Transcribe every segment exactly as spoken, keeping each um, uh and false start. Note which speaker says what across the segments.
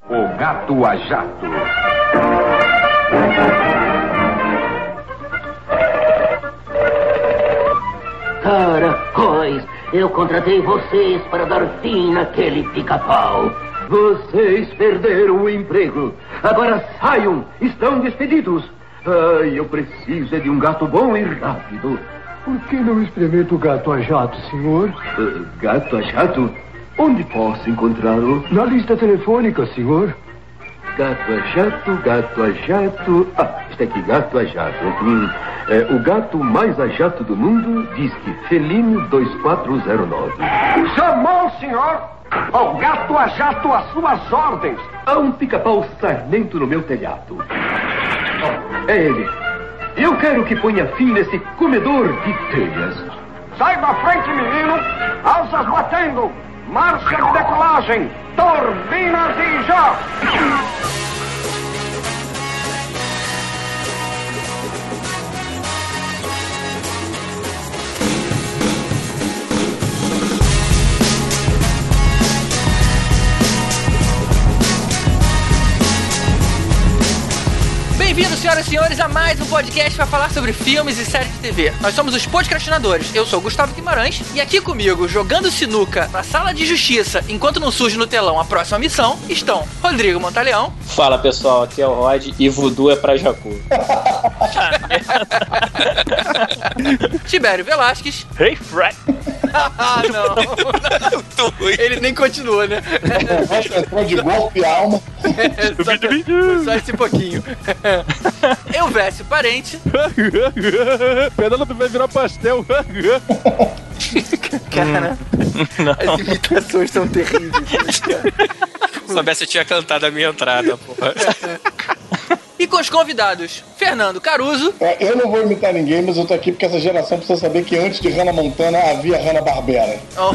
Speaker 1: O Gato a Jato.
Speaker 2: Caracóis, eu contratei vocês para dar fim naquele pica-pau. Vocês perderam o emprego. Agora saiam, estão despedidos. Ai, eu preciso de um gato bom e rápido.
Speaker 3: Por que não experimenta o gato a jato, senhor?
Speaker 2: Uh, gato a jato? Onde posso encontrá-lo?
Speaker 3: Na lista telefônica, senhor.
Speaker 2: Gato a jato, gato a jato... Ah, está aqui, gato a jato. Hum, é, o gato mais a jato do mundo diz que Felínio dois quatro zero nove.
Speaker 1: Chamou, senhor? O gato a jato às suas ordens.
Speaker 2: Há um pica-pau sarnento no meu telhado. Oh, é ele. Eu quero que ponha fim nesse comedor de telhas.
Speaker 1: Sai da frente, menino. Alças batendo. Marcha de decolagem. Turbinas e já.
Speaker 4: Bem-vindos, senhoras e senhores, a mais um podcast para falar sobre filmes e séries de T V. Nós somos os podcastinadores. Eu sou o Gustavo Guimarães e aqui comigo, jogando sinuca na sala de justiça enquanto não surge no telão a próxima missão, estão Rodrigo Montaleão.
Speaker 5: Fala, pessoal, aqui é o Rod e voodoo é pra Jacu.
Speaker 4: Tibério Velasquez.
Speaker 6: Hey, Fred!
Speaker 4: Ah, não. não. Ele nem continuou, né?
Speaker 7: Acho que entrou de golpe e alma.
Speaker 4: É, só, só esse pouquinho. Eu Vécio Parente.
Speaker 6: Pedala vai virar pastel.
Speaker 4: Cara, não. As imitações são terríveis.
Speaker 5: Se soubesse, eu tinha cantado a minha entrada, porra.
Speaker 4: E com os convidados, Fernando Caruso.
Speaker 7: É, eu não vou imitar ninguém, mas eu tô aqui porque essa geração precisa saber que antes de Hannah Montana havia Hanna-Barbera.
Speaker 4: Oh,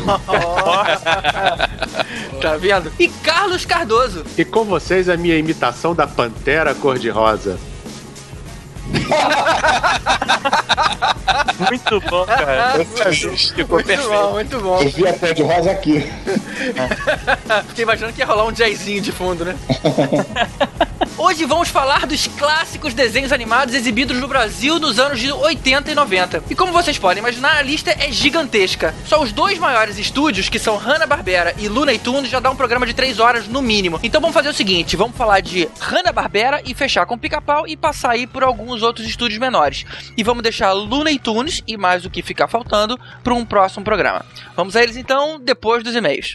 Speaker 4: oh. Tá vendo? E Carlos Cardoso.
Speaker 8: E com vocês a minha imitação da Pantera Cor-de-Rosa.
Speaker 6: Muito bom, cara.
Speaker 4: Ficou muito perfeito. Bom, muito bom.
Speaker 7: Eu vi a Cor-de-Rosa aqui.
Speaker 4: Fiquei imaginando que ia rolar um jazzinho de fundo, né? Hoje vamos falar dos clássicos desenhos animados exibidos no Brasil nos anos de oitenta e noventa. E como vocês podem imaginar, a lista é gigantesca. Só os dois maiores estúdios, que são Hanna-Barbera e Looney Tunes, já dá um programa de três horas no mínimo. Então vamos fazer o seguinte, vamos falar de Hanna-Barbera e fechar com Pica-Pau e passar aí por alguns outros estúdios menores. E vamos deixar Looney Tunes e mais o que ficar faltando para um próximo programa. Vamos a eles então, depois dos e-mails.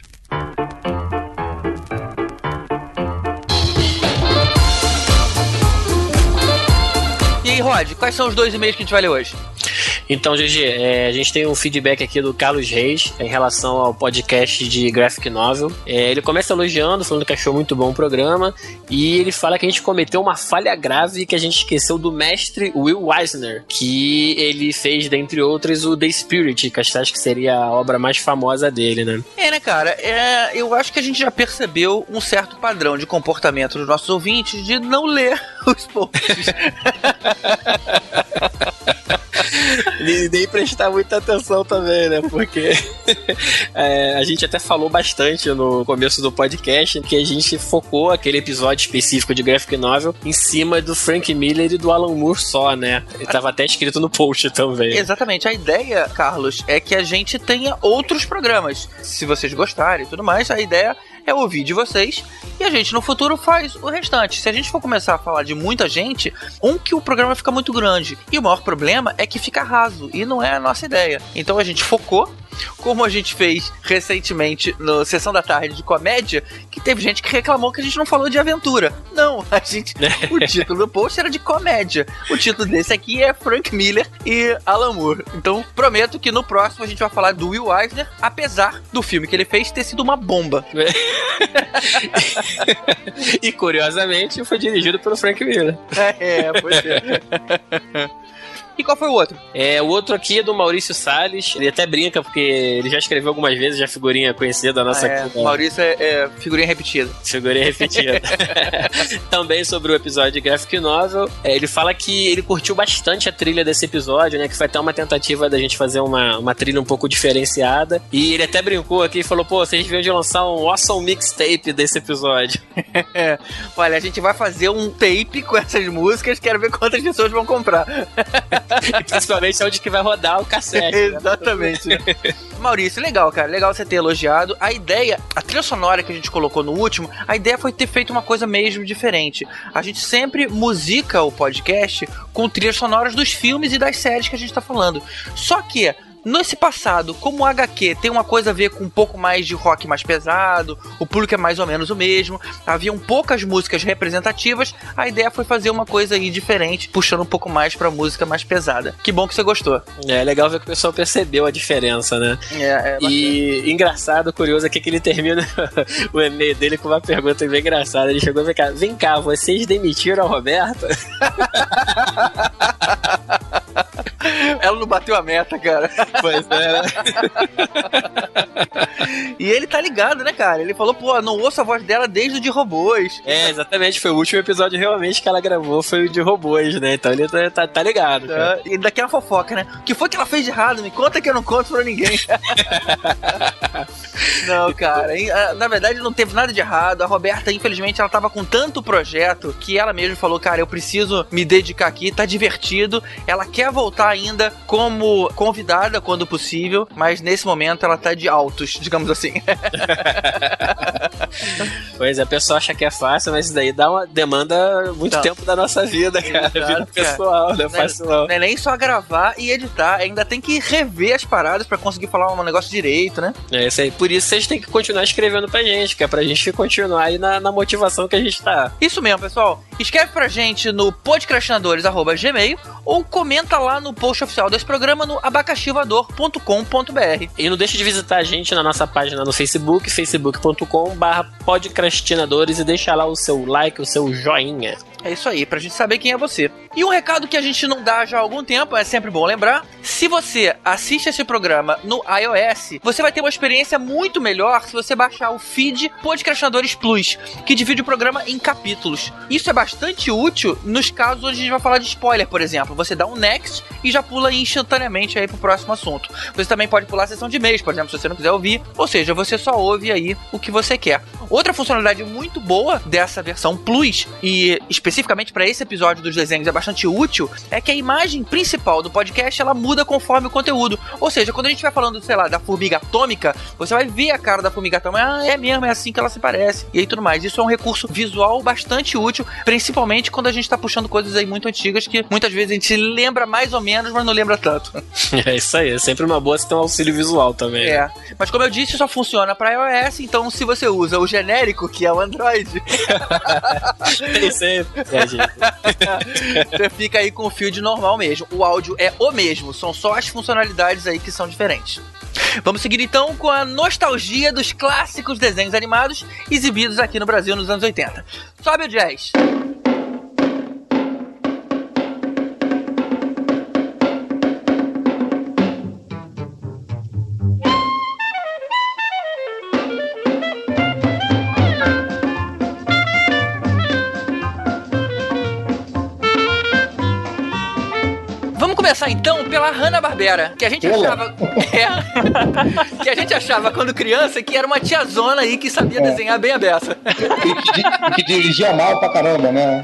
Speaker 4: E aí, Rod, quais são os dois e-mails que a gente vai ler hoje?
Speaker 5: Então, G G, é, a gente tem um feedback aqui do Carlos Reis em relação ao podcast de Graphic Novel. É, ele começa elogiando, falando que achou muito bom o programa, e ele fala que a gente cometeu uma falha grave, que a gente esqueceu do mestre Will Eisner, que ele fez, dentre outras, o The Spirit, que acho que seria a obra mais famosa dele, né?
Speaker 4: É, né, cara? É, eu acho que a gente já percebeu um certo padrão de comportamento dos nossos ouvintes de não ler os posts.
Speaker 5: E nem prestar muita atenção também, né? Porque é, a gente até falou bastante no começo do podcast que a gente focou aquele episódio específico de Graphic Novel em cima do Frank Miller e do Alan Moore só, né? Ele tava até escrito no post também.
Speaker 4: Exatamente. A ideia, Carlos, é que a gente tenha outros programas. Se vocês gostarem e tudo mais, a ideia é ouvir de vocês e a gente no futuro faz o restante. Se a gente for começar a falar de muita gente, um que o programa fica muito grande e o maior problema é que fica raso e não é a nossa ideia. Então a gente focou, como a gente fez recentemente no Sessão da Tarde de Comédia, que teve gente que reclamou que a gente não falou de aventura. Não, a gente, o título do post era de comédia. O título desse aqui é Frank Miller e Alan Moore. Então prometo que no próximo a gente vai falar do Will Eisner, apesar do filme que ele fez ter sido uma bomba.
Speaker 5: E curiosamente foi dirigido pelo Frank Miller.
Speaker 4: É, pois é. E qual foi o outro?
Speaker 5: É, o outro aqui é do Maurício Salles. Ele até brinca, porque ele já escreveu algumas vezes, já figurinha conhecida da nossa...
Speaker 4: Ah, é. O Maurício é, é figurinha repetida.
Speaker 5: Figurinha repetida. Também sobre o episódio de Graphic Novel. É, ele fala que ele curtiu bastante a trilha desse episódio, né? Que foi até uma tentativa da gente fazer uma, uma trilha um pouco diferenciada. E ele até brincou aqui e falou, pô, vocês deviam de lançar um awesome mixtape desse episódio.
Speaker 4: Olha, a gente vai fazer um tape com essas músicas, quero ver quantas pessoas vão comprar.
Speaker 5: E principalmente onde que vai rodar o cassete.
Speaker 4: Exatamente. Né? Maurício, legal, cara. Legal você ter elogiado. A ideia, a trilha sonora que a gente colocou no último, a ideia foi ter feito uma coisa mesmo diferente. A gente sempre musica o podcast com trilhas sonoras dos filmes e das séries que a gente tá falando. Só que nesse passado, como o H Q tem uma coisa a ver com um pouco mais de rock mais pesado, o público é mais ou menos o mesmo, haviam poucas músicas representativas, a ideia foi fazer uma coisa aí diferente, puxando um pouco mais pra música mais pesada. Que bom que você gostou.
Speaker 5: É legal ver que o pessoal percebeu a diferença, né?
Speaker 4: É, é
Speaker 5: e engraçado, curioso aqui que ele termina o e-mail dele com uma pergunta bem engraçada. Ele chegou e vem cá, vem cá, vocês demitiram a Roberta?
Speaker 4: Ela não bateu a meta, cara.
Speaker 5: Pois é, né?
Speaker 4: E ele tá ligado, né, cara? Ele falou, pô, não ouço a voz dela desde o de robôs.
Speaker 5: É, exatamente. Foi o último episódio realmente que ela gravou, foi o de robôs, né? Então ele tá, tá, tá ligado.
Speaker 4: É, e daqui é uma fofoca, né? O que foi que ela fez de errado? Me conta que eu não conto pra ninguém. Não, cara. Na verdade, não teve nada de errado. A Roberta, infelizmente, ela tava com tanto projeto que ela mesma falou, cara, eu preciso me dedicar aqui, tá divertido. Ela quer voltar ainda como convidada quando possível, mas nesse momento ela tá de altos, digamos assim.
Speaker 5: Pois é, a pessoa acha que é fácil, mas isso daí dá uma demanda muito então, tempo da nossa vida, cara. Exato, vida pessoal, cara. Não é fácil não.
Speaker 4: Não é nem só gravar e editar, ainda tem que rever as paradas pra conseguir falar um negócio direito, né?
Speaker 5: É isso aí. Por isso vocês têm que continuar escrevendo pra gente, que é pra gente continuar aí na, na motivação que a gente tá.
Speaker 4: Isso mesmo, pessoal. Escreve pra gente no podcastinadores arroba gmail ou comenta lá no post oficial desse programa no abacaxivador ponto com ponto b r.
Speaker 5: E não deixe de visitar a gente na nossa página no Facebook, facebook ponto com barra podcastinadores, e deixa lá o seu like, o seu joinha.
Speaker 4: É isso aí, pra gente saber quem é você. E um recado que a gente não dá já há algum tempo, é sempre bom lembrar, se você assiste esse programa no iOS, você vai ter uma experiência muito melhor se você baixar o feed Podcastinadores Plus, que divide o programa em capítulos. Isso é bastante útil nos casos onde a gente vai falar de spoiler, por exemplo. Você dá um next e já pula instantaneamente aí pro próximo assunto. Você também pode pular a sessão de e-mails, por exemplo, se você não quiser ouvir, ou seja, você só ouve aí o que você quer. Outra funcionalidade muito boa dessa versão Plus, e especificamente para esse episódio dos desenhos é bastante útil, é que a imagem principal do podcast ela muda conforme o conteúdo. Ou seja, quando a gente vai falando, sei lá, da formiga atômica, você vai ver a cara da formiga atômica, ah, é mesmo, é assim que ela se parece, e aí tudo mais. Isso é um recurso visual bastante útil, principalmente quando a gente tá puxando coisas aí muito antigas que muitas vezes a gente lembra mais ou menos, mas não lembra tanto.
Speaker 5: É isso aí, é sempre uma boa se ter um auxílio visual também.
Speaker 4: É, mas como eu disse, só funciona para iOS, então se você usa o genérico, que é o Android,
Speaker 5: tem sempre. É, gente.
Speaker 4: Você fica aí com o feed normal mesmo. O áudio é o mesmo, são só as funcionalidades aí que são diferentes. Vamos seguir então com a nostalgia dos clássicos desenhos animados exibidos aqui no Brasil nos anos oitenta. Sobe o jazz! Começar então pela Hanna-Barbera, que a gente achava é, que a gente achava quando criança que era uma tiazona aí que sabia é. desenhar bem a beça.
Speaker 7: E que, que dirigia mal pra caramba, né?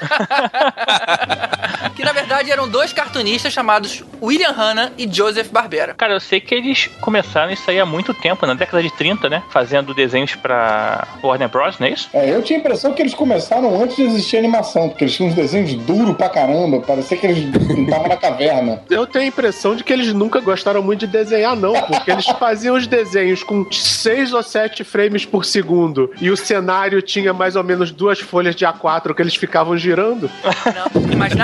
Speaker 4: Que na verdade eram dois cartunistas chamados William Hanna e Joseph Barbera.
Speaker 9: Cara, eu sei que eles começaram isso aí há muito tempo, na década de trinta, né? Fazendo desenhos pra Warner Bros, não é isso?
Speaker 7: É, eu tinha a impressão que eles começaram antes de existir animação, porque eles tinham uns desenhos duros pra caramba, parecia que eles estavam na caverna.
Speaker 8: Eu tenho a impressão de que eles nunca gostaram muito de desenhar, não, porque eles faziam os desenhos com seis ou sete frames por segundo e o cenário tinha mais ou menos duas folhas de A quatro que eles ficavam girando.
Speaker 4: Não, mas na verdade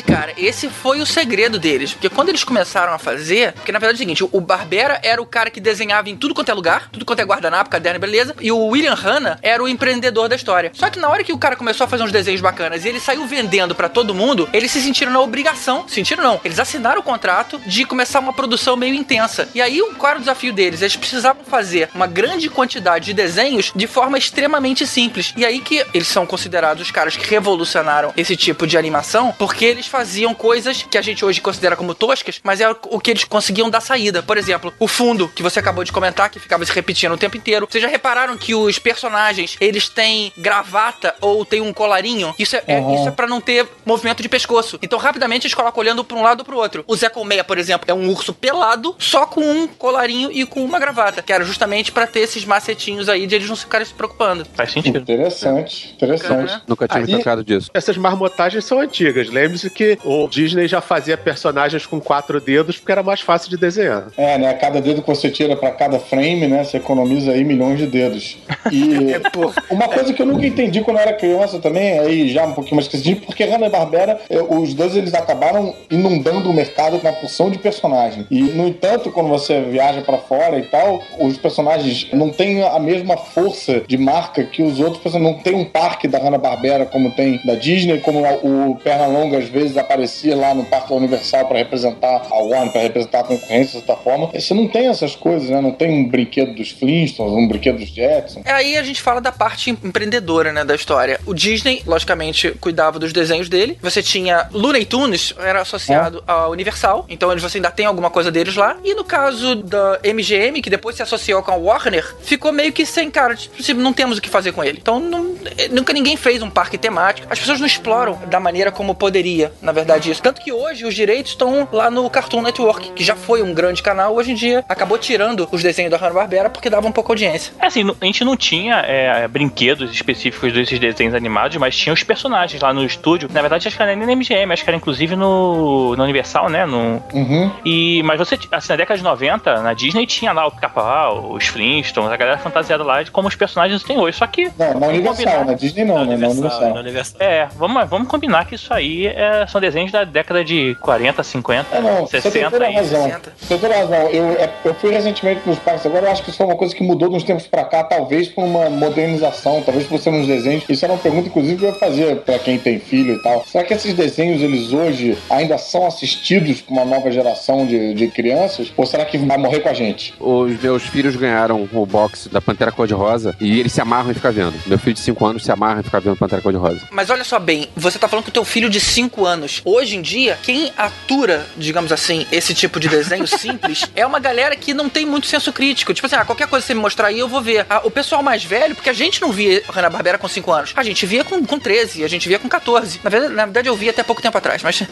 Speaker 4: verdade, cara, esse foi o segredo deles. Porque quando eles começaram a fazer... Porque, na verdade, é o seguinte, o Barbera era o cara que desenhava em tudo quanto é lugar, tudo quanto é guardanapo, caderno, beleza. E o William Hanna era o empreendedor da história. Só que na hora que o cara começou a fazer uns desenhos bacanas e ele saiu vendendo pra todo mundo, eles se sentiram na obrigação, sentiram não, eles assinaram o contrato de começar uma produção meio intensa. E aí, qual era o desafio deles? Eles precisavam fazer uma grande quantidade de desenhos de forma extremamente simples. E aí que eles são considerados os caras que revolucionaram esse tipo de animação, porque eles faziam coisas que a gente hoje considera como toscas, mas é o que eles conseguiam dar saída. Por exemplo, o fundo, que você acabou de comentar, que ficava se repetindo o tempo inteiro. Vocês já repararam que os personagens, eles têm gravata ou tem um colarinho? Isso é, uhum. é, isso é pra não ter movimento de pescoço. Então, rapidamente, eles colocam olhando pra um lado ou pro outro. O Zé Colmeia, por exemplo, é um urso pelado, só com um colarinho e com uma gravata, que era justamente pra ter esses macetinhos aí de eles não ficarem se preocupando.
Speaker 9: Faz sentido.
Speaker 7: Interessante, interessante.
Speaker 6: Uhum. Nunca tinha me tocado disso.
Speaker 8: Essas marmotagens são antigas. Lembre-se que o Disney já fazia personagens com quatro dedos porque era mais fácil de desenhar.
Speaker 7: É, né? Cada dedo que você tira pra cada frame, né? Você economiza aí milhões de dedos. E uma coisa que eu nunca entendi quando eu era criança também, aí já um pouquinho mais esqueci, porque Hanna-Barbera, os dois eles acabaram inundando o mercado com uma porção de personagens. E, no entanto, quando você viaja pra fora e tal, os personagens não têm a mesma força de marca que os outros personagens. Não tem um parque da Hanna-Barbera como tem da Disney, como o Pernalonga às vezes aparecia lá no Parque da Universal pra representar a Warner, pra representar a concorrência de certa forma. Você não tem essas coisas, né? Não tem um brinquedo dos Flintstones, um brinquedo dos Jetsons.
Speaker 4: É, aí a gente fala da parte empreendedora, né, da história. O Disney, logicamente, cuidava dos desenhos dele. Você tinha Looney Tunes, era associado é. à Universal, então você ainda tem alguma coisa deles lá. E no caso da M G M, que depois se associou com a Warner, ficou meio que sem cara, tipo, não temos o que fazer com ele. Então não, nunca ninguém fez um parque temático. As pessoas não exploram da maneira como poderia, na verdade, isso. Tanto que hoje os direitos estão lá no Cartoon Network, que já foi um grande canal, hoje em dia acabou tirando os desenhos da Hanna-Barbera porque dava um pouco audiência.
Speaker 9: É assim, a gente não tinha é, brinquedos específicos desses desenhos animados, mas tinha os personagens lá no estúdio. Na verdade, acho que era nem na M G M, acho que era inclusive no, no Universal, né? No...
Speaker 7: Uhum.
Speaker 9: E, mas você, assim, na década de noventa, na Disney tinha lá o Pica-Pau, os Flintstones, a galera fantasiada lá de como os personagens tem hoje, só que...
Speaker 7: Não, na Universal, na Disney não, né? Na Universal.
Speaker 5: Universal.
Speaker 9: É, vamos, vamos combinar que isso aí é, são desenhos da década de quarenta, cinquenta,
Speaker 7: é, não,
Speaker 9: sessenta.
Speaker 7: Você tem toda a razão. Você tem toda a razão. Eu, eu fui recentemente nos parques agora, eu acho que isso foi uma coisa que mudou de uns tempos pra cá, talvez por uma modernização, talvez por ser uns desenhos. Isso era uma pergunta, inclusive, que eu ia fazer pra quem tem filho e tal. Será que esses desenhos, eles hoje ainda são assistidos por uma nova geração de, de crianças? Ou será que vai morrer com a gente?
Speaker 6: Os meus filhos ganharam o box da Pantera Cor-de-Rosa e eles se amarram em ficar vendo. Meu filho de cinco anos se amarra em ficar vendo Pantera Cor-de-Rosa.
Speaker 4: Mas olha só bem, você tá falando com o teu filho de cinco anos. Hoje em dia, quem atura, digamos assim, esse tipo de desenho simples é uma galera que não tem muito senso crítico. Tipo assim, ah, qualquer coisa que você me mostrar aí, eu vou ver. Ah, o pessoal mais velho, porque a gente não via Hanna-Barbera com cinco anos. A gente via com, com treze, a gente via com catorze. Na verdade, na verdade, eu vi até pouco tempo atrás, mas...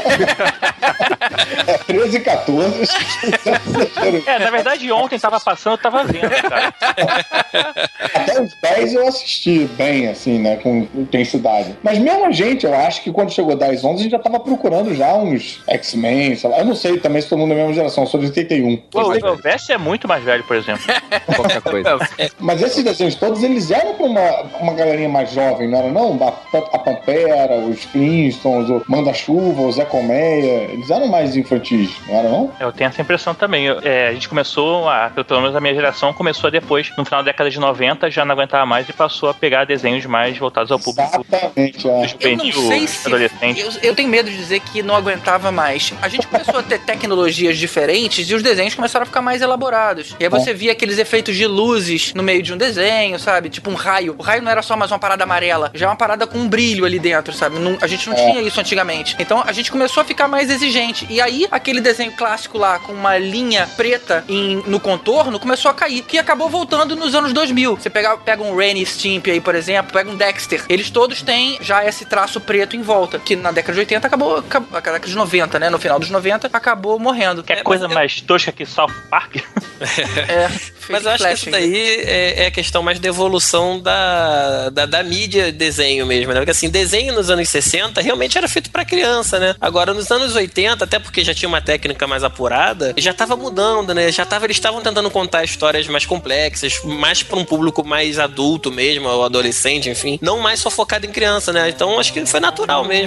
Speaker 7: É, treze e catorze.
Speaker 9: É, na verdade, ontem tava passando, eu tava vendo, cara.
Speaker 7: Até os dez eu assisti bem, assim, né, com intensidade. Mas mesmo a gente, eu acho que quando chegou dez, onze, a gente já tava procurando já uns X-Men, sei lá. Eu não sei também se todo mundo é da mesma geração, eu sou de oitenta e um.
Speaker 9: Pô, o Vest é muito mais velho, por exemplo.
Speaker 6: Qualquer coisa.
Speaker 7: Mas esses desenhos todos, eles eram pra uma, uma galerinha mais jovem, não era não? A, a Pantera, os Flintstones, o Manda-Chuva, o Zé Colmeia, eles eram mais infantis, não era não?
Speaker 9: Eu tenho essa impressão também. Eu, é, a gente começou, a, pelo menos a minha geração, começou depois, no final da década de noventa, já não aguentava mais e passou a pegar desenhos mais voltados ao público.
Speaker 7: Exatamente, é.
Speaker 4: Eu não sei se...
Speaker 9: adolescente.
Speaker 4: Eu, eu tenho medo de dizer que não aguentava mais. A gente começou a ter tecnologias diferentes e os desenhos começaram a ficar mais elaborados. E aí você via aqueles efeitos de luzes no meio de um desenho, sabe? Tipo um raio. O raio não era só mais uma parada amarela, já é uma parada com um brilho ali dentro, sabe? Não, a gente não é. tinha isso antigamente. Então a gente começou a ficar mais exigente. E aí aquele desenho clássico lá com uma linha preta em, no contorno começou a cair, que acabou voltando nos anos dois mil. Você pega, pega um Ren e Stimpy aí, por exemplo, pega um Dexter. Eles todos têm já esse traço preto em volta, que na década de oitenta acabou, acabou na década de noventa, né? No final dos noventa, acabou morrendo.
Speaker 9: Que é coisa eu... mais tosca que South Park.
Speaker 5: É, mas eu acho que isso daí é, é a questão mais da evolução da, da, da mídia desenho mesmo, né? Porque assim, desenho nos anos sessenta realmente era feito pra criança, né? Agora, nos anos oitenta, até porque já tinha uma técnica mais apurada, já tava mudando, né? Já tava, eles estavam tentando contar histórias mais complexas, mais pra um público mais adulto mesmo, ou adolescente, enfim. Não mais só focado em criança, né? Então, acho que foi natural mesmo, né?
Speaker 8: O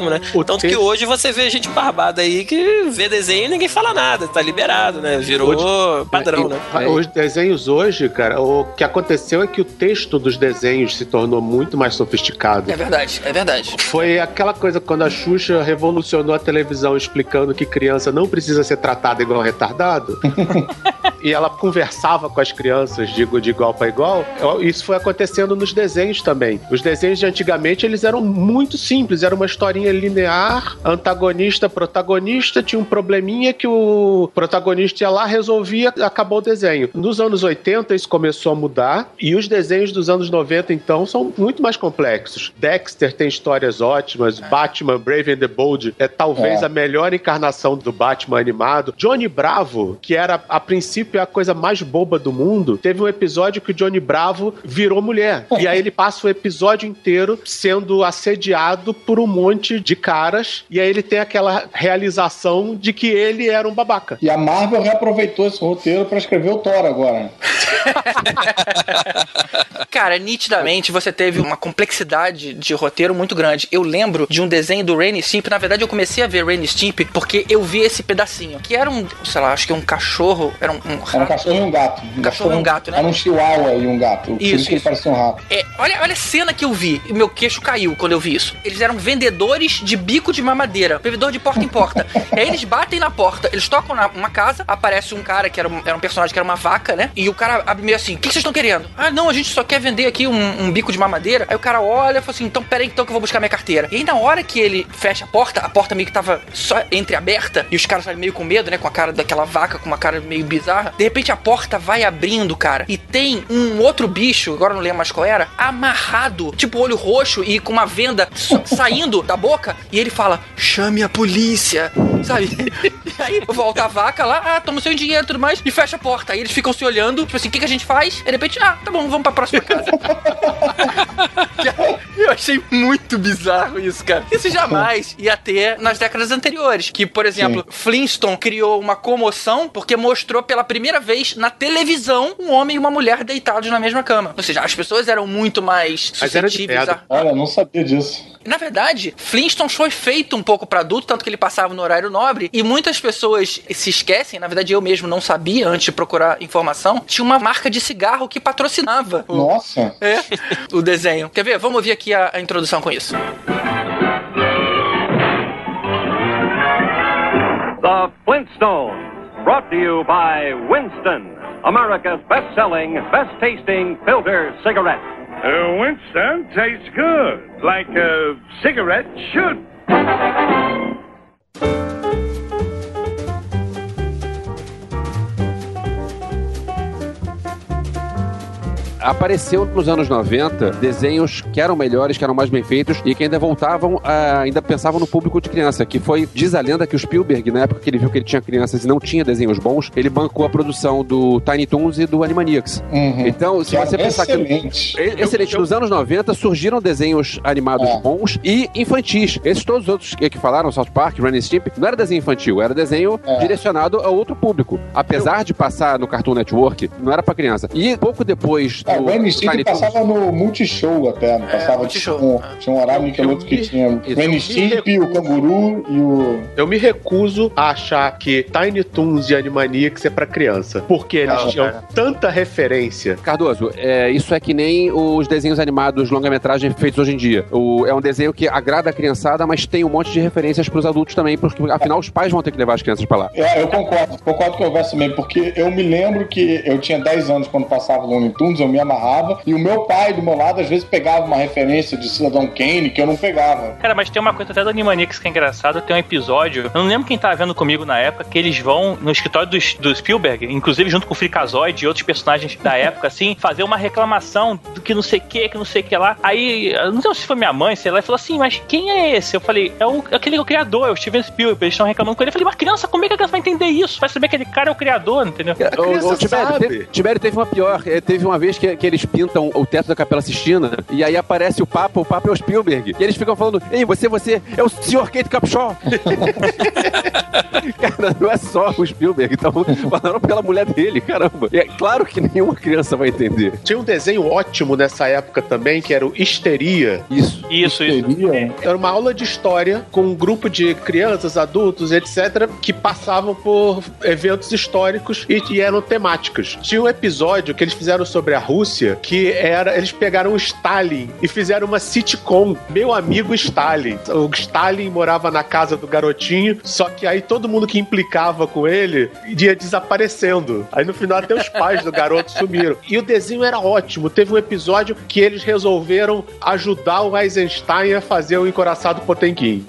Speaker 8: o
Speaker 5: Tanto
Speaker 8: texto...
Speaker 5: que hoje você vê gente barbada aí que vê desenho e ninguém fala nada, tá liberado, né? Virou hoje, padrão, né?
Speaker 8: Os desenhos hoje, cara, o que aconteceu é que o texto dos desenhos se tornou muito mais sofisticado.
Speaker 4: É verdade, é verdade.
Speaker 8: Foi aquela coisa quando a Xuxa revolucionou a televisão explicando que criança não precisa ser tratada igual retardado. E ela conversava com as crianças de, de igual para igual. Isso foi acontecendo nos desenhos também. Os desenhos de antigamente, eles eram muito simples. Era uma historinha linear, antagonista, protagonista, tinha um probleminha que o protagonista ia lá, resolvia, acabou o desenho. Nos anos oitenta, isso começou a mudar, e os desenhos dos anos noventa, então, são muito mais complexos. Dexter tem histórias ótimas, Batman, Brave and the Bold, é talvez
Speaker 7: É.
Speaker 8: a melhor encarnação do Batman animado. Johnny Bravo, que era, a princípio, a coisa mais boba do mundo, teve um episódio que o Johnny Bravo virou mulher. E aí ele passa o episódio inteiro sendo assediado por um monte de caras, e aí ele tem aquela realização de que ele era um babaca.
Speaker 7: E a Marvel reaproveitou esse roteiro pra escrever o Thor agora.
Speaker 4: Cara, nitidamente você teve uma complexidade de roteiro muito grande. Eu lembro de um desenho do Ren e Stimpy. Na verdade, eu comecei a ver Ren e Stimpy porque eu vi esse pedacinho. Que era um, sei lá, acho que um cachorro. Era um, um rato.
Speaker 7: Era um cachorro e um gato.
Speaker 4: Um cachorro e um gato, né?
Speaker 7: Era um chihuahua e um gato. Por
Speaker 4: Isso,
Speaker 7: isso que ele
Speaker 4: isso.
Speaker 7: parecia um rato.
Speaker 4: É, olha, olha a cena que eu vi. E meu queixo caiu quando eu vi isso. Eles eram vendedores de bico de mamadeira. Vendedor de porta em porta. Aí eles batem na porta. Eles tocam na uma casa. Aparece um cara que era um, era um personagem que era uma vaca, né? E o cara abre meio assim: o que vocês estão querendo? Ah, não, a gente só quer vender aqui um, um bico de mamadeira. Aí o cara olha e fala assim: então peraí, então que eu vou buscar minha carteira. E aí na hora que ele fecha a porta, a porta meio que tava só entreaberta. E os caras saem meio com medo, né? Com a cara daquela vaca, com uma cara meio bizarra. De repente a porta vai abrindo, cara. E tem um outro bicho, agora não lembro mais qual era, amarrado, tipo olho roxo e com uma venda saindo da boca. E ele fala: chame a polícia, sabe? E aí volta a vaca lá, ah, toma seu dinheiro e tudo mais, e fecha a porta. Aí eles ficam se olhando, tipo assim: o que, que a gente faz? E de repente, ah, tá bom, vamos pra próxima casa. Eu achei muito bizarro isso, cara. Isso jamais ia ter nas décadas anteriores. Que, por exemplo, Sim. Flintstone criou uma comoção porque mostrou pela primeira vez na televisão um homem e uma mulher deitados na mesma cama. Ou seja, as pessoas eram muito mais suscetíveis a...
Speaker 7: Olha, eu não sabia disso.
Speaker 4: Na verdade, Flintstones foi feito um pouco pra adulto, tanto que ele passava no horário nobre, e muitas pessoas se esquecem, na verdade eu mesmo não sabia antes de procurar informação, tinha uma marca de cigarro que patrocinava o,
Speaker 7: Nossa.
Speaker 4: É, o desenho. Quer ver? Vamos ouvir aqui a, a introdução com isso.
Speaker 10: The Flintstones, brought to you by Winston, America's best-selling, best-tasting filter cigarette.
Speaker 11: Uh, Winston tastes good, like a cigarette should.
Speaker 6: Apareceu nos anos noventa desenhos que eram melhores, que eram mais bem feitos e que ainda voltavam, a, ainda pensavam no público de criança, que foi, diz a lenda que o Spielberg, na época que ele viu que ele tinha crianças e não tinha desenhos bons, ele bancou a produção do Tiny Toons e do Animaniacs.
Speaker 7: Uhum.
Speaker 6: Então, se
Speaker 7: que
Speaker 6: você
Speaker 7: é
Speaker 6: pensar
Speaker 7: excelente.
Speaker 6: que... Excelente. Nos anos noventa surgiram desenhos animados
Speaker 7: é.
Speaker 6: bons e infantis. Esses todos os outros que falaram, South Park, Ren e Stimpy, não era desenho infantil, era desenho é. direcionado a outro público. Apesar Eu... de passar no Cartoon Network, não era pra criança. E pouco depois
Speaker 7: é,
Speaker 6: do,
Speaker 7: Ren e Stimpy passava no Multishow até, não passava, é, tinha, um, tinha um horário que outro que tinha Ren e Stimpy, o Canguru e o...
Speaker 8: Eu me recuso a achar que Tiny Toons e Animaniacs é pra criança, porque eles não, tinham cara. tanta referência.
Speaker 6: Cardoso, é, isso é que nem os desenhos animados longa-metragem feitos hoje em dia. O, é um desenho que agrada a criançada, mas tem um monte de referências pros adultos também, porque afinal os pais vão ter que levar as crianças pra lá.
Speaker 7: É, eu concordo, concordo com o Verso mesmo, porque eu me lembro que eu tinha dez anos quando passava o Looney Tunes, eu me amarrava, e o meu pai, do meu lado, às vezes pegava uma referência de Cidadão Kane que eu não pegava.
Speaker 9: Cara, mas tem uma coisa até do Animaniacs que é engraçada, tem um episódio, eu não lembro quem tava vendo comigo na época, que eles vão no escritório do, do Spielberg, inclusive junto com o Freakazoid e outros personagens da época, assim, fazer uma reclamação do que não sei o que, que não sei o que lá. Aí, eu não sei se foi minha mãe, sei lá, e falou assim, mas quem é esse? Eu falei, é o, aquele o criador, é o Steven Spielberg, eles estão reclamando com ele. Eu falei, mas criança, como é que a criança vai entender isso? Vai saber que aquele cara é o criador, entendeu?
Speaker 6: O, o Tibério, teve, Tibério teve uma pior, teve uma vez que, que eles pintam o teto da Capela Sistina, e aí aparece o Papa, o Papa é o Spielberg, e eles ficam falando, ei, você, você é o senhor Kate Capshaw. Cara, não é só o Spielberg, então falaram pela mulher dele, caramba. E é claro que nenhuma criança vai entender.
Speaker 8: Tinha um desenho ótimo nessa época também, que era o Histeria.
Speaker 6: Isso.
Speaker 9: Isso, isso.
Speaker 8: Era uma aula de história com um grupo de crianças, adultos, etcétera, que passavam por eventos históricos e, e eram temáticos. Tinha um episódio que eles fizeram sobre a Rússia, que era, eles pegaram o Stalin e fizeram uma sitcom, Meu Amigo Stalin. O Stalin morava na casa do garotinho, só que aí todo mundo que implicava com ele ia desaparecendo. Aí no final até os pais do garoto sumiram. E o desenho era ótimo. Teve um episódio que eles resolveram ajudar o Eisenstein a fazer o encoraçado Potemkin.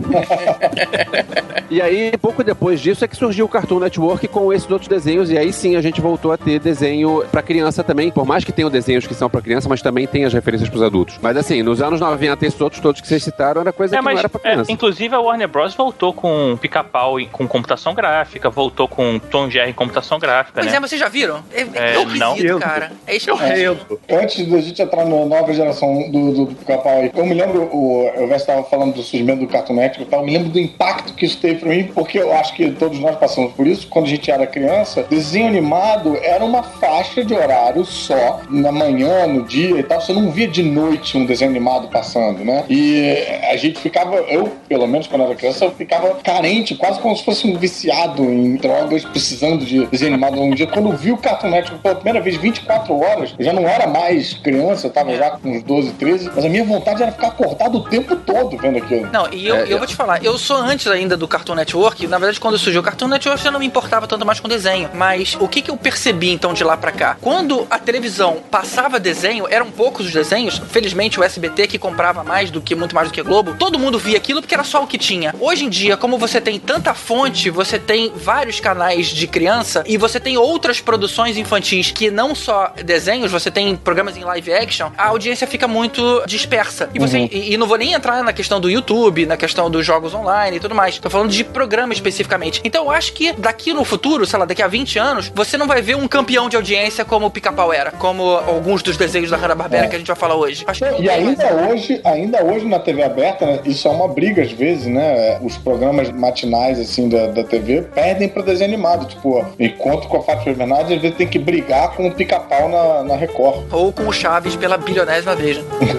Speaker 6: E aí, pouco depois disso, é que surgiu o Cartoon Network com esses outros desenhos, e aí sim a gente voltou a ter desenho pra criança também, por mais que tenham desenhos que são pra criança, mas também tem as referências pros adultos. Mas assim, nos anos noventa, esses outros todos que vocês citaram, era coisa
Speaker 9: é,
Speaker 6: que
Speaker 9: mas,
Speaker 6: não era pra criança.
Speaker 9: É, inclusive a Warner Bros. Voltou com Pica-Pau com computação gráfica, voltou com Tom e Jerry em computação gráfica,
Speaker 4: pois
Speaker 9: né?
Speaker 4: é, mas vocês já viram? É,
Speaker 9: é,
Speaker 4: é esquisito, cara. É esquisito.
Speaker 7: É, antes da gente entrar na nova geração do, do, do Pica-Pau aí, eu me lembro, o, o Vest estava falando do surgimento do Cartoon Network e tal, eu me lembro do impacto que isso teve pra mim, porque eu acho que todos nós passamos por isso. Quando a gente era criança, desenho animado era uma faixa de horário só, na manhã, no dia e tal. Você não via de noite um desenho animado passando, né? E a gente ficava, eu, pelo menos quando era criança, eu ficava carente, quase como se fosse um viciado em drogas, precisando de desenho animado. Um dia, quando eu vi o Cartoon Network pela primeira vez, vinte e quatro horas, eu já não era mais criança, eu tava já com uns doze, treze, mas a minha vontade era ficar acordado o tempo todo vendo aquilo.
Speaker 4: Não, e eu, é, eu vou te falar, eu sou antes ainda do Cartoon Network. Na verdade, quando surgiu o Cartoon Network, eu não me importava tanto mais com desenho. Mas o que que eu percebi, então, de lá pra cá? Quando a televisão passava desenho, eram poucos os desenhos. Felizmente, o S B T, que comprava mais do que, muito mais do que a Globo, todo mundo via aquilo porque era só o que tinha. Hoje em dia, como você tem tanta fonte, você tem vários canais de criança e você tem outras produções infantis que não só desenhos, você tem programas em live action, a audiência fica muito dispersa. E, você, uhum. e, e não vou nem entrar na questão do YouTube, na questão dos jogos online e tudo mais. Tô falando de programa especificamente. Então eu acho que daqui no futuro, sei lá, daqui a vinte anos, você não vai ver um campeão de audiência como o Pica-Pau era, como alguns dos desenhos da Hanna-Barbera é. que a gente vai falar hoje. Acho que
Speaker 7: e ainda hoje, ainda hoje na T V aberta, né, isso é uma briga às vezes, né? Os programas matinais assim da, da T V perdem pra desenho animado. Tipo, enquanto com a Fátima Bernardes, às vezes tem que brigar com o Pica-Pau na, na Record.
Speaker 4: Ou com o Chaves pela bilionésima vez.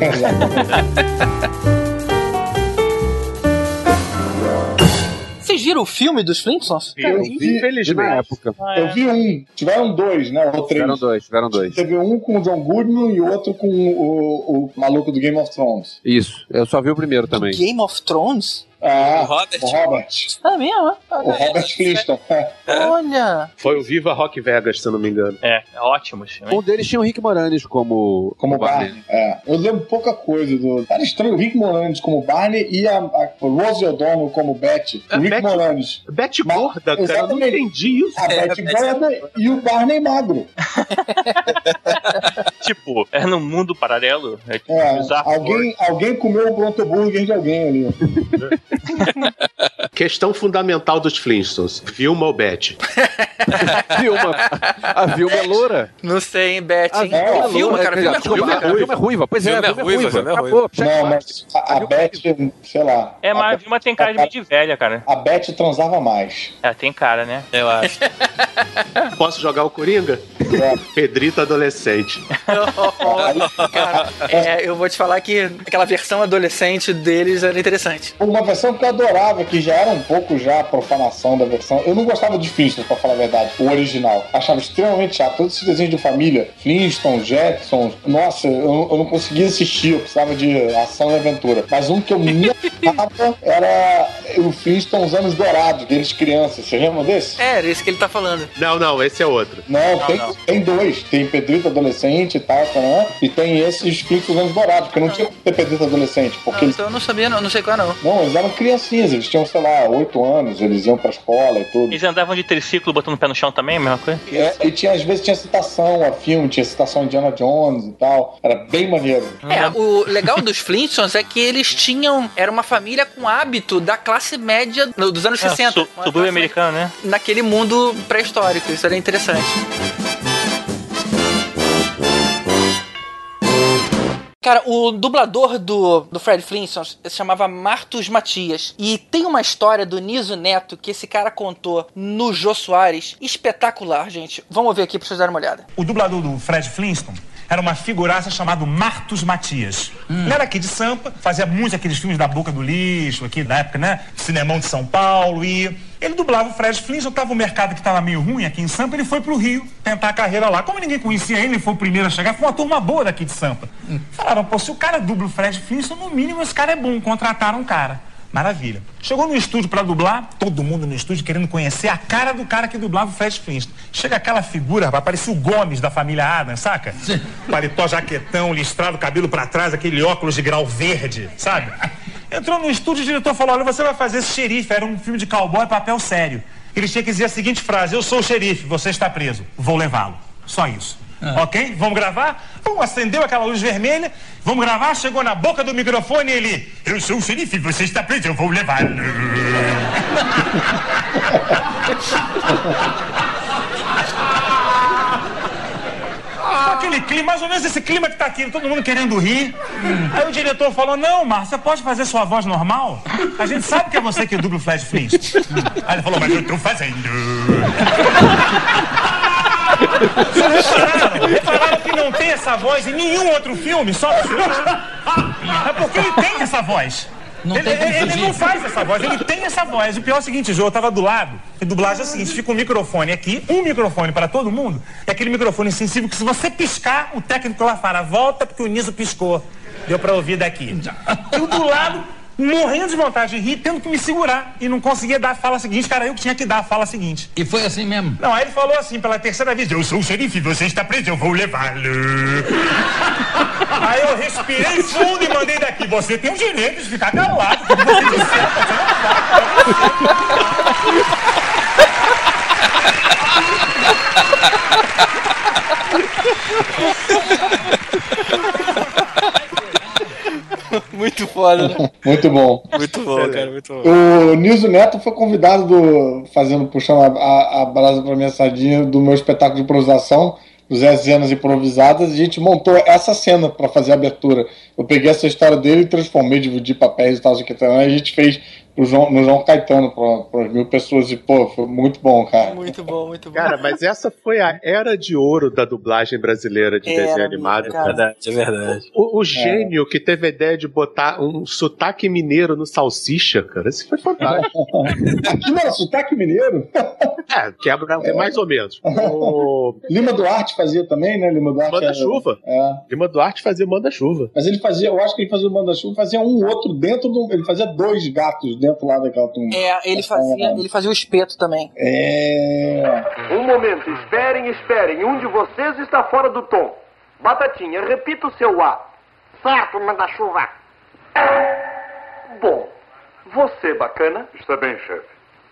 Speaker 4: Vocês viram o filme dos Flintstones?
Speaker 7: Eu vi,
Speaker 8: infelizmente.
Speaker 6: Na época.
Speaker 7: Ah, é. Eu vi um. Tiveram dois, né? Ou três.
Speaker 6: Tiveram dois, tiveram dois.
Speaker 7: Teve um com o John Goodman e outro com o, o maluco do Game of Thrones.
Speaker 6: Isso. Eu só vi o primeiro também.
Speaker 4: Game of Thrones?
Speaker 7: Ah,
Speaker 5: o Robert.
Speaker 7: O Robert.
Speaker 4: Ah, mesmo?
Speaker 7: O Robert Flintstone.
Speaker 4: Olha.
Speaker 8: Foi o Viva Rock Vegas, se eu não me engano.
Speaker 9: É, é ótimo.
Speaker 6: Um deles tinha o Rick Moranis como...
Speaker 7: Como Barney. É. Eu lembro pouca coisa do... Era estranho o Rick Moranis como Barney e a, a Rosie O'Donnell como Betty. O Rick
Speaker 8: Betty,
Speaker 7: Moranis.
Speaker 8: Betty gorda, cara. Eu não entendi isso.
Speaker 7: A
Speaker 8: é,
Speaker 7: Betty gorda e o Barney magro.
Speaker 9: Tipo, é num mundo paralelo. É, tipo,
Speaker 7: é alguém, alguém comeu o Pronto Burger de alguém ali.
Speaker 8: Questão fundamental dos Flintstones. Vilma ou Betty?
Speaker 6: Vilma. A Vilma é loura.
Speaker 4: Não sei, hein, Betty.
Speaker 6: A Vilma é
Speaker 4: Vilma,
Speaker 6: loura.
Speaker 4: cara. Vilma é ruiva.
Speaker 6: A Vilma é ruiva. Pois é, a Vilma é ruiva.
Speaker 7: Não, mas a, a Betty, sei lá.
Speaker 9: É, mas a Vilma tem cara de meio de velha, cara.
Speaker 7: A Betty transava mais.
Speaker 9: É, tem cara, né?
Speaker 5: Eu acho.
Speaker 8: Posso jogar o Coringa? É. Pedrito adolescente.
Speaker 4: Oh, cara, é, eu vou te falar que aquela versão adolescente deles era interessante.
Speaker 7: Uma versão que eu adorava, que já era um pouco já a profanação da versão. Eu não gostava de Flintstones, pra falar a verdade, o original. Achava extremamente chato. Todos esses desenhos de família, Flintstones, Jetsons, nossa, eu, eu não conseguia assistir, eu precisava de ação e aventura. Mas um que eu me amava era o Flintstones Anos Dourados, deles crianças. Você lembra desse?
Speaker 4: É, era esse que ele tá falando.
Speaker 8: Não, não, esse é outro.
Speaker 7: Não,
Speaker 9: não
Speaker 7: tem,
Speaker 9: não.
Speaker 7: tem dois. Tem Pedrito Adolescente e tal, tá, e tem esses Flintstones Anos Dourados, porque não, não tinha que ter Pedrito Adolescente. Porque
Speaker 4: não,
Speaker 7: eles...
Speaker 4: então eu não sabia, não, não sei qual não.
Speaker 7: Não, eles eram criancinhas, eles tinham, sei lá, oito anos, eles iam pra escola e tudo.
Speaker 9: Eles andavam de triciclo botando o pé no chão também, a mesma coisa?
Speaker 7: É, e tinha, às vezes tinha citação a filme, tinha citação de Indiana Jones e tal. Era bem maneiro.
Speaker 4: É, o legal dos Flintstones é que eles tinham... Era uma família com hábito da classe média dos anos
Speaker 9: é,
Speaker 4: sessenta.
Speaker 9: Su subúrbio americano, né?
Speaker 4: Naquele mundo pré-histórico. Isso era interessante. Cara, o dublador do, do Fred Flintstone se chamava Martus Matias. E tem uma história do Niso Neto que esse cara contou no Jô Soares. Espetacular, gente. Vamos ver aqui pra vocês darem uma olhada.
Speaker 12: O dublador do Fred Flintstone era uma figuraça chamada Martus Matias. Hum. Ele era aqui de Sampa, fazia muitos aqueles filmes da Boca do Lixo, aqui na época, né? Cinemão de São Paulo. E ele dublava o Fred Flintstone, tava o mercado que tava meio ruim aqui em Sampa, ele foi pro Rio tentar a carreira lá. Como ninguém conhecia ele, ele foi o primeiro a chegar, foi uma turma boa daqui de Sampa. Hum. Falaram, pô, se o cara dubla o Fred Flintstone, no mínimo esse cara é bom, contrataram um cara. Maravilha. Chegou no estúdio pra dublar, todo mundo no estúdio querendo conhecer a cara do cara que dublava o Fred Flintstone. Chega aquela figura, rapaz, parecia o Gomes da família Adams, saca? Sim. Paletó, jaquetão, listrado, cabelo pra trás, aquele óculos de grau verde, sabe? Entrou no estúdio, o diretor falou, olha, você vai fazer esse xerife, era um filme de cowboy, papel sério. Ele tinha que dizer a seguinte frase, eu sou o xerife, você está preso, vou levá-lo. Só isso. Ah. Ok? Vamos gravar? Pum, acendeu aquela luz vermelha. Vamos gravar? Chegou na boca do microfone e ele... Eu sou o xerife, você está preso, eu vou levar. Aquele clima, mais ou menos esse clima que tá aqui, todo mundo querendo rir. Hum. Aí o diretor falou, não, Márcio, você pode fazer sua voz normal? A gente sabe que é você que dubla o Fred Flintstone. Hum. Aí ele falou, mas eu tô fazendo. Vocês repararam? Repararam que não tem essa voz em nenhum outro filme, só no Flintstone? É porque ele tem essa voz. Não ele, ele, ele não faz essa voz, ele tem essa voz. O pior é o seguinte, Jô, eu tava do lado. E dublagem é o seguinte, fica um microfone aqui, um microfone para todo mundo. É aquele microfone sensível que se você piscar, o técnico lá fala, volta porque o Niso piscou. Deu pra ouvir daqui. Eu do lado, morrendo de vontade de rir, tendo que me segurar. E não conseguia dar a fala seguinte, cara, eu que tinha que dar a fala seguinte.
Speaker 13: E foi assim mesmo?
Speaker 12: Não, aí ele falou assim, pela terceira vez, eu sou o xerife, você está preso, eu vou levá-lo. Aí eu respirei fundo e mandei daqui, você tem o direito de ficar calado, como você disser, você não
Speaker 4: Muito foda, né?
Speaker 7: Muito bom.
Speaker 5: Muito bom, cara, muito bom.
Speaker 7: O Niso Neto foi convidado, do, fazendo, puxando a, a, a brasa pra minha sardinha, do meu espetáculo de improvisação, os Cenas Improvisadas, e a gente montou essa cena pra fazer a abertura. Eu peguei essa história dele e transformei, dividi papéis e tal, e a gente fez pro João, no João Caetano para as mil pessoas e, pô, foi muito bom, cara.
Speaker 4: Muito bom, muito bom.
Speaker 8: Cara, mas essa foi a era de ouro da dublagem brasileira de era, desenho animado.
Speaker 5: É verdade, é verdade.
Speaker 8: O, o gênio é. que teve a ideia de botar um sotaque mineiro no Salsicha, cara, isso foi fantástico.
Speaker 7: Aqui não era sotaque mineiro?
Speaker 8: É, quebra é. mais ou menos. O...
Speaker 7: Lima Duarte fazia também, né? Lima Duarte
Speaker 8: Manda-chuva.
Speaker 7: É.
Speaker 8: Lima Duarte fazia Manda-chuva.
Speaker 7: Mas ele fazia, eu acho que ele fazia o Manda-chuva, fazia um outro dentro do... Ele fazia dois gatos dentro lá daquela turma.
Speaker 4: É, ele fazia, ele fazia o espeto também.
Speaker 7: É...
Speaker 1: Um momento, esperem, esperem. Um de vocês está fora do tom. Batatinha, repita o seu A. Certo, Manda-chuva. Bom, você, bacana?
Speaker 11: Está bem, chefe.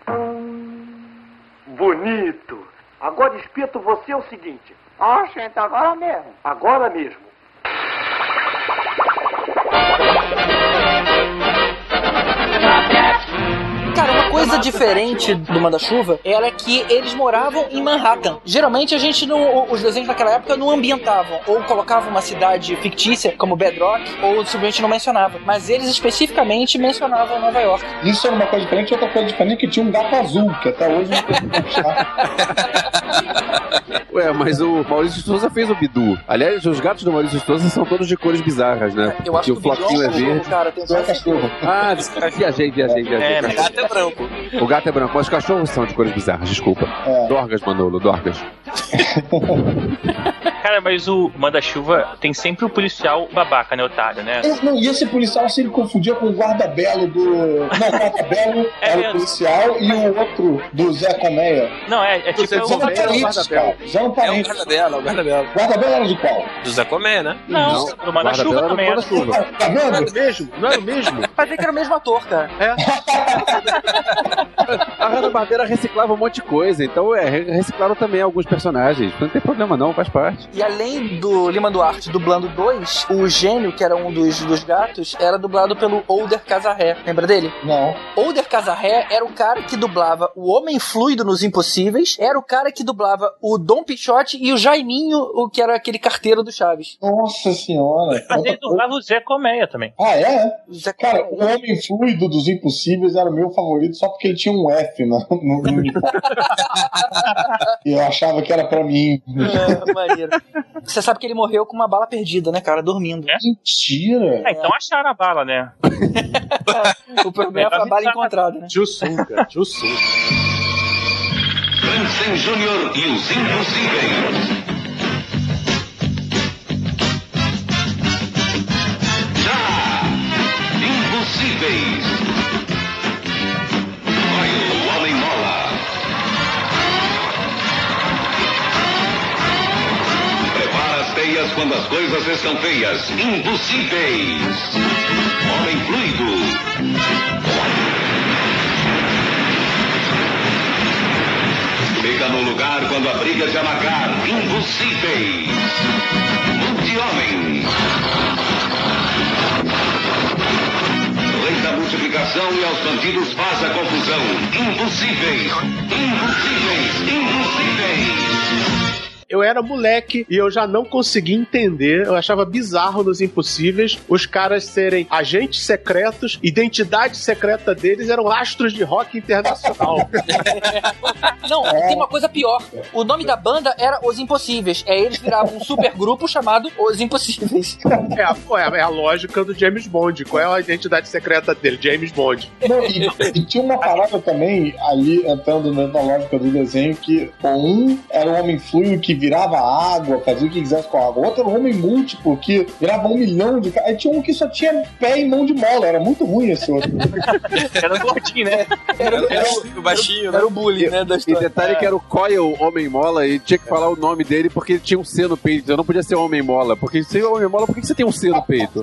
Speaker 1: Bonito. Agora, espeto, você é o seguinte.
Speaker 14: Ah, gente, agora mesmo.
Speaker 1: Agora mesmo.
Speaker 4: Cara, uma coisa diferente do Manda-chuva era que eles moravam em Manhattan. Geralmente a gente não, os desenhos naquela época não ambientavam, ou colocavam uma cidade fictícia como Bedrock, ou simplesmente não mencionavam. Mas eles especificamente mencionavam Nova York.
Speaker 7: Isso era uma coisa diferente, outra coisa diferente que tinha um gato azul, que até hoje não tem
Speaker 6: Ué, mas o Maurício Souza fez o Bidu. Aliás, os gatos do Maurício Souza são todos de cores bizarras, né?
Speaker 4: Eu acho que
Speaker 6: o Floquinho é verde.
Speaker 4: Cara, tem só cachorro.
Speaker 6: Ah, viajei, viajei, viajei.
Speaker 5: É, o gato é branco.
Speaker 6: O gato é branco, mas os cachorros são de cores bizarras, desculpa. É. Dorgas, Manolo, Dorgas.
Speaker 9: Cara, mas o Manda-chuva tem sempre o policial babaca, né, otário, né?
Speaker 7: É, não, e esse policial se ele confundia com o guarda-belo do... Não, o guarda-belo é era o policial e o outro do Zé Colmeia.
Speaker 9: Não, é, é tipo...
Speaker 7: Zé
Speaker 9: o
Speaker 7: Parentes, cara. Zé Parentes.
Speaker 5: É o guarda-belo, é o guarda-belo.
Speaker 7: Guarda-belo era de qual?
Speaker 5: Do Zé Colmeia, né?
Speaker 9: Não, não do Manda-chuva também.
Speaker 6: Manda-chuva.
Speaker 7: Tá vendo?
Speaker 8: Não era o mesmo, não era o mesmo.
Speaker 4: Vai ver que era o mesmo ator, cara.
Speaker 6: É. A Hanna-Barbera reciclava um monte de coisa, então é, reciclaram também alguns personagens. Não tem problema não, faz parte.
Speaker 4: E além do Lima Duarte dublando dois, o Gênio, que era um dos, dos gatos, era dublado pelo Older Casarré. Lembra dele?
Speaker 7: Não.
Speaker 4: Older Casarré era o cara que dublava o Homem Fluido nos Impossíveis, era o cara que dublava o Dom Pichote e o Jaiminho, o que era aquele carteiro do Chaves.
Speaker 7: Nossa senhora.
Speaker 9: Mas ele dublava o Zé Colmeia também.
Speaker 7: Ah, é?
Speaker 4: Zé
Speaker 7: Cara, o Homem Fluido dos Impossíveis era o meu favorito só porque ele tinha um F no, no, no uniforme. E eu achava que era pra mim.
Speaker 4: É, maneiro. Você sabe que ele morreu com uma bala perdida, né, cara? Dormindo.
Speaker 9: É?
Speaker 7: Mentira.
Speaker 9: É, então acharam a bala, né?
Speaker 4: O problema foi a bala encontrada, né?
Speaker 8: Jussum, cara. Jussum.
Speaker 13: Franklin Júnior e os Impossíveis. Já! Impossíveis. Olha o Homem Mola. Prepara as teias quando as coisas estão feias. Impossíveis. Homem Fluido. Fica no lugar quando a briga se amargar. Impossíveis. Multi-Homem. Lei da multiplicação e aos bandidos faz a confusão. Impossíveis. Impossíveis. Impossíveis.
Speaker 8: Eu era moleque e eu já não conseguia entender, eu achava bizarro nos Impossíveis os caras serem agentes secretos, identidade secreta deles eram astros de rock internacional.
Speaker 4: Não, tem uma coisa pior. O nome da banda era Os Impossíveis. É, eles viravam um super grupo chamado Os Impossíveis.
Speaker 8: É, pô, é a lógica do James Bond. Qual é a identidade secreta dele? James Bond.
Speaker 7: Não, e, e tinha uma parada também ali, entrando na lógica do desenho, que um era um homem fluido que virava água, fazia o que quisesse com a água. O outro era um homem múltiplo que virava um milhão de... Aí tinha um que só tinha pé e mão de mola. Era muito ruim esse outro.
Speaker 9: Era gordinho, né?
Speaker 4: Era, era, era o baixinho, era, né? Era o bullying, né? Da
Speaker 6: e detalhe é. que era o Coil Homem Mola e tinha que falar o nome dele porque ele tinha um C no peito. Eu não podia ser Homem Mola. Porque se é Homem Mola, por que você tem um C no peito?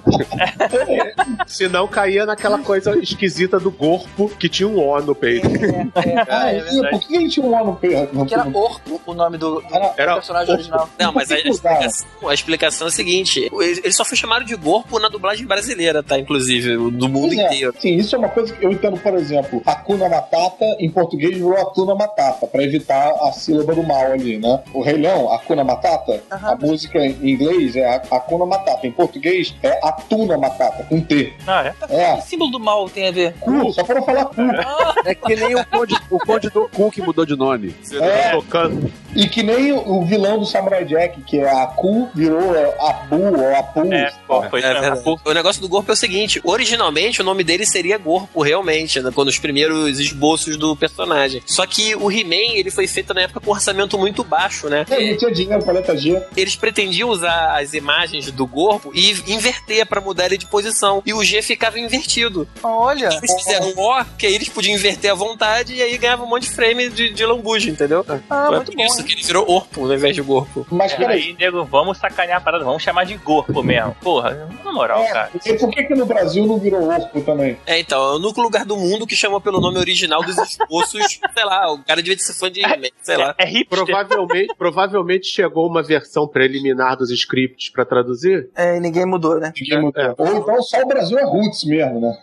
Speaker 8: Se não, caía naquela coisa esquisita do corpo que tinha um O no peito.
Speaker 4: É, é,
Speaker 7: ah, é, é por que ele tinha um O no peito?
Speaker 4: Porque era Orpo o nome do, do
Speaker 8: era
Speaker 4: personagem original.
Speaker 5: Não, mas a explicação, a explicação é a seguinte: ele só foi chamado de Gorpo na dublagem brasileira, tá? Inclusive, do mundo
Speaker 7: é,
Speaker 5: inteiro.
Speaker 7: Sim, isso é uma coisa que eu entendo, por exemplo, Hakuna Matata, em português virou Hakuna Matata, pra evitar a sílaba do mal ali, né? O Rei Leão, Hakuna Matata,
Speaker 4: Aham.
Speaker 7: a música em inglês é Hakuna Matata, em português é Atuna Matata, com T.
Speaker 9: Ah, é?
Speaker 7: É.
Speaker 4: Que símbolo do mal tem a ver?
Speaker 7: Cu, só pra não falar cu.
Speaker 6: É que nem o Conde, o Conde do Cu que mudou de nome.
Speaker 7: É.
Speaker 8: Tocando.
Speaker 7: E que nem o, o vilão do Samurai Jack, que é a Ku, virou Abu ou Apu.
Speaker 9: É, pô, foi
Speaker 5: É verdade. O negócio do Gorpo é o seguinte: originalmente o nome dele seria Gorpo, realmente, né, quando os primeiros esboços do personagem. Só que o He-Man ele foi feito na época com um orçamento muito baixo, né?
Speaker 7: Ele não tinha dinheiro pra letra G.
Speaker 5: Eles pretendiam usar as imagens do Gorpo e inverter pra mudar ele de posição. E o G ficava invertido.
Speaker 4: Olha.
Speaker 5: Eles fizeram um O, que aí eles podiam inverter à vontade e aí ganhavam um monte de frame de, de lambuja, entendeu?
Speaker 4: Ah,
Speaker 5: Foi
Speaker 4: muito
Speaker 5: por
Speaker 4: bom,
Speaker 5: isso
Speaker 4: hein?
Speaker 5: que ele virou Orpo ao invés de Gorpo.
Speaker 7: Mas
Speaker 9: E
Speaker 7: peraí,
Speaker 9: aí, nego, vamos sacanear a parada, vamos chamar de Gorpo mesmo. Porra, na moral,
Speaker 7: é,
Speaker 9: cara.
Speaker 7: e por que que no Brasil não virou Orpo também?
Speaker 5: É, então, é o único lugar do mundo que chama pelo nome original dos esboços, sei lá, o cara devia ser fã de He-Man, sei lá.
Speaker 9: É hipster.
Speaker 8: Provavelmente, provavelmente chegou uma versão preliminar dos scripts pra traduzir.
Speaker 4: É, e ninguém mudou, né?
Speaker 7: Ninguém mudou.
Speaker 8: É.
Speaker 7: Ou então só o Brasil é roots mesmo, né?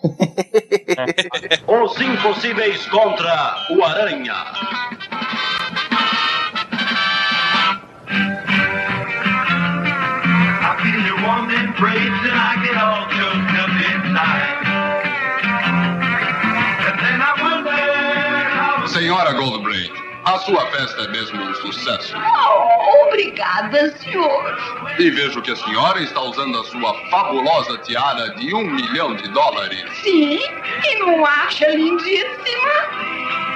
Speaker 13: Os Impossíveis contra o Aranha.
Speaker 15: I feel you warm embrace and I get all choked up inside. And then I wonder how...
Speaker 16: Senhora Goldbrain, a sua festa é mesmo um sucesso.
Speaker 17: Oh, obrigada, senhor.
Speaker 16: E vejo que a senhora está usando a sua fabulosa tiara de um milhão de dólares.
Speaker 17: Sim, e não acha lindíssima?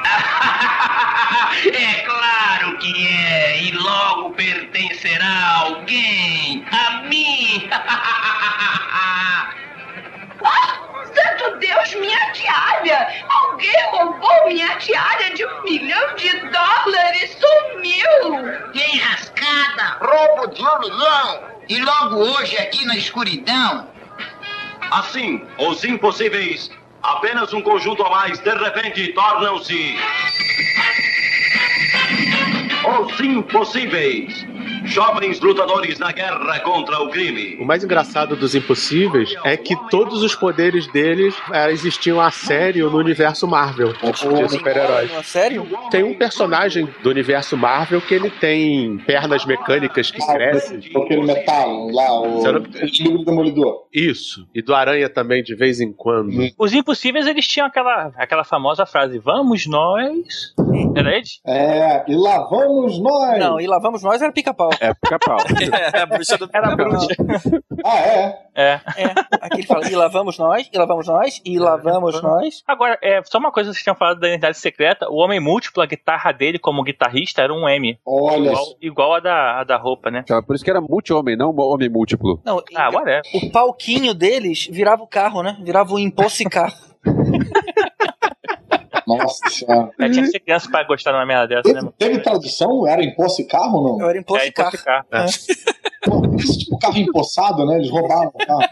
Speaker 15: É claro que é, e logo pertencerá a alguém, a mim.
Speaker 17: Ah, santo Deus, minha tiara! Alguém roubou minha tiara de um milhão de dólares, sumiu!
Speaker 18: Que enrascada! Roubo de um milhão! E logo hoje aqui na escuridão!
Speaker 13: Assim, os impossíveis, apenas um conjunto a mais, de repente tornam-se... Os Impossíveis. Jovens lutadores na guerra contra o crime.
Speaker 8: O mais engraçado dos Impossíveis é que todos os poderes deles é, existiam a sério no universo Marvel, de super-heróis.
Speaker 4: Sério?
Speaker 8: Tem um personagem do universo Marvel que ele tem pernas mecânicas que
Speaker 7: ah,
Speaker 8: crescem.
Speaker 7: Aquele metal lá, o livro do Demolidor.
Speaker 8: Isso. E do Aranha também, de vez em quando. Hum.
Speaker 9: Os Impossíveis, eles tinham aquela, aquela famosa frase, vamos nós... Era ele?
Speaker 7: É, e lá vamos nós!
Speaker 4: Não, e lá vamos nós era Pica-Pau.
Speaker 6: É, Pica-Pau.
Speaker 4: É, a bruxa do
Speaker 9: Era a bruxa.
Speaker 7: Ah, é?
Speaker 9: É.
Speaker 4: É. Aqui ele fala, e lá vamos nós, e lá vamos nós, e lá vamos nós.
Speaker 9: Agora, é, só uma coisa que vocês tinham falado da identidade secreta, o Homem Múltiplo, a guitarra dele como guitarrista era um M.
Speaker 7: Olha.
Speaker 9: Igual, igual a, da, a da roupa, né?
Speaker 6: Por isso que era multi-homem, não homem múltiplo.
Speaker 4: Não,
Speaker 9: ah, agora é.
Speaker 4: O palquinho deles virava o carro, né? Virava o Impossicar.
Speaker 7: Nossa senhora.
Speaker 9: É, tinha que ser criança pra gostar de uma merda dessa,
Speaker 7: teve,
Speaker 9: né?
Speaker 7: Teve tradução? Era Imposse Carro ou não?
Speaker 4: Era Imposse Carro.
Speaker 9: É.
Speaker 7: Pô, esse tipo carro empossado, né? Eles roubaram o carro.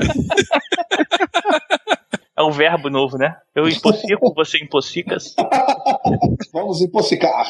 Speaker 9: É um verbo novo, né? Eu impossico, você impossicas.
Speaker 7: Vamos impossicar.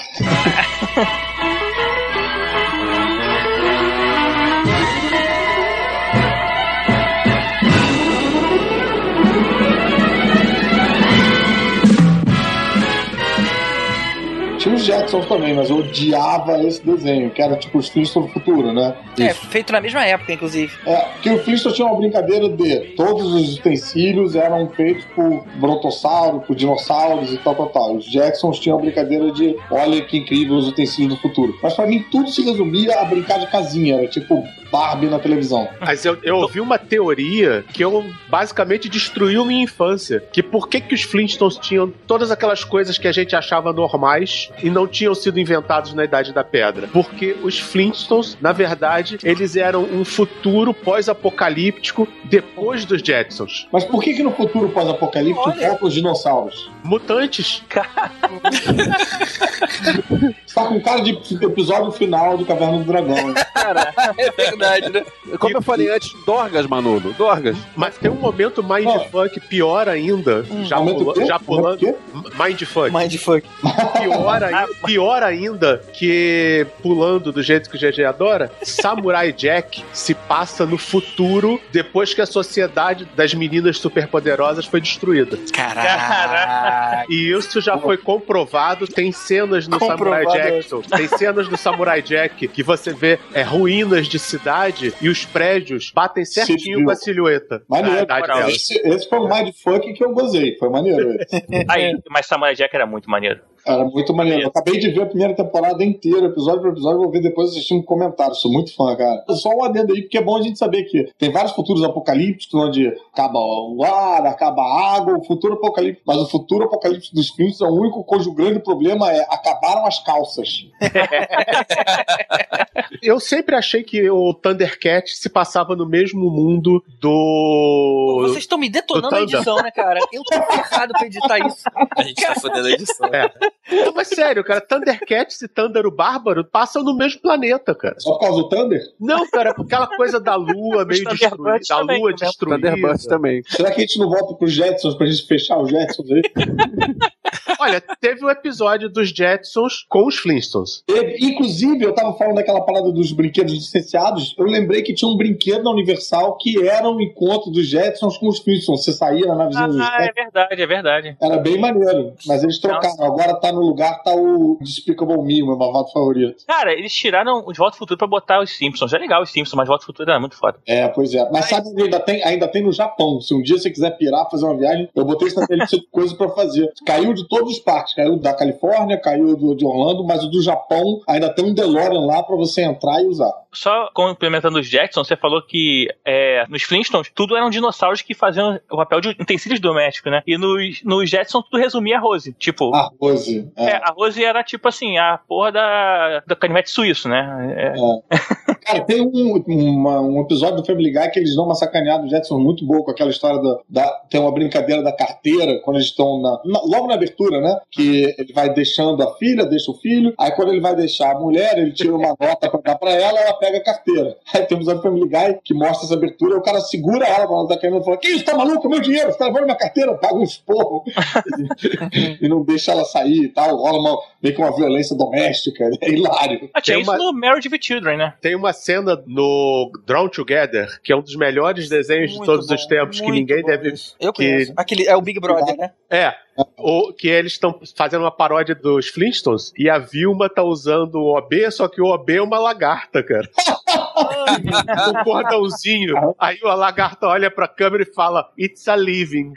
Speaker 7: Tinha os Jetsons também, mas eu odiava esse desenho, que era tipo os Flintstones do futuro, né?
Speaker 4: É, Isso. feito na mesma época, inclusive.
Speaker 7: É, porque o Flintstones tinha uma brincadeira de todos os utensílios eram feitos por brontossauro, por dinossauros e tal, tal, tal. Os Jetsons tinham a brincadeira de olha que incrível os utensílios do futuro. Mas pra mim tudo se resumia a brincar de casinha, era tipo Barbie na televisão.
Speaker 8: Mas eu, eu ouvi uma teoria que eu basicamente destruiu minha infância, que por que que os Flintstones tinham todas aquelas coisas que a gente achava normais e não tinham sido inventados na Idade da Pedra? Porque os Flintstones, na verdade, eles eram um futuro pós-apocalíptico depois dos Jetsons.
Speaker 7: Mas por que que no futuro pós-apocalíptico voltam os dinossauros?
Speaker 8: Mutantes.
Speaker 7: Você tá com cara de episódio final de Caverna do Dragão.
Speaker 4: Cara, é verdade, né?
Speaker 6: Como eu falei antes, Dorgas, Manolo, Dorgas.
Speaker 8: Mas tem um momento mindfuck pior ainda,
Speaker 7: hum,
Speaker 8: já, pula, já pulando. Mindfuck.
Speaker 4: Mindfuck.
Speaker 8: Pior, ainda, pior ainda, que pulando do jeito que o G G adora, Samurai Jack se passa no futuro depois que a sociedade das meninas superpoderosas foi destruída.
Speaker 4: Caraca.
Speaker 8: E isso já foi comprovado, tem cenas no Samurai Jack, tem cenas no Samurai Jack que você vê é, ruínas de cidade e os prédios batem certinho com a silhueta.
Speaker 7: Maneiro, cara, esse, esse foi o mindfuck que eu gozei, foi maneiro esse.
Speaker 9: Aí, mas Samurai Jack era muito maneiro.
Speaker 7: Era muito maneiro. Eu acabei de ver a primeira temporada inteira, episódio por episódio, vou ver depois assistindo comentários. Sou muito fã, cara. Só um adendo aí, porque é bom a gente saber que tem vários futuros apocalípticos, onde acaba o ar, acaba a água, o futuro apocalíptico. Mas o futuro apocalíptico dos filmes é o único cujo grande problema é acabaram as calças.
Speaker 8: Eu sempre achei que o Thundercat se passava no mesmo mundo do...
Speaker 4: Vocês estão me detonando a edição, né, cara? Eu tô ferrado pra editar isso.
Speaker 5: A gente tá fodendo a edição.
Speaker 8: É. Não, mas sério, cara, Thundercats e Thunder o Bárbaro passam no mesmo planeta, cara.
Speaker 7: Só por causa do Thunder?
Speaker 8: Não, cara, aquela coisa da lua meio destruída, da lua destruída.
Speaker 6: Thunderbirds também.
Speaker 7: Será que a gente não volta pros Jetsons pra gente fechar os Jetsons aí?
Speaker 8: Olha, teve um episódio dos Jetsons com os Flintstones.
Speaker 7: Teve, inclusive, eu tava falando daquela parada dos brinquedos licenciados, eu lembrei que tinha um brinquedo na Universal que era um encontro dos Jetsons com os Flintstones. Você saía na navezinha dos
Speaker 9: Ah, é verdade, é verdade.
Speaker 7: Era bem maneiro, mas eles trocaram. Nossa. Agora tá no lugar, tá o Despicable Me, meu malvado favorito.
Speaker 9: Cara, eles tiraram o De Volta ao Futuro pra botar os Simpsons. É legal os Simpsons, mas De Volta ao Futuro era muito foda.
Speaker 7: É, pois é. Mas, mas... sabe, ainda tem, ainda tem no Japão. Se um dia você quiser pirar, fazer uma viagem, eu botei isso na minha lista de coisas pra fazer. Caiu de todos os parques. Caiu da Califórnia, caiu do, de Orlando, mas o do Japão ainda tem um DeLorean lá pra você entrar e usar.
Speaker 9: Só complementando os Jackson, você falou que é, nos Flintstones tudo eram dinossauros que faziam o papel de utensílios domésticos, né? E nos, nos Jetson tudo resumia a Rose. Tipo...
Speaker 7: A Rose. É.
Speaker 9: É, a Rose era tipo assim, a porra da, da canivete suíço, né? É.
Speaker 7: É. Cara, tem um, uma, um episódio do Family Guy que eles dão uma sacaneada do Jetson muito boa com aquela história da, da... Tem uma brincadeira da carteira, quando eles estão na, na, logo na abertura, né? Que ele vai deixando a filha, deixa o filho, aí quando ele vai deixar a mulher, ele tira uma nota pra dar pra ela, ela pega a carteira. Aí tem um episódio do Family Guy que mostra essa abertura, o cara segura ela quando ela tá caindo e fala: que isso, tá maluco? Meu dinheiro, você tá levando minha carteira? Paga um esporro. E não deixa ela sair e tal, rola uma, meio que uma violência doméstica, é hilário.
Speaker 9: Ah, tinha isso no Marriage with Children, né?
Speaker 8: Tem uma cena no Drawn Together, que é um dos melhores desenhos muito de todos bom, os tempos, que ninguém deve...
Speaker 4: Eu
Speaker 8: que...
Speaker 4: conheço. Aquele, é o Big Brother, né?
Speaker 8: É. O, que eles estão fazendo uma paródia dos Flintstones e a Vilma tá usando o O B, só que o O B é uma lagarta, cara. Um cordãozinho. Aí a lagarta olha pra câmera e fala: It's a living.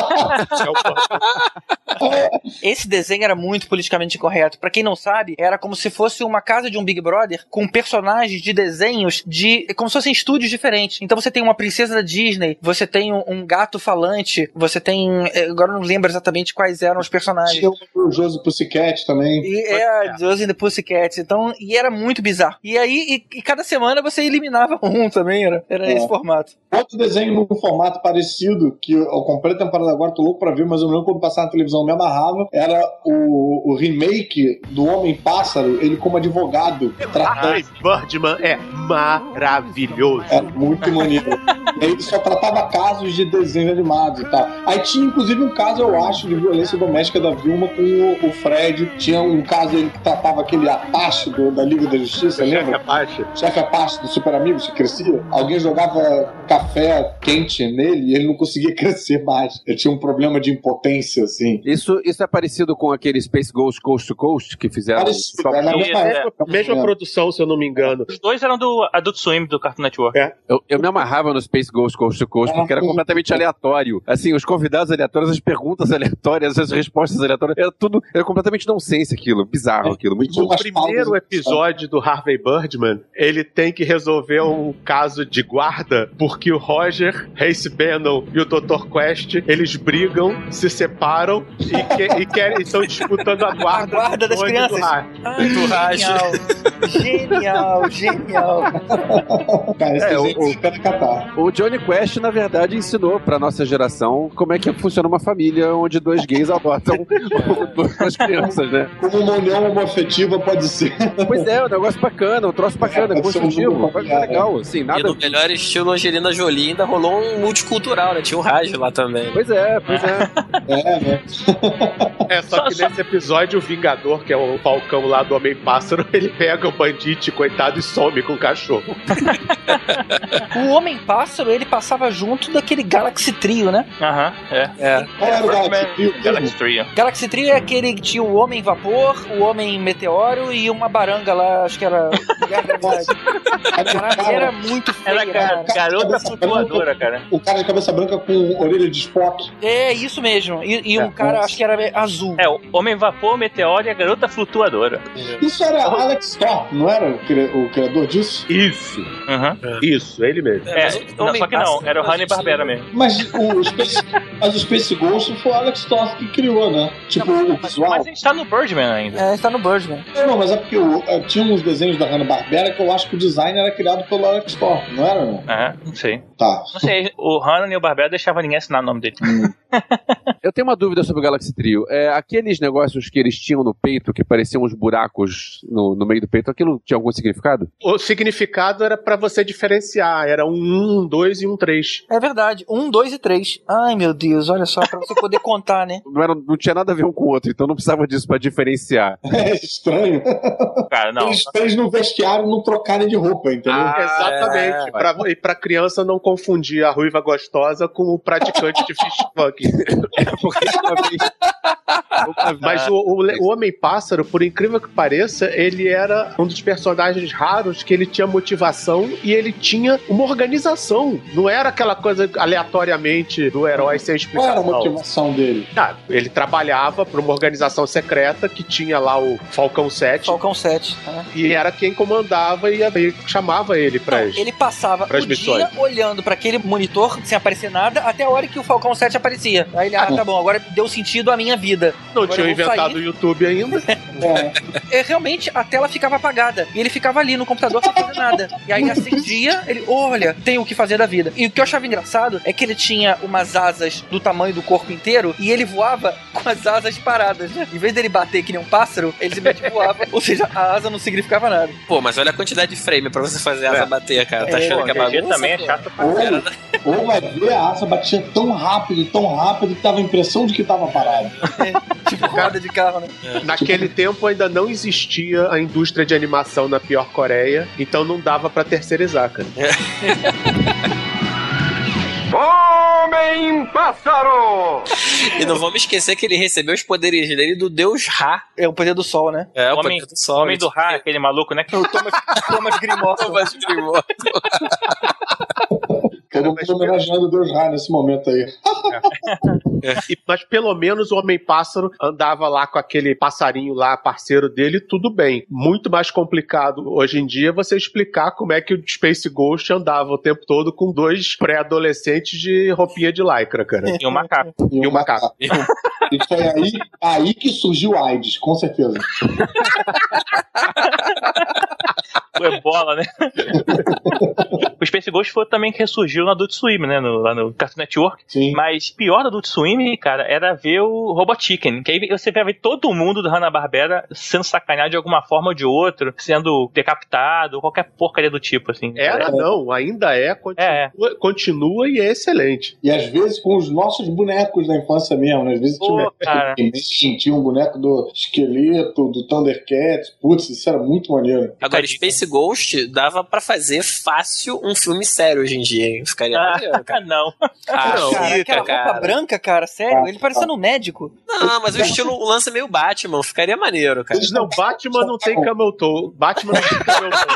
Speaker 4: Esse desenho era muito politicamente incorreto. Pra quem não sabe, era como se fosse uma casa de um Big Brother com personagens de desenhos de... como se fossem estúdios diferentes. Então você tem uma princesa da Disney, você tem um, um gato falante, você tem... agora eu não lembro exatamente quais eram os personagens.
Speaker 7: Tinha o Josie Pussycat também.
Speaker 4: E, é, a Josie and the Pussycat. Então, e era muito bizarro. E aí, e, e cada semana você eliminava um também, era, era é. esse formato.
Speaker 7: Outro desenho num formato parecido, que eu comprei a temporada agora, tô louco pra ver, mas eu não lembro quando passar na televisão, me amarrava, era o, o remake do Homem-Pássaro, ele como advogado.
Speaker 8: Ai, Birdman é maravilhoso.
Speaker 7: É muito maneiro. Ele só tratava casos de desenhos animados e tal. Aí tinha, inclusive, um caso, eu acho, de violência doméstica da Vilma com o, o Fred. Tinha um caso ele que tratava aquele Apache do, da Liga da Justiça,
Speaker 8: o
Speaker 7: lembra?
Speaker 8: Chefe Apache.
Speaker 7: Chefe Apache do Super Amigos, que crescia. Alguém jogava café quente nele e ele não conseguia crescer mais. Ele tinha um problema de impotência, assim.
Speaker 6: Isso, isso é parecido com aquele Space Ghost Coast to Coast que fizeram?
Speaker 7: Parecido,
Speaker 6: é
Speaker 8: na mesma, é, época, mesma é. produção, se eu não me engano.
Speaker 9: Os dois eram do Adult Swim, do Cartoon Network.
Speaker 6: É. Eu, eu me amarrava no Space Ghost Coast to Coast porque era completamente aleatório. Assim, os convidados aleatórios, as perguntas aleatórias, as respostas aleatórias, era tudo, era completamente nonsense aquilo, bizarro aquilo. Muito
Speaker 8: no primeiro episódio do Harvey Birdman, ele tem que resolver um caso de guarda porque o Roger, Race Bannon e o doutor Quest, eles brigam, se separam e, que, e querem, estão disputando a guarda,
Speaker 4: a guarda das crianças.
Speaker 8: Ai, do
Speaker 4: genial, genial, genial.
Speaker 7: Cara, esse
Speaker 6: é,
Speaker 7: o,
Speaker 6: o, o Johnny Quest, na verdade, ensinou pra nossa geração como é que funciona uma família onde dois gays adotam duas crianças, né?
Speaker 7: Como uma união homoafetiva pode ser.
Speaker 6: Pois é, um negócio bacana, um troço bacana, é, construtivo, um legal, assim, nada...
Speaker 5: E no melhor estilo Angelina Jolie ainda rolou um multicultural, né? Tinha um rádio lá também.
Speaker 6: Pois é, pois é.
Speaker 7: É, né?
Speaker 8: É, só que nesse episódio o Vingador, que é o Falcão lá do Homem-Pássaro, ele pega o Bandite, coitado, e some com o cachorro.
Speaker 4: O Homem-Pássaro, ele passava junto daquele Galaxy Trio, né?
Speaker 9: Aham, uh-huh, é. é.
Speaker 7: Qual era o Galaxy Trio?
Speaker 9: Galaxy Trio.
Speaker 4: Galaxy Trio é aquele que tinha o Homem-Vapor, o Homem-Meteoro e uma baranga lá, acho que era... Caraca, era muito feio.
Speaker 9: Era cara, garota flutuadora, cara.
Speaker 7: O cara de cabeça branca com orelha de Spock.
Speaker 4: É, isso mesmo. E, e um é, cara, acho que era azul.
Speaker 9: É, o Homem-Vapor, Meteoro e a garota flutuadora.
Speaker 7: Isso era Alex Thorpe, não era o, cri- o criador disso?
Speaker 8: Isso.
Speaker 9: Uhum.
Speaker 8: Isso, ele mesmo.
Speaker 9: É, não, só que não, era o Hanna-Barbera mesmo.
Speaker 7: Mas o Space, mas o Space Ghost foi o Alex Thorpe que criou, né? Tipo,
Speaker 9: não,
Speaker 7: o visual.
Speaker 9: Mas a gente tá no Birdman ainda.
Speaker 4: É, a gente tá no Birdman.
Speaker 7: Não, não, mas é porque o, é, tinha uns desenhos da Hanna-Barbera que eu acho que o design era criado pelo Alex Thorpe, não era, não?
Speaker 9: É, não sei.
Speaker 7: Tá.
Speaker 9: Não sei, o Hanna e o Barbera deixavam ninguém assinar o nome dele.
Speaker 6: Eu tenho uma dúvida sobre o Galaxy Trio. É, aqueles negócios que eles tinham no peito, que pareciam uns buracos no, no meio do peito, aquilo tinha algum significado?
Speaker 8: O significado era pra você diferenciar. Era um um, um dois e um três.
Speaker 4: É verdade. um, dois e três. Ai, meu Deus, olha só, pra você poder contar, né?
Speaker 6: Não, era, não tinha nada a ver um com o outro, então não precisava disso pra diferenciar.
Speaker 7: É estranho.
Speaker 9: Cara, não.
Speaker 7: Eles três no vestiário não trocarem de roupa, entendeu?
Speaker 8: Ah, exatamente. É, pra, e pra criança não confundir a ruiva gostosa com o praticante de fish funk. Mas o, o, o Homem-Pássaro, por incrível que pareça, ele era um dos personagens raros que ele tinha motivação e ele tinha uma organização. Não era aquela coisa aleatoriamente do herói sem explicação.
Speaker 7: Qual era a motivação dele?
Speaker 8: Ah, ele trabalhava para uma organização secreta que tinha lá o Falcão sete.
Speaker 4: Falcão sete. É.
Speaker 8: E era quem comandava e, e chamava ele para
Speaker 4: as Ele passava o missões. Dia olhando para aquele monitor sem aparecer nada até a hora que o Falcão sete aparecia. Aí ele, ah, tá bom, agora deu sentido à minha vida.
Speaker 8: Não tinha inventado sair. o YouTube ainda.
Speaker 4: É. É, realmente, a tela ficava apagada. E ele ficava ali no computador sem fazer nada. E aí acendia, ele, olha, tem o que fazer da vida. E o que eu achava engraçado é que ele tinha umas asas do tamanho do corpo inteiro e ele voava com as asas paradas, né? Em vez dele bater que nem um pássaro, ele simplesmente voava. Ou seja, a asa não significava nada.
Speaker 5: Pô, mas olha a quantidade de frame pra você fazer a asa é. bater, cara. Tá é, achando pô, que é bagunça?
Speaker 9: Também é chato pra
Speaker 7: caramba. Ou vai ver, a asa batia tão rápido, tão rápido que dava a impressão de que tava parado.
Speaker 4: É, tipo roda de carro, né?
Speaker 8: É. Naquele tempo ainda não existia a indústria de animação na pior Coreia, então não dava pra terceirizar, cara.
Speaker 5: É.
Speaker 1: Homem-Pássaro!
Speaker 5: E não vamos esquecer que ele recebeu os poderes dele do Deus Ra.
Speaker 4: É o poder do sol, né?
Speaker 5: É, o
Speaker 9: homem,
Speaker 5: poder do sol.
Speaker 9: O homem do Ra, aquele maluco, né?
Speaker 4: O Thomas, Thomas Grimorto.
Speaker 5: Thomas Grimorto.
Speaker 7: Todo mundo homenageando o Deus Ra nesse momento aí.
Speaker 8: É. E, mas pelo menos o Homem-Pássaro andava lá com aquele passarinho lá, parceiro dele, tudo bem. Muito mais complicado hoje em dia você explicar como é que o Space Ghost andava o tempo todo com dois pré-adolescentes de roupinha de lycra, cara.
Speaker 9: E um macaco.
Speaker 7: E um, e um macaco. E foi aí, aí que surgiu a AIDS, com certeza.
Speaker 9: Foi bola, né? O Space Ghost foi também que ressurgiu no Adult Swim, né? No, lá no Cartoon Network.
Speaker 7: Sim.
Speaker 9: Mas pior do Adult Swim, cara, era ver o Robot Chicken. Que aí você vai ver todo mundo do Hanna-Barbera sendo sacaneado de alguma forma ou de outra, sendo decapitado, qualquer porcaria do tipo, assim.
Speaker 8: Era, não, ainda é continua, é, continua e é excelente.
Speaker 7: E às vezes com os nossos bonecos da infância mesmo, né? Às vezes
Speaker 9: Pô,
Speaker 7: tinha, tinha um boneco do Esqueleto, do Thundercats. Putz, isso era muito maneiro.
Speaker 5: Agora, Space Ghost dava pra fazer fácil um filme sério hoje em dia, hein? Ficaria
Speaker 9: ah,
Speaker 5: maneiro, cara.
Speaker 9: Não.
Speaker 5: Ah,
Speaker 4: não. Cara, aquela roupa cara. branca, cara, sério, ah, ele parecendo um médico.
Speaker 5: Não, mas o estilo, o lance é meio Batman, ficaria maneiro, cara.
Speaker 8: Não, Batman não tem camel toe. Batman não tem camel toe.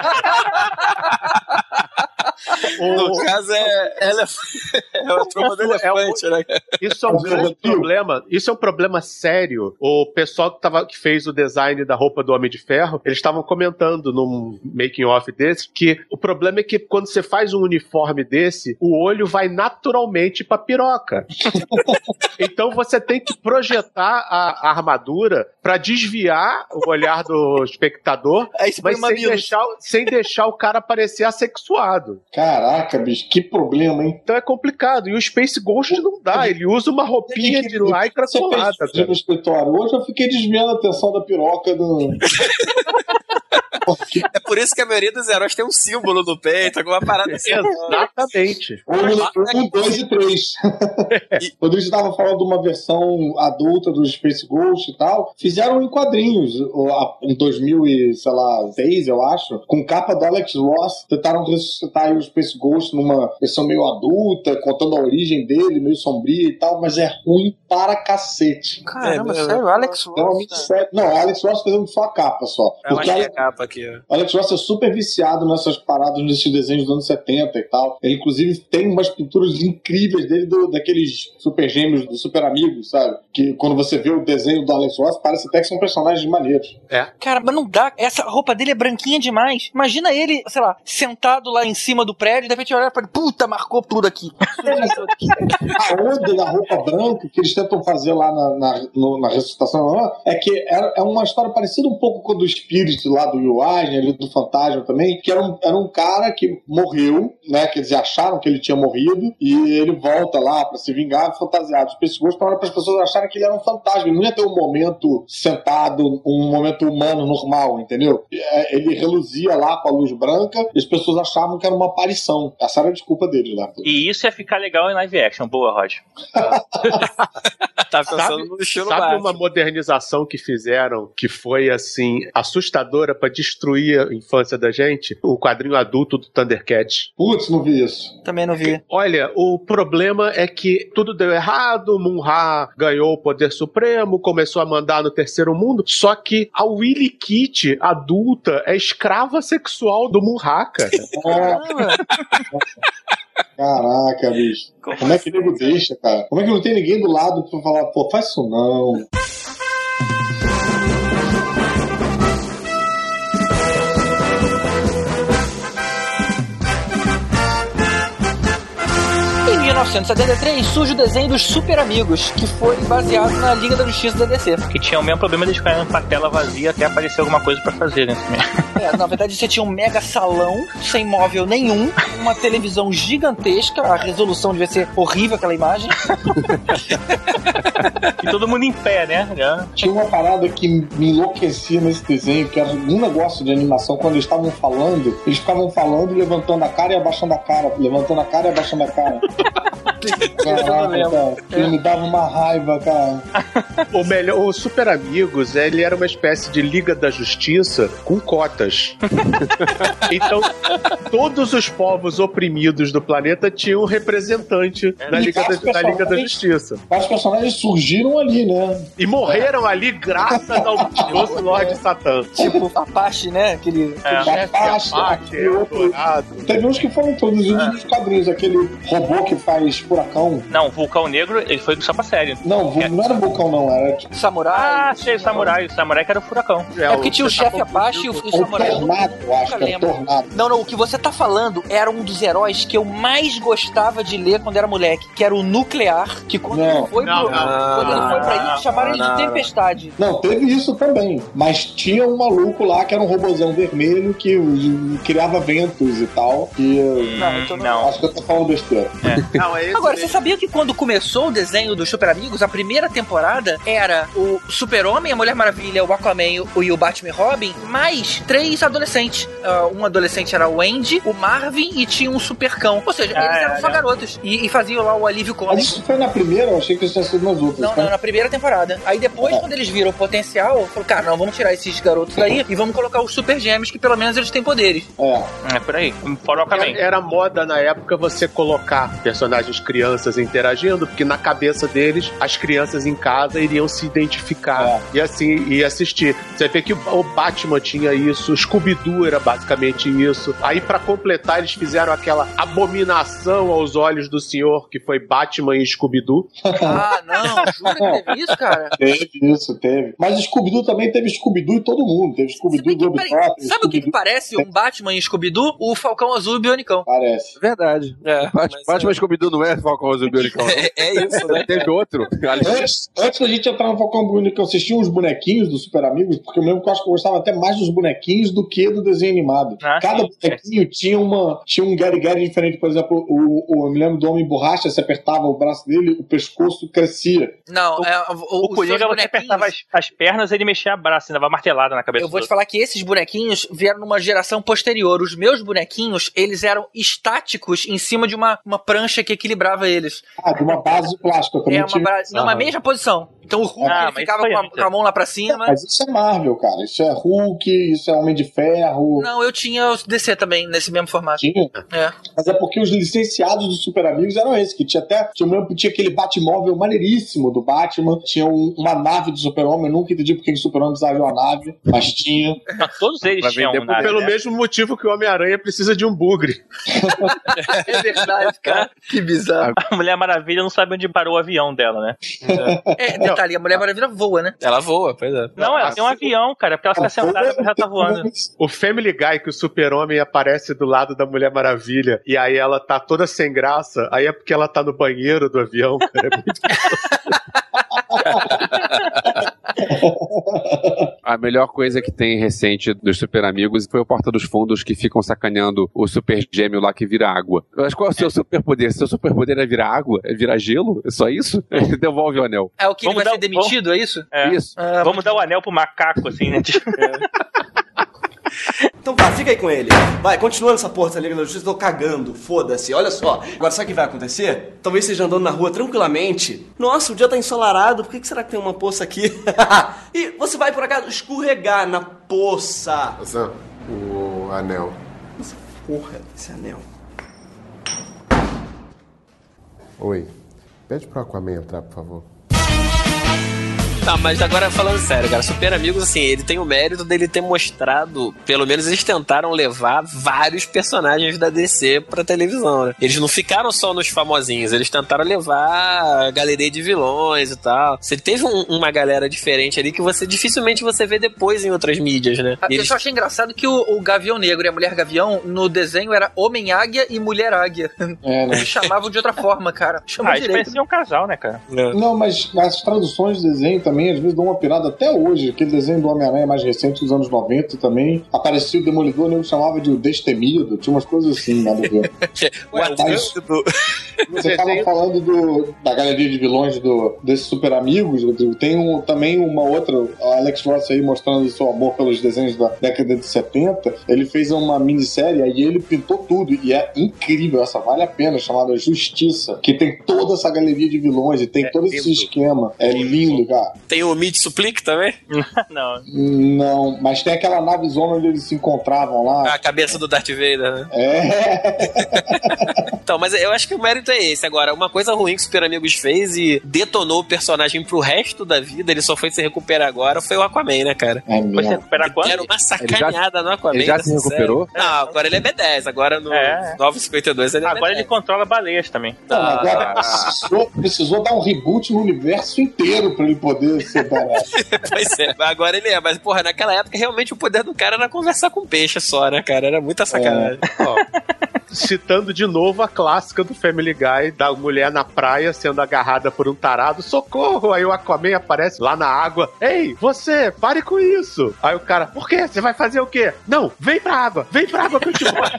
Speaker 5: No caso é, ela é uma tromba do elefante,
Speaker 8: é um,
Speaker 5: né?
Speaker 8: Isso é um grande problema. Isso é um problema sério. O pessoal que, tava, que fez o design da roupa do Homem de Ferro, eles estavam comentando num making off desse que o problema é que quando você faz um uniforme desse, o olho vai naturalmente pra piroca. Então você tem que projetar a, a armadura pra desviar o olhar do espectador, mas sem deixar, sem deixar o cara parecer assexuado.
Speaker 7: Caraca, bicho, que problema, hein?
Speaker 8: Então é complicado. E o Space Ghost não dá. Ele usa uma roupinha de lycra colada.
Speaker 7: No escritório hoje eu fiquei desviando a atenção da piroca do...
Speaker 5: É por isso que a maioria dos heróis tem um símbolo no peito, alguma parada assim.
Speaker 8: Exatamente.
Speaker 7: Um, dois e três. Quando eles estavam falando de uma versão adulta do Space Ghost e tal, fizeram em quadrinhos, em dois mil e seis, eu acho, com capa do Alex Ross, tentaram ressuscitar o Space Ghost numa versão meio adulta, contando a origem dele, meio sombria e tal, mas é ruim para cacete.
Speaker 4: Caramba, é, sério? Alex Ross?
Speaker 7: Né? Não, Alex Ross fazendo só a capa só.
Speaker 5: Eu acho que é a capa aqui.
Speaker 7: O Alex Ross é super viciado nessas paradas, nesses desenhos dos anos setenta e tal. Ele, inclusive, tem umas pinturas incríveis dele, do, daqueles super gêmeos, do Super Amigos, sabe? Que quando você vê o desenho do Alex Ross, parece até que são personagens maneiros.
Speaker 8: É.
Speaker 4: Cara, mas não dá. Essa roupa dele é branquinha demais. Imagina ele, sei lá, sentado lá em cima do prédio, de repente olhar e falar, puta, marcou tudo aqui.
Speaker 7: A onda da roupa branca que eles tentam fazer lá na, na, no, na ressuscitação é que é, é uma história parecida um pouco com o do Spirit lá do Will Eisner, do Fantasma também, que era um, era um cara que morreu, né? Quer dizer, acharam que ele tinha morrido e ele volta lá pra se vingar fantasiado. Os pessoas para as pessoas acharem que ele era um fantasma. Ele não ia ter um momento sentado, um momento humano normal, entendeu? Ele reluzia lá com a luz branca e as pessoas achavam que era uma aparição. Essa era a desculpa dele lá.
Speaker 9: E isso ia ficar legal em live action. Boa, Roger.
Speaker 5: Tá pensando
Speaker 8: sabe,
Speaker 5: no estilo
Speaker 8: sabe
Speaker 5: básico.
Speaker 8: Uma modernização que fizeram que foi, assim, assustadora pra destruir a infância da gente? O quadrinho adulto do Thundercats.
Speaker 7: Putz, não vi isso.
Speaker 4: Também não vi.
Speaker 8: Olha, o problema é que tudo deu errado, Mun-Ra ganhou o poder supremo, começou a mandar no terceiro mundo, só que a Willy Kitty, adulta, é escrava sexual do Mun-Ra, cara.
Speaker 7: Caraca, bicho. Como, Como é que nego deixa, cara? Como é que não tem ninguém do lado pra falar, pô, faz isso não.
Speaker 4: Em mil novecentos e setenta e três surge o desenho dos Super Amigos, que foi baseado na Liga da Justiça da D C.
Speaker 9: Que tinha o mesmo problema de ficar com a tela vazia até aparecer alguma coisa pra fazer, né?
Speaker 4: É, na verdade você tinha um mega salão, sem móvel nenhum, uma televisão gigantesca, a resolução devia ser horrível aquela imagem.
Speaker 9: E todo mundo em pé, né?
Speaker 7: Tinha uma parada que me enlouquecia nesse desenho, que era um negócio de animação, quando eles estavam falando, eles ficavam falando, levantando a cara e abaixando a cara, levantando a cara e abaixando a cara. Caraca, cara, ele me dava uma raiva, cara.
Speaker 8: O melhor, o Super Amigos, ele era uma espécie de Liga da Justiça com cotas. Então, todos os povos oprimidos do planeta tinham um representante na Liga da, na Liga da Justiça.
Speaker 7: Vários personagens surgiram ali, né?
Speaker 8: E morreram ali graças ao doce Lorde Satã.
Speaker 4: Tipo, Apache, né? Aquele,
Speaker 7: é.
Speaker 4: aquele chefe.
Speaker 7: Apache,
Speaker 8: Apache outro.
Speaker 7: Teve uns que foram introduzidos é. nos quadrinhos, aquele robô que faz furacão.
Speaker 9: Não, o Vulcão Negro, ele foi só pra série.
Speaker 7: Não, é. não era vulcão, não, era tipo...
Speaker 4: Samurai.
Speaker 9: Ah, sei, o Samurai. O Samurai que era o furacão.
Speaker 4: É, é porque tinha o chefe Apache e o, o Samurai.
Speaker 7: Tornado, eu acho que é tornado.
Speaker 4: Não, não, o que você tá falando era um dos heróis que eu mais gostava de ler quando era moleque, que era o Nuclear, que quando
Speaker 7: não.
Speaker 4: ele foi
Speaker 8: não,
Speaker 4: pro,
Speaker 8: não,
Speaker 4: quando ele foi pra ilha, chamaram
Speaker 8: não,
Speaker 4: ele de Tempestade.
Speaker 7: Não, teve isso também. Mas tinha um maluco lá que era um robôzão vermelho que criava ventos e tal. Que,
Speaker 4: não, então não.
Speaker 7: Acho que eu tô falando besteira.
Speaker 9: É.
Speaker 8: Não, é
Speaker 4: Agora, você sabia que quando começou o desenho dos Super Amigos, a primeira temporada era o Super-Homem, a Mulher Maravilha, o Aquaman e o Batman e Robin, mais três adolescentes. Uh, um adolescente era o Andy, o Marvin e tinha um Supercão. Ou seja, ah, eles eram é, só é. garotos. E, e faziam lá o alívio cômico.
Speaker 7: Mas isso foi na primeira? Eu achei que isso tinha sido nas outras.
Speaker 4: Não,
Speaker 7: né?
Speaker 4: não, na primeira temporada. Aí depois, é. quando eles viram o potencial, falaram, cara, não, vamos tirar esses garotos daí e vamos colocar os Super Gêmeos, que pelo menos eles têm poderes.
Speaker 7: É.
Speaker 9: É por aí. Fora o Aquaman.
Speaker 8: Era, era moda na época você colocar personagens crianças interagindo, porque na cabeça deles, as crianças em casa iriam se identificar é. e assim, e assistir. Você vê que o Batman tinha isso, o Scooby-Doo era basicamente isso. Aí, pra completar, eles fizeram aquela abominação aos olhos do senhor, que foi Batman e Scooby-Doo.
Speaker 4: Ah, não, jura que teve isso, cara?
Speaker 7: Teve isso, teve. Mas o Scooby-Doo também teve Scooby-Doo e todo mundo. Teve Scooby-Doo do
Speaker 4: pare... Sabe o que, que parece um Batman e Scooby-Doo? O Falcão Azul e Bionicão.
Speaker 7: Parece.
Speaker 6: Verdade. É, Batman, Batman e Scooby-Doo não é Falcão Azul e Bionicão.
Speaker 4: É, é isso, né?
Speaker 6: Teve outro.
Speaker 7: Antes, antes da gente entrar no Falcão Bionicão, eu assisti uns bonequinhos do Super Amigos, porque eu lembro que eu acho que eu gostava até mais dos bonequinhos do que do desenho animado. Ah, Cada sim, bonequinho é. tinha, uma, tinha um Gary Gary diferente. Por exemplo, o, o, eu me lembro do Homem Borracha, você apertava o braço dele, o pescoço crescia.
Speaker 4: Não,
Speaker 9: o,
Speaker 4: é,
Speaker 9: o, o Coringa, você apertava as, as pernas, ele mexia a braço, dava martelada na cabeça.
Speaker 4: Eu vou te falar que esses bonequinhos vieram numa geração posterior. Os meus bonequinhos, eles eram estáticos em cima de uma, uma prancha que equilibrava eles.
Speaker 7: Ah, de uma base de plástico. Eu também
Speaker 4: é, uma
Speaker 7: tive...
Speaker 4: base, não, uma mesma posição. Então o Hulk ah, ficava com a, com a mão lá pra cima.
Speaker 7: Mas isso é Marvel, cara. Isso é Hulk, isso é Homem de Ferro.
Speaker 4: Não, eu tinha o D C também, nesse mesmo formato.
Speaker 7: Tinha?
Speaker 4: É.
Speaker 7: Mas é porque os licenciados dos Super Amigos eram esses, que tinha até, tinha, tinha aquele Batmóvel maneiríssimo do Batman, tinha um, uma nave do Super-Homem, eu nunca entendi porque o Super-Homem precisava de uma nave, mas tinha.
Speaker 9: Todos eles tinham uma nave,
Speaker 8: pelo
Speaker 9: né?
Speaker 8: mesmo motivo que o Homem-Aranha precisa de um bugre.
Speaker 4: É verdade, cara. Que bizarro.
Speaker 9: A Mulher Maravilha não sabe onde parou o avião dela, né?
Speaker 4: É, detalhe, a Mulher Maravilha voa, né?
Speaker 5: Ela voa, pois é.
Speaker 9: Não, ela tem um avião, cara, porque ela fica sentada e já tá voando.
Speaker 8: O Family Guy, que o Super-Homem aparece do lado da Mulher Maravilha, e aí ela tá toda sem graça, aí é porque ela tá no banheiro do avião, cara. É muito
Speaker 6: A melhor coisa que tem recente dos Super Amigos foi o Porta dos Fundos, que ficam sacaneando o Super Gêmeo lá que vira água. Mas qual é o seu superpoder? Seu superpoder é virar água? É virar gelo? É só isso? Devolve o anel.
Speaker 4: É o que ele vai ser demitido,
Speaker 9: vamos...
Speaker 4: é isso?
Speaker 9: É.
Speaker 6: Isso.
Speaker 9: Ah, vamos dar o anel pro macaco, assim, né?
Speaker 18: Então tá, fica aí com ele. Vai, continuando essa porra dessa Liga da Justiça, tô cagando, foda-se. Olha só, agora sabe o que vai acontecer? Talvez esteja andando na rua tranquilamente. Nossa, o dia tá ensolarado, por que, que será que tem uma poça aqui? E você vai, por acaso, escorregar na poça.
Speaker 19: Sam, o anel.
Speaker 18: Essa porra desse anel.
Speaker 19: Oi, pede pro Aquaman entrar, por favor.
Speaker 5: Não, mas agora falando sério, cara, Super Amigos, assim, ele tem o mérito dele ter mostrado, pelo menos eles tentaram levar vários personagens da D C pra televisão, né? Eles não ficaram só nos famosinhos, eles tentaram levar a galeria de vilões e tal. Você teve um, uma galera diferente ali que você dificilmente você vê depois em outras mídias, né?
Speaker 4: Eles... Eu só achei engraçado que o, o Gavião Negro e a Mulher Gavião, no desenho, era Homem-Águia e Mulher Águia. É, né? Eles chamavam de outra forma, cara. Chamou
Speaker 9: ah, eles pareciam um casal, né, cara?
Speaker 7: Não, mas as traduções de desenho também, às vezes, dão uma pirada até hoje. Aquele desenho do Homem-Aranha mais recente, dos anos noventa também. Aparecia o Demolidor, o nego chamava de o Destemido. Tinha umas coisas assim, nada a ver.
Speaker 5: Ué,
Speaker 7: mas, você tava falando do, da galeria de vilões do, desses Super Amigos, Rodrigo. Tem um, também uma outra, o Alex Ross aí mostrando o seu amor pelos desenhos da década de setenta. Ele fez uma minissérie e ele pintou tudo. E é incrível, essa vale a pena, chamada Justiça, que tem toda essa galeria de vilões e tem é todo lindo. Esse esquema. É lindo, cara.
Speaker 5: Tem o Meat Supplique também?
Speaker 9: Não.
Speaker 7: Não, mas tem aquela navezona onde eles se encontravam lá.
Speaker 5: A cabeça do Darth Vader, né?
Speaker 7: É.
Speaker 5: Então, mas eu acho que o mérito é esse. Agora, uma coisa ruim que o Super Amigos fez e detonou o personagem pro resto da vida, ele só foi se recuperar agora, foi o Aquaman, né, cara?
Speaker 7: É
Speaker 9: foi se recuperar quando?
Speaker 5: Era uma sacaneada já, no Aquaman.
Speaker 6: Ele já se recuperou?
Speaker 5: Série. Não, agora ele é B dez. Agora no é. nove cinquenta e dois ele é
Speaker 9: Agora
Speaker 5: B dez.
Speaker 9: Ele controla baleias também.
Speaker 7: Não, agora precisou, precisou dar um reboot no universo inteiro pra ele poder ser barato.
Speaker 5: Pois é, agora ele é. Mas, porra, naquela época, realmente o poder do cara era conversar com peixe só, né, cara? Era muita sacanagem.
Speaker 8: É. Ó, citando de novo a clássica do Family Guy, da mulher na praia sendo agarrada por um tarado. Socorro! Aí o Aquaman aparece lá na água. Ei, você, pare com isso! Aí o cara, por quê? Você vai fazer o quê? Não, vem pra água! Vem pra água que eu te mostro!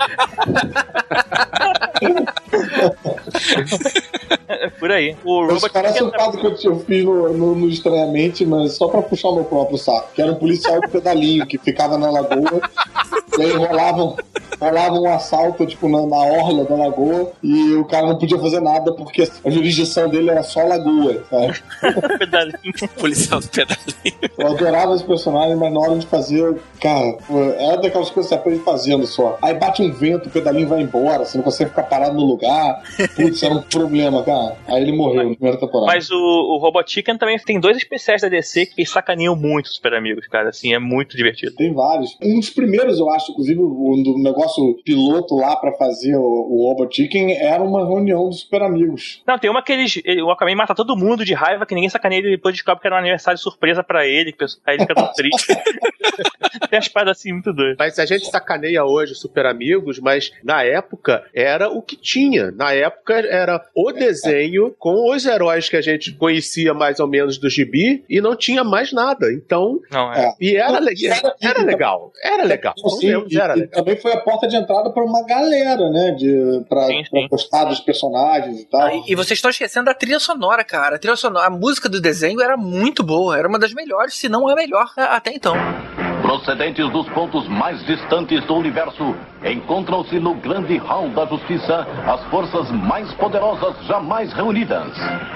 Speaker 9: É por aí. O
Speaker 7: Robert parece um quadro que eu, eu fiz no, no, no Estranhamente, mas só pra puxar o meu próprio saco. Que era um policial de pedalinho que ficava na lagoa e aí rolavam, rolava um assalto tipo, na, na orla da lagoa e o cara não podia fazer nada porque a jurisdição dele era só lagoa, sabe?
Speaker 9: Pedalinho.
Speaker 5: Policial do pedalinho.
Speaker 7: Eu adorava esse personagem, mas na hora de fazer, cara, era daquelas coisas que você aprende fazendo só. Aí bate um vento, o pedalinho vai embora, você não consegue ficar parado no lugar. Putz, era um problema, cara. Aí ele morreu na primeira temporada.
Speaker 9: Mas o, o Robot Chicken também tem dois especiais da D C que sacaneiam muito os Super Amigos, cara. Assim, é muito divertido.
Speaker 7: Tem vários. Um dos primeiros, eu acho, inclusive, o, o negócio piloto lá pra fazer o, o Robot Chicken era uma reunião dos Super Amigos.
Speaker 9: Não, tem uma que eles, ele, o Aquaman mata todo mundo de raiva, que ninguém sacaneia ele, depois descobre que era um aniversário surpresa pra ele, que aí ele fica todo triste. Tem as paradas assim muito doidas.
Speaker 8: Mas a gente sacaneia hoje Super Amigos, mas na época era o que tinha. Na época era o desenho com os heróis que a gente conhecia mais ou menos do gibi e não tinha mais nada. Então,
Speaker 9: não, é.
Speaker 8: e era, le- era, era legal. Era legal.
Speaker 7: Sim, e, era legal. E também foi a porta de entrada pra uma galera, né? De, pra, sim, sim. pra gostar dos personagens e tal.
Speaker 4: Ah, e, e vocês estão esquecendo da trilha sonora, cara. A trilha sonora, a música do desenho era muito boa. Era uma das melhores, se não a melhor até então.
Speaker 13: Procedentes dos pontos mais distantes do universo, encontram-se no grande hall da justiça as forças mais poderosas jamais reunidas.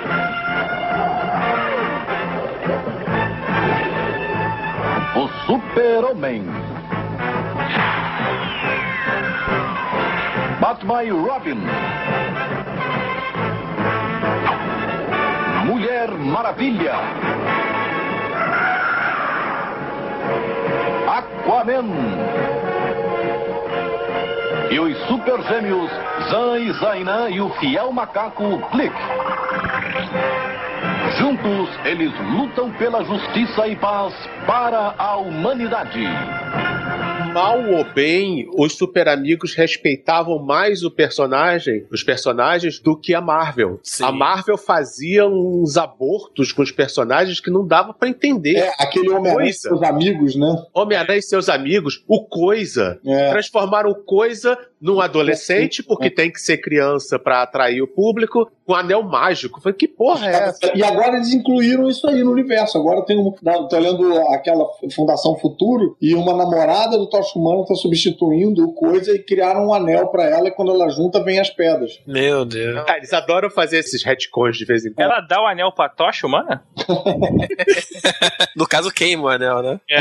Speaker 13: O Super-Homem, Batman e Robin, Mulher Maravilha, Aquaman e os super gêmeos Zan e Zainan e o fiel macaco Click. Juntos, eles lutam pela justiça e paz para a humanidade.
Speaker 8: Mal ou bem, os Super Amigos respeitavam mais o personagem, os personagens, do que a Marvel. Sim. A Marvel fazia uns abortos com os personagens que não dava pra entender.
Speaker 7: É, aquele Homem-Aranha e seus amigos, né?
Speaker 8: Homem-Aranha e seus amigos, o Coisa. É. Transformaram o Coisa num adolescente, porque é. tem que ser criança pra atrair o público, com um anel mágico. Falei, que porra é essa?
Speaker 7: E agora eles incluíram isso aí no universo. Agora tem um... Tô olhando aquela Fundação Futuro e uma namorada do Tocha Humana tá substituindo o Coisa e criaram um anel pra ela e quando ela junta vem as pedras.
Speaker 5: Meu Deus.
Speaker 8: Ah, eles adoram fazer esses retcons de vez em quando.
Speaker 9: Ela dá o anel pra Tocha Humana?
Speaker 5: No caso, queima o anel, né?
Speaker 9: É.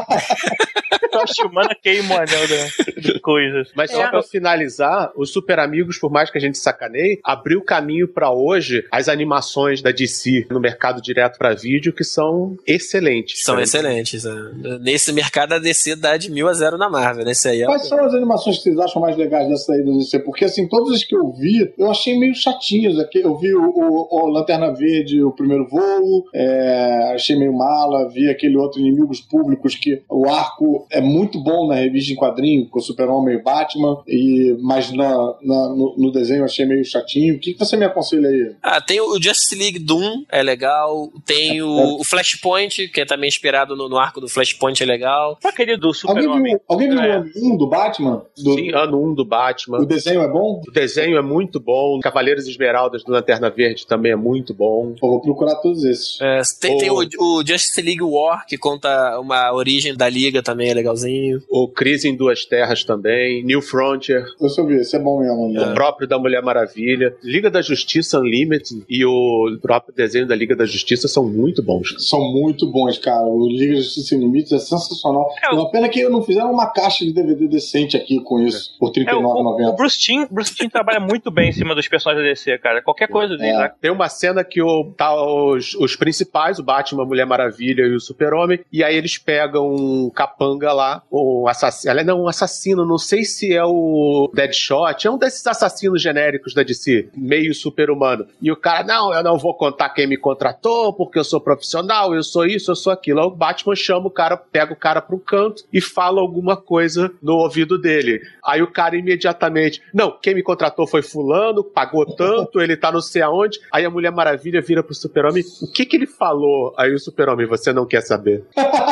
Speaker 9: Tocha humana queima o anel de coisas.
Speaker 8: Mas só
Speaker 9: é.
Speaker 8: pra finalizar, os Super Amigos, por mais que a gente sacaneie, abriu caminho pra hoje as animações da D C no mercado direto pra vídeo, que são excelentes.
Speaker 5: São
Speaker 8: cara.
Speaker 5: excelentes. Né? Nesse mercado, a D C dá de mil a zero na Marvel. Nesse aí é...
Speaker 7: Quais são as animações que vocês acham mais legais dessa aí do D C? Porque, assim, todas as que eu vi, eu achei meio chatinhas. Eu vi o, o, o Lanterna Verde, o Primeiro Voo, é, achei meio mala. Vi aquele outro Inimigos Públicos, que o arco é muito bom na revista em quadrinho, com o Super-Homem e Batman, e, mas na, na, no, no desenho eu achei meio chatinho. O que, que você me aconselha aí?
Speaker 5: Ah, tem o Justice League Doom, é legal. Tem o, o Flashpoint, que é também inspirado no, no arco do Flashpoint, é legal.
Speaker 9: Aquele do
Speaker 7: Alguém
Speaker 9: Super-Homem.
Speaker 7: viu, alguém viu
Speaker 9: É.
Speaker 7: o ano um do Batman? Do,
Speaker 8: Sim, ano um do Batman.
Speaker 7: O desenho é bom?
Speaker 8: O desenho é muito bom. Cavaleiros Esmeraldas do Lanterna Verde também é muito bom.
Speaker 7: Eu vou procurar todos esses.
Speaker 5: É, tem,
Speaker 8: O-
Speaker 5: tem o, o Justice League War, que conta uma origem da Liga, também é legalzinho.
Speaker 8: O Crise em Duas Terras também. New Frontier.
Speaker 7: Eu só vi, esse é bom mesmo. Né?
Speaker 8: O próprio da Mulher Maravilha. Liga da Justiça Unlimited e o próprio desenho da Liga da Justiça são muito bons.
Speaker 7: São muito bons, cara. O Liga da Justiça Sem Limites é sensacional. É uma pena que não fizeram uma caixa de D V D decente aqui com isso, por trinta
Speaker 9: É,
Speaker 7: e
Speaker 9: o,
Speaker 7: nove reais e
Speaker 9: o
Speaker 7: noventa.
Speaker 9: Bruce Timm, Bruce Timm trabalha muito bem em cima dos personagens da D C, cara. Qualquer coisa dele, né?
Speaker 8: Tem uma cena que o, tá os, os principais, o Batman, a Mulher Maravilha e o Super-Homem, e aí eles pegam um capanga lá, um assassino, ela não, um assassino, não sei se é o Deadshot, é um desses assassinos genéricos da D C, meio super-humano. E o cara, não, eu não vou contar quem me contratou, porque eu sou profissional, eu sou isso, eu sou aquilo. Aí o Batman chama o cara, pega o cara pro canto e fala alguma coisa no ouvido dele. Aí o cara imediatamente, não, quem me contratou foi fulano, pagou tanto, ele tá não sei aonde. Aí a Mulher Maravilha vira pro Super-Homem, o que que ele falou? Aí o Super-Homem, você não quer saber.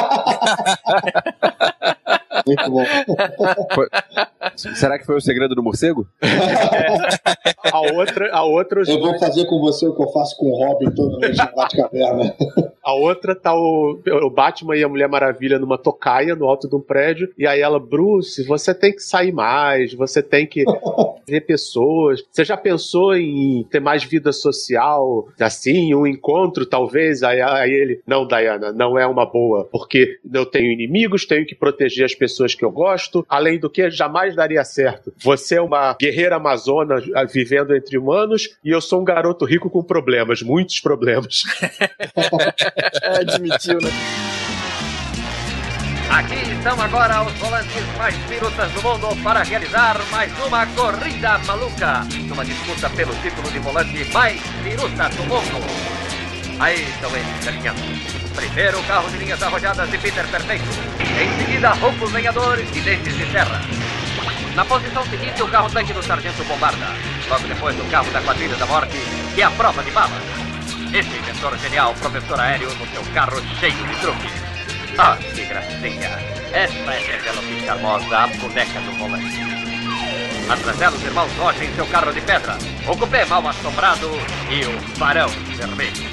Speaker 7: Muito bom.
Speaker 6: Foi- Será que foi o segredo do morcego?
Speaker 8: A outra, a outra...
Speaker 7: Eu vou fazer com você o que eu faço com o Robin toda noite na Batcaverna.
Speaker 8: A outra tá o, o Batman e a Mulher Maravilha numa tocaia no alto de um prédio, e aí ela, Bruce, você tem que sair mais, você tem que ver pessoas. Você já pensou em ter mais vida social, assim, um encontro talvez? Aí, aí ele, não, Diana, não é uma boa, porque eu tenho inimigos, tenho que proteger as pessoas que eu gosto, além do que jamais daria certo. Você é uma guerreira amazona ah, vivendo entre humanos, e eu sou um garoto rico com problemas, muitos problemas.
Speaker 5: Admitiu, né?
Speaker 20: Aqui estão agora os volantes mais pirutas do mundo para realizar mais uma corrida maluca, numa disputa pelo título de volante mais piruta do mundo. Aí estão eles caminhando. Primeiro o carro de linhas arrojadas de Peter Perfeito. Em seguida, roubos lenhadores e dentes de serra. Na posição seguinte, o carro tanque do Sargento Bombarda. Logo depois, o carro da Quadrilha da Morte, que é a prova de balas. Esse inventor genial, professor aéreo, no seu carro cheio de truques. Ah, que gracinha. Essa é a Penelope charmosa, a boneca do volante. Atrás dela, os irmãos Rocha em seu carro de pedra. O cupê mal assombrado e o Barão Vermelho.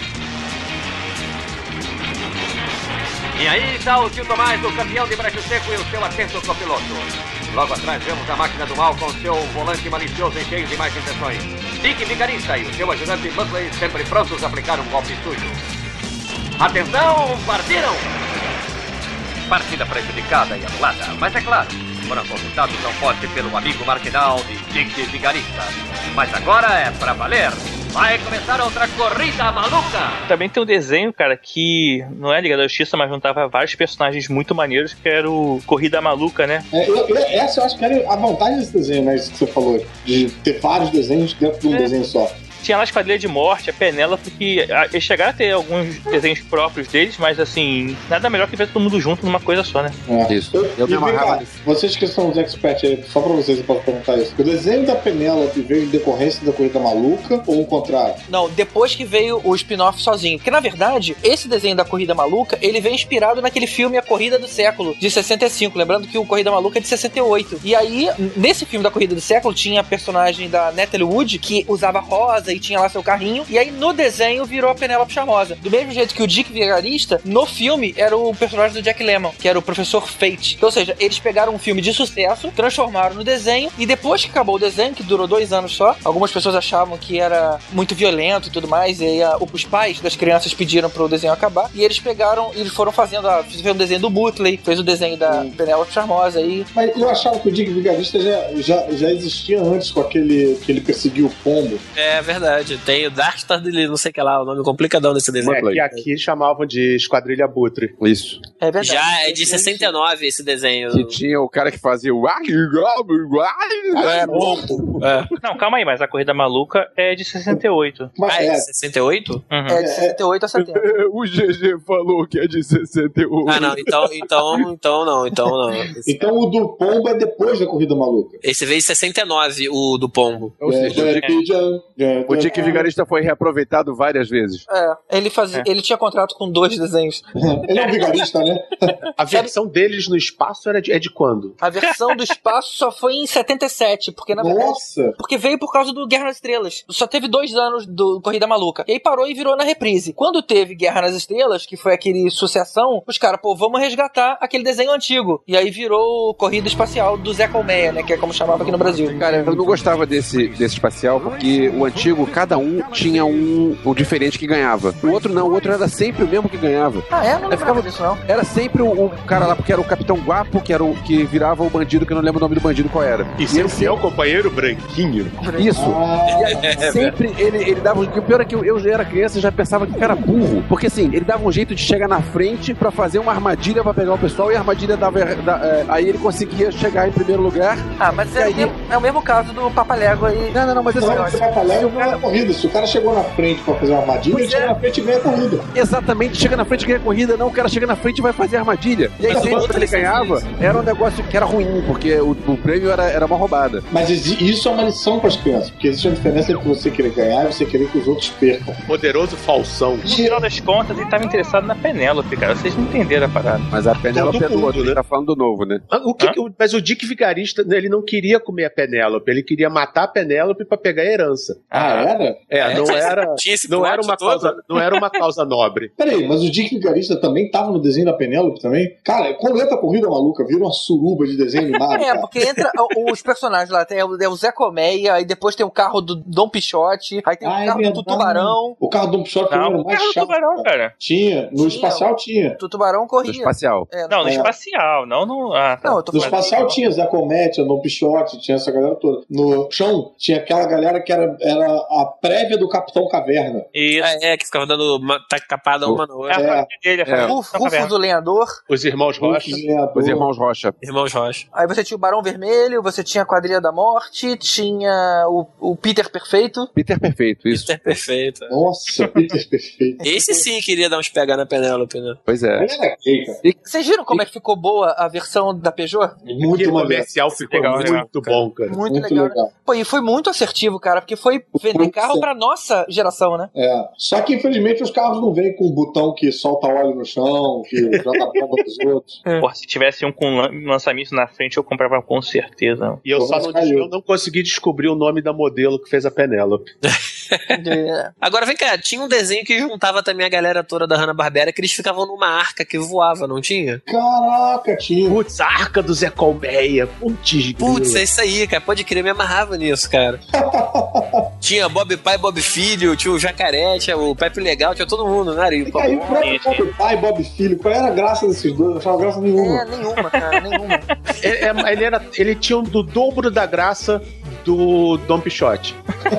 Speaker 20: E aí está o tio Tomás, o campeão de brejo seco, e o seu atento copiloto. Logo atrás vemos a máquina do mal com seu volante malicioso e cheio de más intenções. Dick Vigarista e o seu ajudante Buckley sempre prontos a aplicar um golpe sujo. Atenção, partiram! Partida prejudicada e anulada, mas é claro, foram consultados ao poste pelo amigo marginal de Dick Vigarista. Mas agora é pra valer. Vai começar outra corrida maluca!
Speaker 9: Também tem um desenho, cara, que não é Liga da Justiça, mas juntava vários personagens muito maneiros, que era o Corrida Maluca, né?
Speaker 7: É, eu- eu- essa eu acho que era a vantagem desse desenho, né? Isso que você falou, de ter vários desenhos dentro de um
Speaker 9: É.
Speaker 7: desenho só.
Speaker 9: Tinha lá a Esquadrilha de Morte, a Penélope, que ah, eles chegaram a ter alguns desenhos próprios deles, mas assim, nada melhor que ver todo mundo junto numa coisa só, né?
Speaker 7: É.
Speaker 6: Isso.
Speaker 7: Eu,
Speaker 6: Eu
Speaker 7: e
Speaker 6: me
Speaker 7: vem
Speaker 6: amarrava
Speaker 7: cá, vocês que são os experts aí, só pra vocês eu posso perguntar isso. O desenho da Penélope veio em decorrência da Corrida Maluca ou o contrário?
Speaker 4: Não, depois que veio o spin-off sozinho. Porque, na verdade, esse desenho da Corrida Maluca, ele vem inspirado naquele filme A Corrida do Século, de sessenta e cinco. Lembrando que o Corrida Maluca é de sessenta e oito. E aí, nesse filme da Corrida do Século, tinha a personagem da Natalie Wood, que usava rosa, casa e tinha lá seu carrinho. E aí no desenho virou a Penélope Charmosa. Do mesmo jeito que o Dick Vigarista, no filme, era o personagem do Jack Lemmon, que era o professor Fate. Então, ou seja, eles pegaram um filme de sucesso, transformaram no desenho, e depois que acabou o desenho, que durou dois anos só, algumas pessoas achavam que era muito violento e tudo mais, e aí a, os pais das crianças pediram pro desenho acabar, e eles pegaram, e eles foram fazendo, a, fez o desenho do Butley, fez o desenho da hum. Penélope Charmosa aí.
Speaker 7: Mas eu achava que o Dick Vigarista já, já, já existia antes com aquele que ele perseguiu o pombo.
Speaker 5: É verdade, tem o Dark Star dele, não sei o que lá, o nome complicadão desse desenho.
Speaker 8: É, que aqui chamavam de Esquadrilha Abutre.
Speaker 6: Isso.
Speaker 4: É verdade.
Speaker 5: Já é de sessenta e nove esse desenho.
Speaker 6: Que tinha o cara que fazia o...
Speaker 5: É, bom. É.
Speaker 9: Não, calma aí, mas a Corrida Maluca é de sessenta e oito.
Speaker 5: Ah, é de sessenta e oito?
Speaker 4: Uhum. É de sessenta e oito a setenta.
Speaker 6: O G G falou que é de sessenta e oito.
Speaker 5: Ah, não, então, então, então não, então não. Esse...
Speaker 7: Então o do Pombo é depois da Corrida Maluca.
Speaker 5: Esse veio em sessenta e nove, o do Pombo.
Speaker 6: Ou seja, o Dick,
Speaker 7: é.
Speaker 6: o Dick Vigarista foi reaproveitado várias vezes.
Speaker 4: É, ele, fazia, é. ele tinha contrato com dois desenhos.
Speaker 7: Ele é um vigarista, né?
Speaker 8: A versão deles no espaço era de, é de quando?
Speaker 4: A versão do espaço só foi em setenta e sete, porque na verdade...
Speaker 7: Nossa!
Speaker 4: Porque veio por causa do Guerra nas Estrelas. Só teve dois anos do Corrida Maluca. E aí parou e virou na reprise. Quando teve Guerra nas Estrelas, que foi aquele sucessão, os caras, pô, vamos resgatar aquele desenho antigo. E aí virou Corrida Espacial do Zé Colmeia, né? Que é como chamava aqui no Brasil.
Speaker 6: Cara, eu não gostava desse, desse espacial, porque o antigo, cada um tinha um, um diferente que ganhava. O outro não, o outro era sempre o mesmo que ganhava.
Speaker 4: Ah, é? Não lembrava disso, não.
Speaker 6: Era sempre o, o cara lá, porque era o Capitão Guapo, que era o que virava o bandido, que eu não lembro o nome do bandido qual era.
Speaker 8: E, e seu fiel sempre... companheiro branquinho.
Speaker 6: Isso. Ah, sempre ele, ele dava... O pior é que eu, eu já era criança e já pensava que era burro. Porque assim, ele dava um jeito de chegar na frente pra fazer uma armadilha pra pegar o pessoal, e a armadilha dava... Da, é, aí ele conseguia chegar em primeiro lugar.
Speaker 4: Ah, mas é, aí... o, mesmo, é o mesmo caso do Papalégua aí.
Speaker 6: Não, não, não, mas
Speaker 7: assim... Não, o Papalégua não é corrida. Se o cara chegou na frente pra fazer uma armadilha, pois ele é. chega na frente e ganha a corrida.
Speaker 6: Exatamente, chega na frente e ganha a corrida. Não, o cara chega na frente e vai fazer a armadilha. E aí mas sempre que ele ganhava, era um negócio que era ruim, porque o, o prêmio era, era uma roubada.
Speaker 7: Mas isso é uma lição pras crianças, porque existe uma diferença entre você querer ganhar e você querer que os outros percam.
Speaker 8: Poderoso falsão.
Speaker 9: No final das contas, ele tava interessado na Penélope, cara. Vocês não entenderam a parada.
Speaker 6: Mas a Penélope é do outro, né? Ele tá falando do novo, né?
Speaker 8: O que, o, mas o Dick Vigarista, ele não queria comer a Penélope, ele queria matar a Penélope pra pegar a herança.
Speaker 7: Ah, era?
Speaker 8: É, é não era, não era uma causa, não era uma causa nobre.
Speaker 7: Peraí, mas o Dick Vigarista também tava no desenho da Penélope também? Cara, quando entra a Corrida Maluca, vira uma suruba de desenho animado.
Speaker 4: É, cara. Porque entra os personagens lá, tem o Zé Colmeia, aí depois tem o carro do Dom Pichote, aí tem ah, o carro é do Tubarão.
Speaker 7: O carro do Dom Pichote
Speaker 9: não,
Speaker 7: era o mais chato.
Speaker 9: Tubarão, cara.
Speaker 7: Tinha, no
Speaker 4: tinha,
Speaker 7: espacial tinha.
Speaker 4: O Tubarão corria.
Speaker 6: No espacial.
Speaker 9: É, não, no é. espacial, não no... Ah, tá.
Speaker 7: Não, no espacial tinha Zé Colmeia, tinha Dom Pichote, tinha essa galera toda. No chão, tinha aquela galera que era, era a prévia do Capitão Caverna.
Speaker 5: Isso. É, é que ficava dando uma tacapada uma na outra.
Speaker 4: É, é. Ele, é. Rufo, Rufo do Lenhador.
Speaker 8: Os Irmãos Rocha.
Speaker 6: Os Irmãos Rocha.
Speaker 5: Irmãos Rocha.
Speaker 4: Aí você tinha o Barão Vermelho, você tinha a Quadrilha da Morte, tinha o, o Peter Perfeito.
Speaker 6: Peter Perfeito, isso.
Speaker 5: Peter Perfeito.
Speaker 7: Nossa, Peter Perfeito.
Speaker 5: Esse sim queria dar uns pega na Penélope, né?
Speaker 6: Pois é.
Speaker 4: E vocês viram como é que ficou boa a versão da Peugeot?
Speaker 8: Muito comercial, ficou
Speaker 9: legal,
Speaker 8: muito
Speaker 9: legal,
Speaker 8: bom, cara.
Speaker 4: Muito, muito
Speaker 7: legal.
Speaker 4: legal. Pô, e foi muito assertivo, cara, porque foi vender muito carro certo. Pra nossa geração, né?
Speaker 7: É. Só que, infelizmente, os carros não vêm com um botão que solta óleo no chão, que joga bomba pros outros.
Speaker 9: É. Porra, se tivesse um com lançamento na frente, eu comprava com certeza.
Speaker 8: E eu só não, eu não consegui descobrir o nome da modelo que fez a Penélope.
Speaker 5: É. Agora vem cá, tinha um desenho que juntava também a galera toda da Hanna-Barbera, que eles ficavam numa arca que voava, não tinha?
Speaker 7: Caraca, tinha.
Speaker 8: Putz, a arca do Zé Colmeia. Putz,
Speaker 5: Putz, é isso aí, cara. Pode crer, me amarrava nisso, cara. Tinha Bob Pai, Bob Filho, tinha o Jacaré, tinha o Pepe Legal, tinha todo mundo, né?
Speaker 7: E aí, o próprio Bob Pai, Bob Filho, qual era a graça desses dois? Eu não achava graça nenhuma.
Speaker 4: É, nenhuma, cara, nenhuma.
Speaker 8: ele, ele, era, ele tinha um do dobro da graça do Dom Pichote.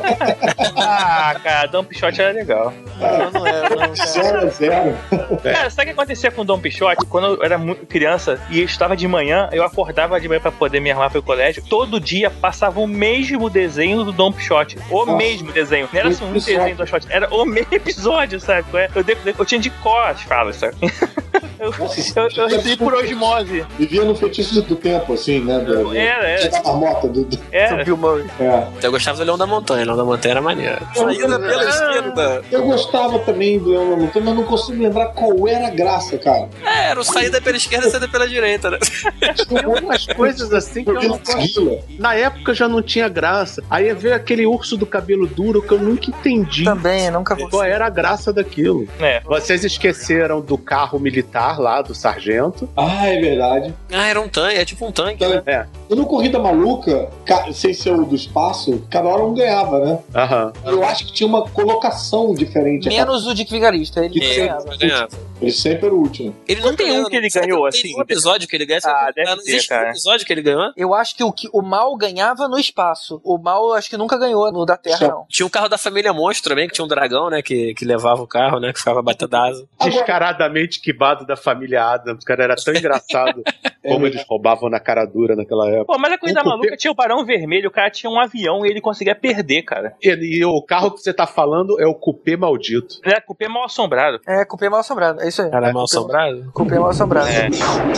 Speaker 9: Ah, cara, Dom Pichote era legal.
Speaker 4: Não, não era, não,
Speaker 7: Zero, zero.
Speaker 9: Cara, sabe o que acontecia com o Dom Pichote? Quando eu era muito criança e eu estava de manhã, eu acordava de manhã pra poder me arrumar pro colégio, todo dia passava o mesmo desenho do Dom Pichote. O Nossa. mesmo desenho. Não era só um desenho do Dom Pichote, era o mesmo episódio, sabe? Eu, eu, eu tinha de cor as falas, sabe? Eu, eu, eu recebi por osmose.
Speaker 7: Vivia no feitiço do tempo, assim, né? Do,
Speaker 9: era, era.
Speaker 7: Da marmota do, do...
Speaker 9: Era.
Speaker 5: Bill Murray.
Speaker 7: É.
Speaker 5: Eu gostava do Leão da Montanha. Leão da Montanha era maneiro. Saída pela esquerda.
Speaker 7: Eu gostava também do Leão da Montanha, mas não consigo lembrar qual era a graça, cara.
Speaker 5: É, era o saída pela esquerda e saída pela direita, né?
Speaker 8: Tem algumas coisas assim que eu não gosto. Na época já não tinha graça. Aí veio aquele urso do cabelo duro que eu nunca entendi.
Speaker 4: Também, nunca
Speaker 8: consegui. Qual era a graça daquilo?
Speaker 9: É.
Speaker 8: Vocês esqueceram do carro militar lá, do sargento.
Speaker 7: Ah, é verdade.
Speaker 5: Ah, era um tanque, é tipo um tanque, né?
Speaker 8: É.
Speaker 7: E no Corrida Maluca, sem ser o do espaço, cada hora um ganhava, né?
Speaker 8: Aham.
Speaker 7: Eu acho que tinha uma colocação diferente.
Speaker 4: Menos o Dick Vigarista, ele
Speaker 7: É,
Speaker 4: ganhava.
Speaker 5: ganhava.
Speaker 7: Ele sempre era o último.
Speaker 5: Ele
Speaker 9: não tem um que ele ganhou, assim.
Speaker 5: Tem um episódio que ele ganha.
Speaker 9: Ah, deve
Speaker 5: não
Speaker 9: ter,
Speaker 5: existe
Speaker 9: cara.
Speaker 5: um episódio que ele ganhou.
Speaker 4: Eu acho que o, que o mal ganhava no espaço. O mal, acho que nunca ganhou no da Terra, não.
Speaker 5: Tinha o carro da família Monstro também, que tinha um dragão, né? Que, que levava o carro, né? Que ficava batendo asa.
Speaker 8: Descaradamente quibado da família Adams. O cara era tão engraçado como eles roubavam na cara dura naquela época.
Speaker 9: Pô, mas a Corrida
Speaker 8: O
Speaker 9: Maluca
Speaker 8: cupê-
Speaker 9: tinha o Barão Vermelho, o cara tinha um avião e ele conseguia perder, cara.
Speaker 8: E, e o carro que você tá falando é o cupê maldito.
Speaker 9: É, cupê mal assombrado.
Speaker 4: É, cupê mal assombrado, é isso aí.
Speaker 5: Era mal assombrado?
Speaker 4: Cupê mal assombrado.
Speaker 9: É.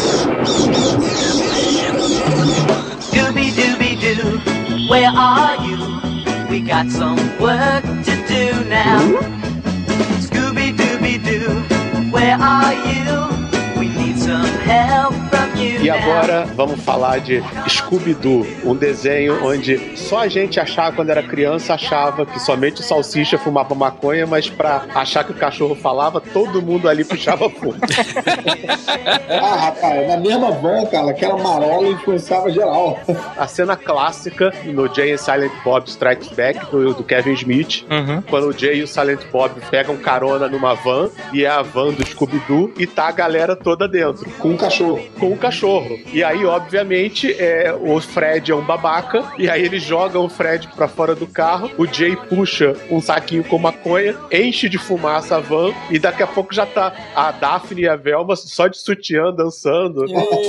Speaker 21: Scooby-Dooby-Doo, where are you? We got some work to do now. Scooby-Dooby-Doo, where are you? We need some help from you
Speaker 8: E
Speaker 21: now.
Speaker 8: agora vamos falar de Scooby-Doo, um desenho onde só a gente achava, quando era criança, achava que somente o Salsicha fumava maconha, mas pra achar que o cachorro falava, todo mundo ali puxava fumo.
Speaker 7: Ah, rapaz, na mesma van, cara, aquela marola influenciava geral.
Speaker 8: A cena clássica no Jay and Silent Bob Strikes Back, do, do Kevin Smith,
Speaker 9: Uhum.
Speaker 8: quando o Jay e o Silent Bob pegam carona numa van, e é a van do Scooby-Doo, e tá a galera toda dentro.
Speaker 7: Com um cachorro.
Speaker 8: Com um cachorro. E aí, obviamente, é, o Fred é um babaca, e aí eles jogam o Fred pra fora do carro, o Jay puxa um saquinho com maconha, enche de fumaça a van, e daqui a pouco já tá a Daphne e a Velma só de sutiã dançando.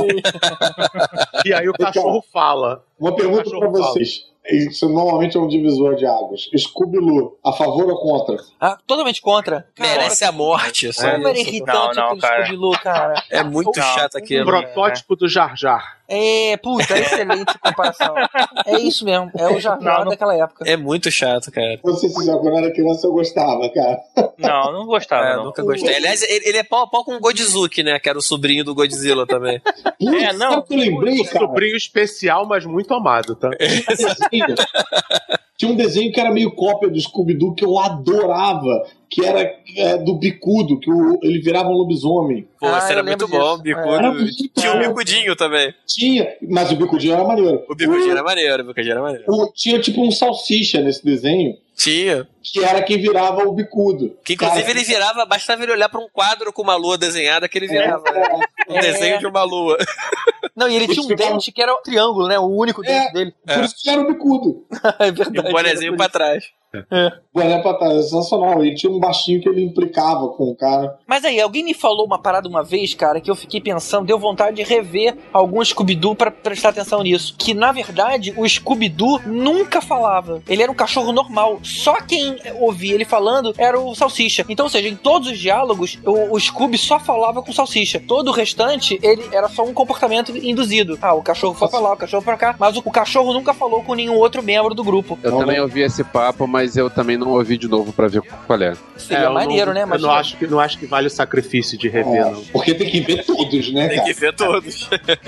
Speaker 8: E aí o cachorro fala.
Speaker 7: Uma pergunta pra vocês. Isso normalmente é um divisor de águas. Scooby-Doo, a favor ou contra?
Speaker 4: Ah, totalmente contra.
Speaker 5: Merece a morte. Isso
Speaker 4: Como era
Speaker 5: é
Speaker 4: irritante
Speaker 9: Não, não,
Speaker 4: aquele
Speaker 9: cara.
Speaker 4: Scooby-Doo, cara.
Speaker 5: É muito
Speaker 9: Não.
Speaker 5: chato
Speaker 8: Um
Speaker 5: aquilo.
Speaker 8: protótipo do Jar Jar.
Speaker 4: É, puta, excelente comparação. É isso mesmo, é o Jar Jar
Speaker 9: Não, não-
Speaker 4: daquela época.
Speaker 5: É muito chato, cara.
Speaker 7: Vou ser sincero, quando eu era criança eu gostava, cara.
Speaker 9: Não, não gostava,
Speaker 5: É,
Speaker 9: não.
Speaker 5: nunca gostei. Aliás, ele, ele é pau a pau com o Godzilla, né? Que era o sobrinho do Godzilla também.
Speaker 9: É, não.
Speaker 7: Sabe o que eu lembrei, cara?
Speaker 8: Sobrinho especial, mas muito amado, tá?
Speaker 7: Desenho. Tinha um desenho que era meio cópia do Scooby-Doo que eu adorava, que era é, do Bicudo, que o- ele virava um lobisomem.
Speaker 5: Pô,
Speaker 4: Ah,
Speaker 5: isso
Speaker 4: eu
Speaker 5: era
Speaker 4: lembro
Speaker 5: muito bom.
Speaker 4: disso.
Speaker 5: Bicudo.
Speaker 7: Era muito
Speaker 5: Tinha o
Speaker 7: bom.
Speaker 5: Bicudinho também.
Speaker 7: Tinha, mas o Bicudinho era maneiro.
Speaker 5: O Bicudinho era maneiro, o Bicudinho era maneiro.
Speaker 7: O- tinha tipo um salsicha nesse desenho,
Speaker 5: Tinha.
Speaker 7: que era quem virava o Bicudo.
Speaker 5: Que inclusive
Speaker 7: Cara,
Speaker 5: ele virava, bastava ele olhar pra um quadro com uma lua desenhada que ele virava. né? Um
Speaker 4: É.
Speaker 5: desenho de uma lua.
Speaker 4: Não, e ele tinha um
Speaker 7: ficava-
Speaker 4: dente que era um triângulo, né? O único dente
Speaker 7: É.
Speaker 4: dele.
Speaker 7: Por isso que era o Bicudo.
Speaker 4: É
Speaker 5: E
Speaker 4: verdade.
Speaker 5: um bonezinho pra trás.
Speaker 7: Boné pra trás, é sensacional. Ele tinha um baixinho que ele implicava com o cara.
Speaker 4: Mas aí, alguém me falou uma parada uma vez, cara, que eu fiquei pensando, deu vontade de rever algum Scooby-Doo pra prestar atenção nisso. Que, na verdade, o Scooby-Doo nunca falava. Ele era um cachorro normal. Só quem ouvia ele falando era o Salsicha. Então, ou seja, em todos os diálogos, o, o Scooby só falava com o Salsicha. Todo o restante, ele era só um comportamento induzido. Ah, o cachorro foi pra lá, o cachorro foi pra cá. Mas o, o cachorro nunca falou com nenhum outro membro do grupo.
Speaker 6: Eu também ouvi esse papo, mas eu também não ouvi de novo pra ver qual é.
Speaker 4: Seria
Speaker 8: eu
Speaker 4: maneiro,
Speaker 8: não,
Speaker 4: né?
Speaker 8: Eu
Speaker 4: Mas
Speaker 8: não acho, que, não acho que vale o sacrifício de rever, não.
Speaker 7: Porque tem que ver todos, né,
Speaker 5: Tem
Speaker 7: cara?
Speaker 5: que ver todos.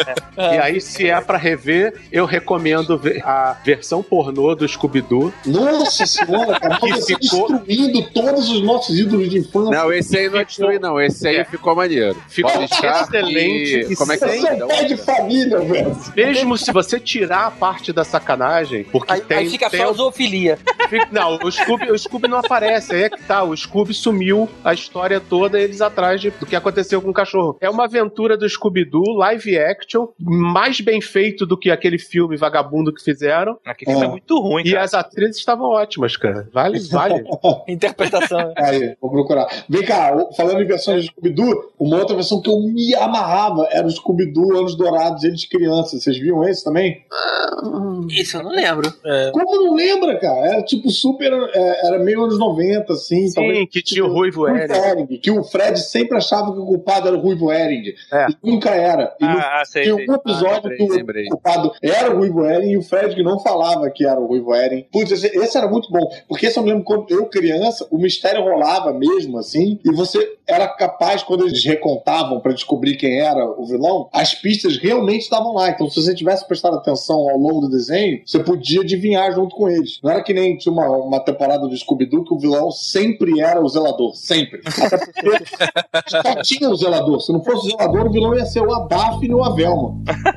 Speaker 8: E aí, se é pra rever, eu recomendo ver a versão pornô do Scooby-Doo.
Speaker 7: Nossa senhora, cara,
Speaker 8: Que
Speaker 7: você
Speaker 8: ficou-
Speaker 7: destruindo todos os nossos ídolos de infância.
Speaker 6: Não, esse aí não é destruir, não. Esse aí
Speaker 8: É.
Speaker 6: ficou maneiro.
Speaker 8: Ficou
Speaker 6: Pode deixar
Speaker 8: excelente
Speaker 6: e-
Speaker 8: e
Speaker 6: Como é que
Speaker 7: Você é um pai de família, velho.
Speaker 8: Mesmo se você tirar a parte da sacanagem, porque
Speaker 4: Aí,
Speaker 8: tem...
Speaker 4: aí fica
Speaker 8: tem
Speaker 4: só a zoofilia.
Speaker 8: Fica- Não, o Scooby, o Scooby não aparece, aí é que tá. O Scooby sumiu a história toda, eles atrás de- do que aconteceu com o cachorro. É uma aventura do Scooby-Doo, live action, mais bem feito do que aquele filme vagabundo que fizeram.
Speaker 9: Aquele filme é muito ruim,
Speaker 8: E
Speaker 9: cara.
Speaker 8: as atrizes estavam ótimas, cara. Vale, vale.
Speaker 4: Interpretação.
Speaker 7: Aí, vou procurar. Vem cá, o- falando em versões de Scooby-Doo, uma outra versão que eu me amarrava era o Scooby-Doo Anos Dourados, eles crianças. Vocês viam esse também?
Speaker 4: Isso eu não lembro.
Speaker 7: Como não lembra, cara? Era tipo super super. É, era meio anos noventa, assim.
Speaker 8: Sim,
Speaker 7: talvez,
Speaker 8: que tinha o Ruivo Hering.
Speaker 7: Que o Fred sempre achava que o culpado era o Ruivo Hering.
Speaker 8: É.
Speaker 7: E nunca era. E
Speaker 9: Ah,
Speaker 7: no,
Speaker 9: ah, sei,
Speaker 7: tinha
Speaker 9: sei.
Speaker 7: um episódio
Speaker 6: Ah, lembrei,
Speaker 7: que o
Speaker 6: lembrei.
Speaker 7: culpado era o Ruivo Hering e o Fred que não falava que era o Ruivo Hering. Putz, esse, esse era muito bom. Porque esse eu me lembro quando eu, criança, o mistério rolava mesmo, assim, e você era capaz, quando eles recontavam pra descobrir quem era o vilão, as pistas realmente estavam lá. Então, se você tivesse prestado atenção ao longo do desenho, você podia adivinhar junto com eles. Não era que nem tinha uma, uma temporada do Scooby-Doo que o vilão sempre era o zelador. Sempre. Até porque só tinha o zelador. Se não fosse o zelador, o vilão ia ser o Daphne ou a Velma.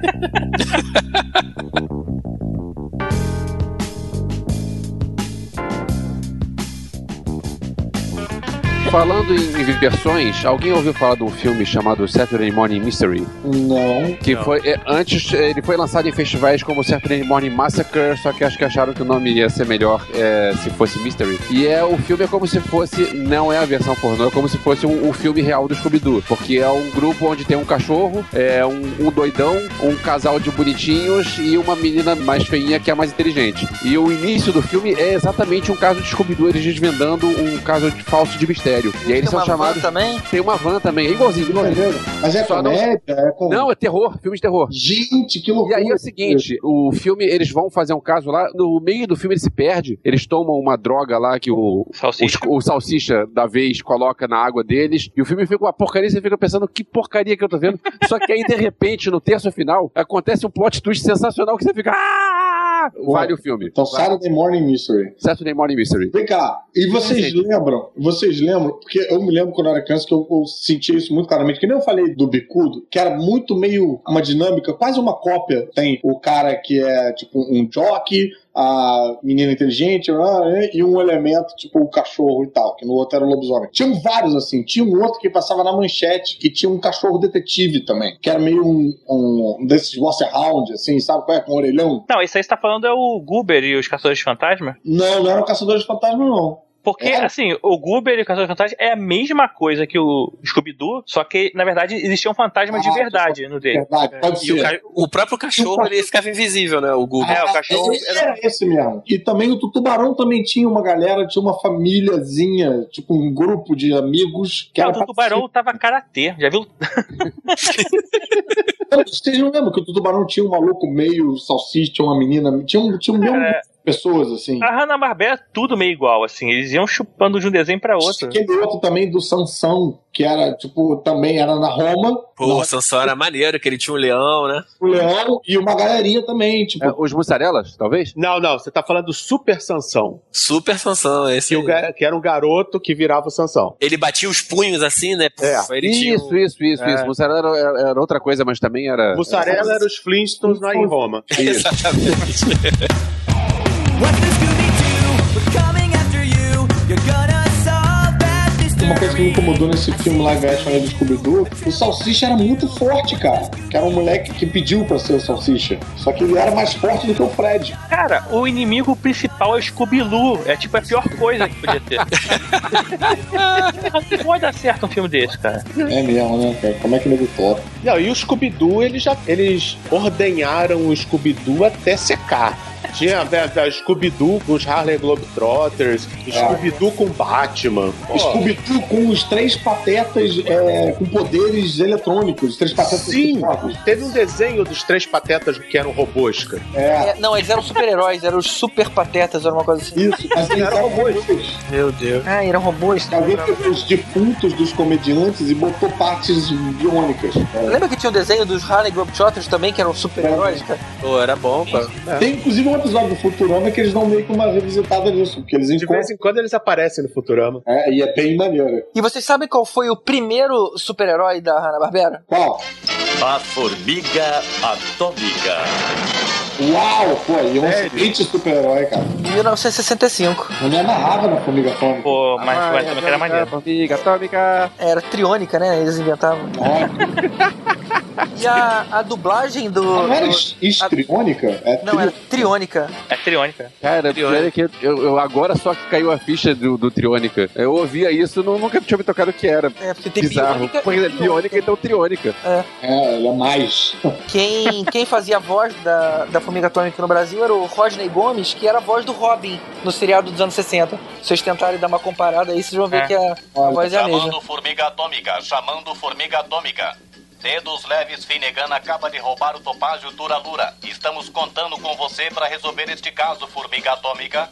Speaker 6: Falando em versões, alguém ouviu falar de um filme chamado Saturday Morning Mystery?
Speaker 7: Não.
Speaker 6: Que
Speaker 7: não.
Speaker 6: foi, é, antes, ele foi lançado em festivais como Saturday Morning Massacre, só que acho que acharam que o nome ia ser melhor é, se fosse Mystery. E é, o filme é como se fosse, não é a versão pornô, é como se fosse um, um filme real do Scooby-Doo, porque é um grupo onde tem um cachorro, é um, um doidão, um casal de bonitinhos e uma menina mais feinha que é mais inteligente. E o início do filme é exatamente um caso de Scooby-Doo, eles desvendando um caso de falso de mistério. E aí eles são chamados.
Speaker 4: Também?
Speaker 6: Tem uma van também, é igualzinho. igualzinho.
Speaker 7: Mas é
Speaker 6: Só
Speaker 7: comédia?
Speaker 6: Não...
Speaker 7: É com...
Speaker 6: não, é terror, filme de terror.
Speaker 7: Gente, que loucura.
Speaker 6: E aí é o seguinte, o filme, eles vão fazer um caso lá, no meio do filme ele se perde, eles tomam uma droga lá que o salsicha, o, o salsicha da vez coloca na água deles, e o filme fica uma porcaria, você fica pensando, que porcaria que eu tô vendo. Só que aí, de repente, no terço final, acontece um plot twist sensacional que você fica... Ah! Vale o filme.
Speaker 7: Então, Saturday Morning Mystery.
Speaker 6: Saturday Morning Mystery.
Speaker 7: Vem cá, e vocês
Speaker 6: Sim,
Speaker 7: lembram? Vocês lembram? Porque eu me lembro quando eu era criança que eu, eu sentia isso muito claramente. Que nem eu falei do Bicudo, que era muito meio uma dinâmica, quase uma cópia. Tem o cara que é tipo um jockey, a menina inteligente, e um elemento, tipo o cachorro e tal, que no outro era o lobisomem. Tinham vários assim. Tinha um outro que passava na manchete, que tinha um cachorro detetive também, que era meio um, um desses Wasserhound, assim, sabe qual é? Com um orelhão.
Speaker 9: Não, isso aí você tá falando é o Goober e os Caçadores de Fantasma?
Speaker 7: Não, não eram Caçadores de Fantasma, não.
Speaker 9: Porque, é. assim, o Goober e o Caçador de Fantasma é a mesma coisa que o Scooby-Doo, só que, na verdade, existia um fantasma ah, de verdade no dele.
Speaker 7: Verdade, pode
Speaker 5: e
Speaker 7: ser.
Speaker 5: O, ca... o próprio cachorro, ele ficava invisível, né? O Goober.
Speaker 9: É, o cachorro...
Speaker 7: Era... era esse mesmo. E também o Tubarão também tinha uma galera, tinha uma famíliazinha, tipo um grupo de amigos. Que
Speaker 9: não,
Speaker 7: era
Speaker 9: o Tubarão tava karatê, já viu?
Speaker 7: Vocês não lembram que o Tubarão tinha um maluco meio salsicha, uma menina, tinha um, tinha um mesmo
Speaker 9: é...
Speaker 7: pessoas, assim.
Speaker 9: A Hanna-Barbera é tudo meio igual, assim, eles iam chupando de um desenho pra outro.
Speaker 7: Aquele outro também do Sansão, que era, tipo, também era na Roma.
Speaker 5: Pô, o Sansão era maneiro, que ele tinha um leão, né?
Speaker 7: O leão e uma galerinha também, tipo...
Speaker 6: É, os mussarelas, talvez?
Speaker 8: Não, não, você tá falando do Super Sansão.
Speaker 5: Super Sansão, esse
Speaker 8: que, o, que era um garoto que virava o Sansão.
Speaker 5: Ele batia os punhos assim, né?
Speaker 6: É.
Speaker 5: Ele
Speaker 6: isso,
Speaker 5: tinha um...
Speaker 6: isso, isso, é. isso. Mussarela era, era, era outra coisa, mas também era...
Speaker 8: Mussarela era, era os Flintstones lá em Roma.
Speaker 5: Isso. Exatamente.
Speaker 7: Uma coisa que me incomodou nesse filme live action aí do Scooby-Doo, o Salsicha era muito forte, cara. Que era um moleque que pediu pra ser o Salsicha. Só que ele era mais forte do que o Fred.
Speaker 9: Cara, o inimigo principal é o Scooby-Doo. É tipo a pior coisa que podia ter. Não pode dar certo um filme desse, cara.
Speaker 7: É mesmo, né, cara? Como é que ele topa?
Speaker 8: Não, e o Scooby-Doo, eles já eles ordenharam o Scooby-Doo até secar. Tinha a, a Scooby-Doo com os Harley Globetrotters, é. Scooby-Doo com Batman.
Speaker 7: Scooby-Doo com os três patetas é, com poderes eletrônicos. Os três patetas.
Speaker 8: Sim, teve um desenho dos três patetas que eram robôs, cara.
Speaker 4: É. É, não, eles eram super-heróis, eram os super patetas, era uma coisa assim.
Speaker 7: Isso, mas eles eram robôs.
Speaker 5: Meu Deus.
Speaker 4: Ah, eram robôs.
Speaker 7: Alguém pegou os defuntos dos comediantes e botou partes biônicas. É.
Speaker 4: Lembra que tinha um desenho dos Harley Globetrotters também, que eram super-heróis, cara?
Speaker 5: Pô, era bom, cara.
Speaker 7: É. Tem inclusive um episódio do Futurama que eles dão meio que uma revisitada nisso, porque eles
Speaker 8: de vez em quando eles aparecem no Futurama.
Speaker 7: É, e é bem maneiro.
Speaker 4: E vocês sabem qual foi o primeiro super-herói da Hanna-Barbera?
Speaker 7: Qual?
Speaker 13: A Formiga Atômica.
Speaker 7: Uau, pô, e um excelente super-herói, cara.
Speaker 4: mil novecentos e sessenta e cinco.
Speaker 7: Eu me amarrava na Formiga Atômica.
Speaker 9: Pô, mas ah, a Formiga era maneiro.
Speaker 6: Formiga Atômica.
Speaker 4: Era triônica, né? Eles inventavam.
Speaker 7: É.
Speaker 4: E a, a dublagem do...
Speaker 7: Não era
Speaker 4: do-
Speaker 7: histriônica? É
Speaker 4: Não, era triônica.
Speaker 9: É triônica.
Speaker 6: Cara, pior é que eu, eu agora só que caiu a ficha do, do triônica. Eu ouvia isso, não, nunca tinha me tocado o que era.
Speaker 4: É, porque tem
Speaker 6: bizarro.
Speaker 4: biônica
Speaker 6: Porque é biônica, então triônica.
Speaker 4: É.
Speaker 7: É, ela é mais.
Speaker 4: Quem, quem fazia a voz da, da Formiga Atômica no Brasil era o Rodney Gomes, que era a voz do Robin no seriado dos anos sessenta. Se vocês tentarem dar uma comparada aí, vocês vão ver
Speaker 9: É.
Speaker 4: que a, a voz é a mesma.
Speaker 13: Chamando Formiga Atômica, chamando Formiga Atômica. Dedos leves, Finnegan acaba de roubar o topázio Duralura. Estamos contando com você para resolver este caso, Formiga Atômica.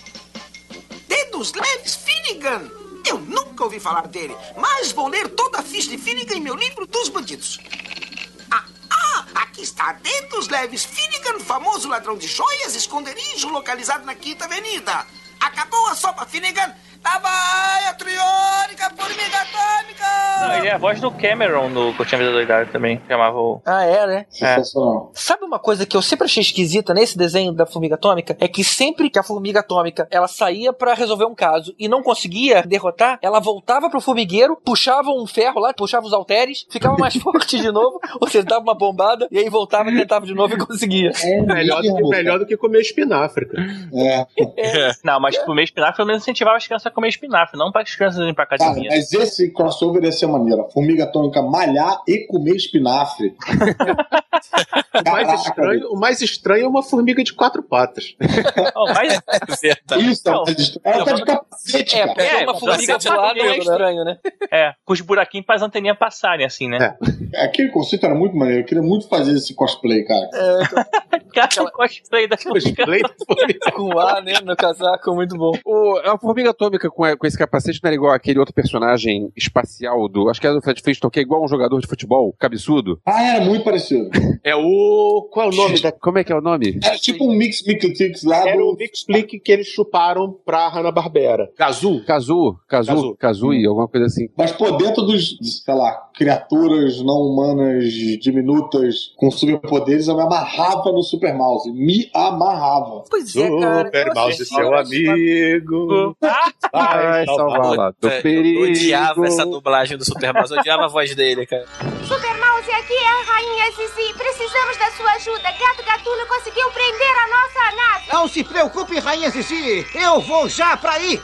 Speaker 3: Dedos leves, Finnegan! Eu nunca ouvi falar dele, mas vou ler toda a ficha de Finnegan em meu livro dos bandidos. Ah, ah, aqui está Dedos leves, Finnegan, famoso ladrão de joias, esconderijo localizado na Quinta Avenida. Acabou a sopa, Finnegan! Lá vai a triônica, Formiga Atômica!
Speaker 9: Não, ele é a voz do Cameron no Curtindo a Vida Doidada também. Chamava o...
Speaker 4: Ah, é, né?
Speaker 7: Sensacional.
Speaker 4: Sabe uma coisa que eu sempre achei esquisita nesse desenho da Formiga Atômica? É que sempre que a Formiga Atômica ela saía pra resolver um caso e não conseguia derrotar, ela voltava pro formigueiro, puxava um ferro lá, puxava os halteres, ficava mais forte de novo, ou seja, dava uma bombada e aí voltava e tentava de novo e conseguia.
Speaker 7: É
Speaker 8: Melhor do, que, melhor do que comer espinafre, cara.
Speaker 7: É.
Speaker 9: Não, mas comer espinafre pelo menos incentivava as crianças a comer espinafre, não para as crianças irem pra
Speaker 7: Cara,
Speaker 9: academia.
Speaker 7: mas esse crossover ia ser maneiro. A Formiga Atômica malhar e comer espinafre.
Speaker 8: O mais, estranho, o mais estranho é uma formiga de quatro patas.
Speaker 9: Oh, mas...
Speaker 7: Isso,
Speaker 9: Não.
Speaker 7: ela tá de capacete,
Speaker 4: É,
Speaker 7: cara.
Speaker 4: pega
Speaker 9: É,
Speaker 4: uma formiga
Speaker 9: você
Speaker 4: pro
Speaker 9: tá
Speaker 4: lado
Speaker 9: com
Speaker 4: é estranho, né?
Speaker 9: É, com os buraquinhos para as anteninhas passarem, assim, né?
Speaker 7: É. Aquele conceito era muito maneiro. Eu queria muito fazer esse cosplay, cara.
Speaker 9: Cara, o cosplay da formiga.
Speaker 4: Com A, né, no casaco, muito bom.
Speaker 6: O, a Formiga Atômica com, com esse capacete não era igual aquele outro personagem espacial do... Acho que era do Fred Flintstone, que é igual um jogador de futebol, cabeçudo.
Speaker 7: Ah, era muito parecido.
Speaker 8: É o... Qual é o nome da...
Speaker 6: Como é que é o nome?
Speaker 7: Era tipo um Mix Mix lá
Speaker 8: Era
Speaker 7: do...
Speaker 8: o Mix Plick que eles chuparam pra Hanna-Barbera. Kazu?
Speaker 6: Kazu, Kazu,
Speaker 8: Kazu.
Speaker 6: Kazooie, alguma coisa assim.
Speaker 7: Mas, pô, dentro dos, sei lá, criaturas não humanas diminutas com superpoderes, eu me amarrava no Super Mouse. Me amarrava.
Speaker 4: Pois é, cara.
Speaker 8: Super
Speaker 4: eu
Speaker 8: Mouse,
Speaker 4: assisti-
Speaker 8: seu amigo.
Speaker 6: Vai salvar do
Speaker 5: É,
Speaker 6: perigo.
Speaker 5: eu odiava essa dublagem do Super Mouse, eu odiava a voz dele, cara.
Speaker 22: Super Mouse, aqui é a Rainha Zizi. Precisamos da sua ajuda. Gato Gatuno conseguiu prender a nossa nave.
Speaker 3: Não se preocupe, Rainha Zizi. Eu vou já pra aí.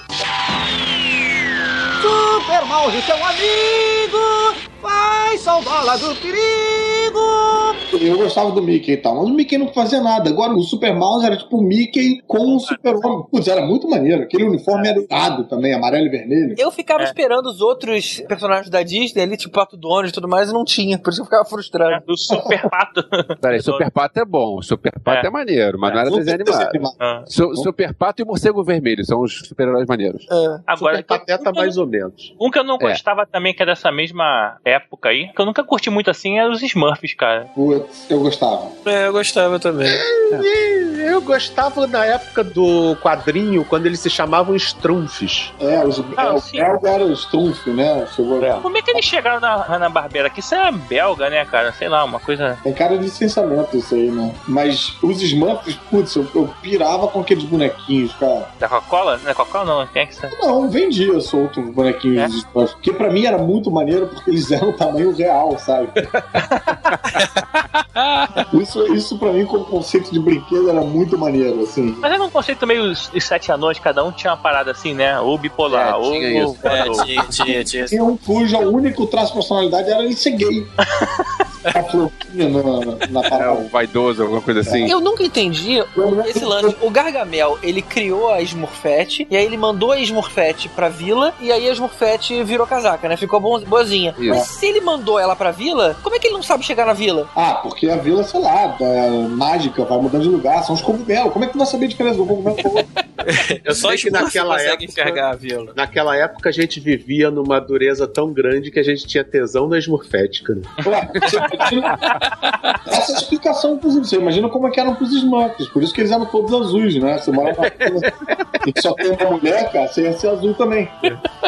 Speaker 3: Super Mouse, seu amigo. Vai salvá-la do perigo.
Speaker 7: Eu gostava do Mickey e tal, mas o Mickey não fazia nada. Agora o Super Mouse era tipo o Mickey com um super-homem. Putz, era muito maneiro. Aquele uniforme era irado também, amarelo e vermelho.
Speaker 4: Eu ficava
Speaker 9: É.
Speaker 4: esperando os outros personagens da Disney ali, tipo Pato Donald e tudo mais, e não tinha, por isso eu ficava frustrado.
Speaker 9: Do Super Pato.
Speaker 6: Peraí, Super Pato é bom, Super Pato é,
Speaker 9: É.
Speaker 6: maneiro, mas não era desenho animado.
Speaker 9: Ah.
Speaker 6: Su- Super Pato e Morcego Vermelho são os super-heróis maneiros.
Speaker 9: Agora,
Speaker 8: Super Pateta mais ou menos.
Speaker 9: um que eu não
Speaker 6: É.
Speaker 9: gostava também, que é dessa mesma época aí, que eu nunca curti muito assim, é os Smurfs, cara.
Speaker 7: Putz, eu gostava.
Speaker 5: É, eu gostava também.
Speaker 8: E eu gostava da época do quadrinho, quando eles se chamavam Strunfs.
Speaker 7: É, os,
Speaker 9: Ah,
Speaker 7: é, o
Speaker 9: sim.
Speaker 7: belga era o Strumpf, né? Chegou
Speaker 9: Como é que eles chegaram na Hanna-Barbera? Que isso é belga, né, cara? Sei lá, uma coisa...
Speaker 7: Tem cara de licenciamento isso aí, né? Mas os Smurfs, putz, eu, eu pirava com aqueles bonequinhos, cara.
Speaker 9: Da Coca-Cola? Não é Coca-Cola, não. Quem é que isso?
Speaker 7: Não, vendia solto os bonequinhos
Speaker 9: É?
Speaker 7: dos Smurfs. Porque pra mim era muito maneiro porque eles eram tamanho real, sabe? isso, isso pra mim, como conceito de brinquedo, era muito maneiro, assim.
Speaker 9: Mas era um conceito meio os os sete anões, cada um tinha uma parada assim, né? Ou bipolar,
Speaker 6: É,
Speaker 9: ou...
Speaker 6: tinha
Speaker 9: ou-
Speaker 6: isso.
Speaker 5: É,
Speaker 9: ou-
Speaker 5: tinha, tinha, tinha.
Speaker 7: Tinha um cujo único traço de personalidade era ele ser gay. A florzinha na, na
Speaker 6: É
Speaker 7: parada.
Speaker 6: o vaidoso, alguma coisa assim.
Speaker 4: Eu nunca entendi esse lance. O Gargamel, ele criou a Smurfette, e aí ele mandou a Smurfette pra vila, e aí a Smurfette virou casaca, né? Ficou bom- boazinha.
Speaker 6: Isso.
Speaker 4: Mas se ele mandou ela pra vila, como é que ele não sabe chegar na vila?
Speaker 7: Ah, porque a vila, sei lá, é mágica, vai mudando de lugar, são os cogumelos. Como é que tu vai saber a diferença do cogumelo pro outro?
Speaker 5: Eu só
Speaker 8: Sei
Speaker 5: acho
Speaker 8: que
Speaker 5: que você
Speaker 8: naquela
Speaker 5: consegue
Speaker 8: época-
Speaker 5: enxergar a vila.
Speaker 8: Naquela época a gente vivia numa dureza tão grande que a gente tinha tesão na Smurfette, cara.
Speaker 7: Ué, você imagina- Essa é a explicação, inclusive. Você imagina como é que eram pros Smurfs. Por isso que eles eram todos azuis, né? Você mora numa vila e só tem uma mulher, cara, você ia ser azul também.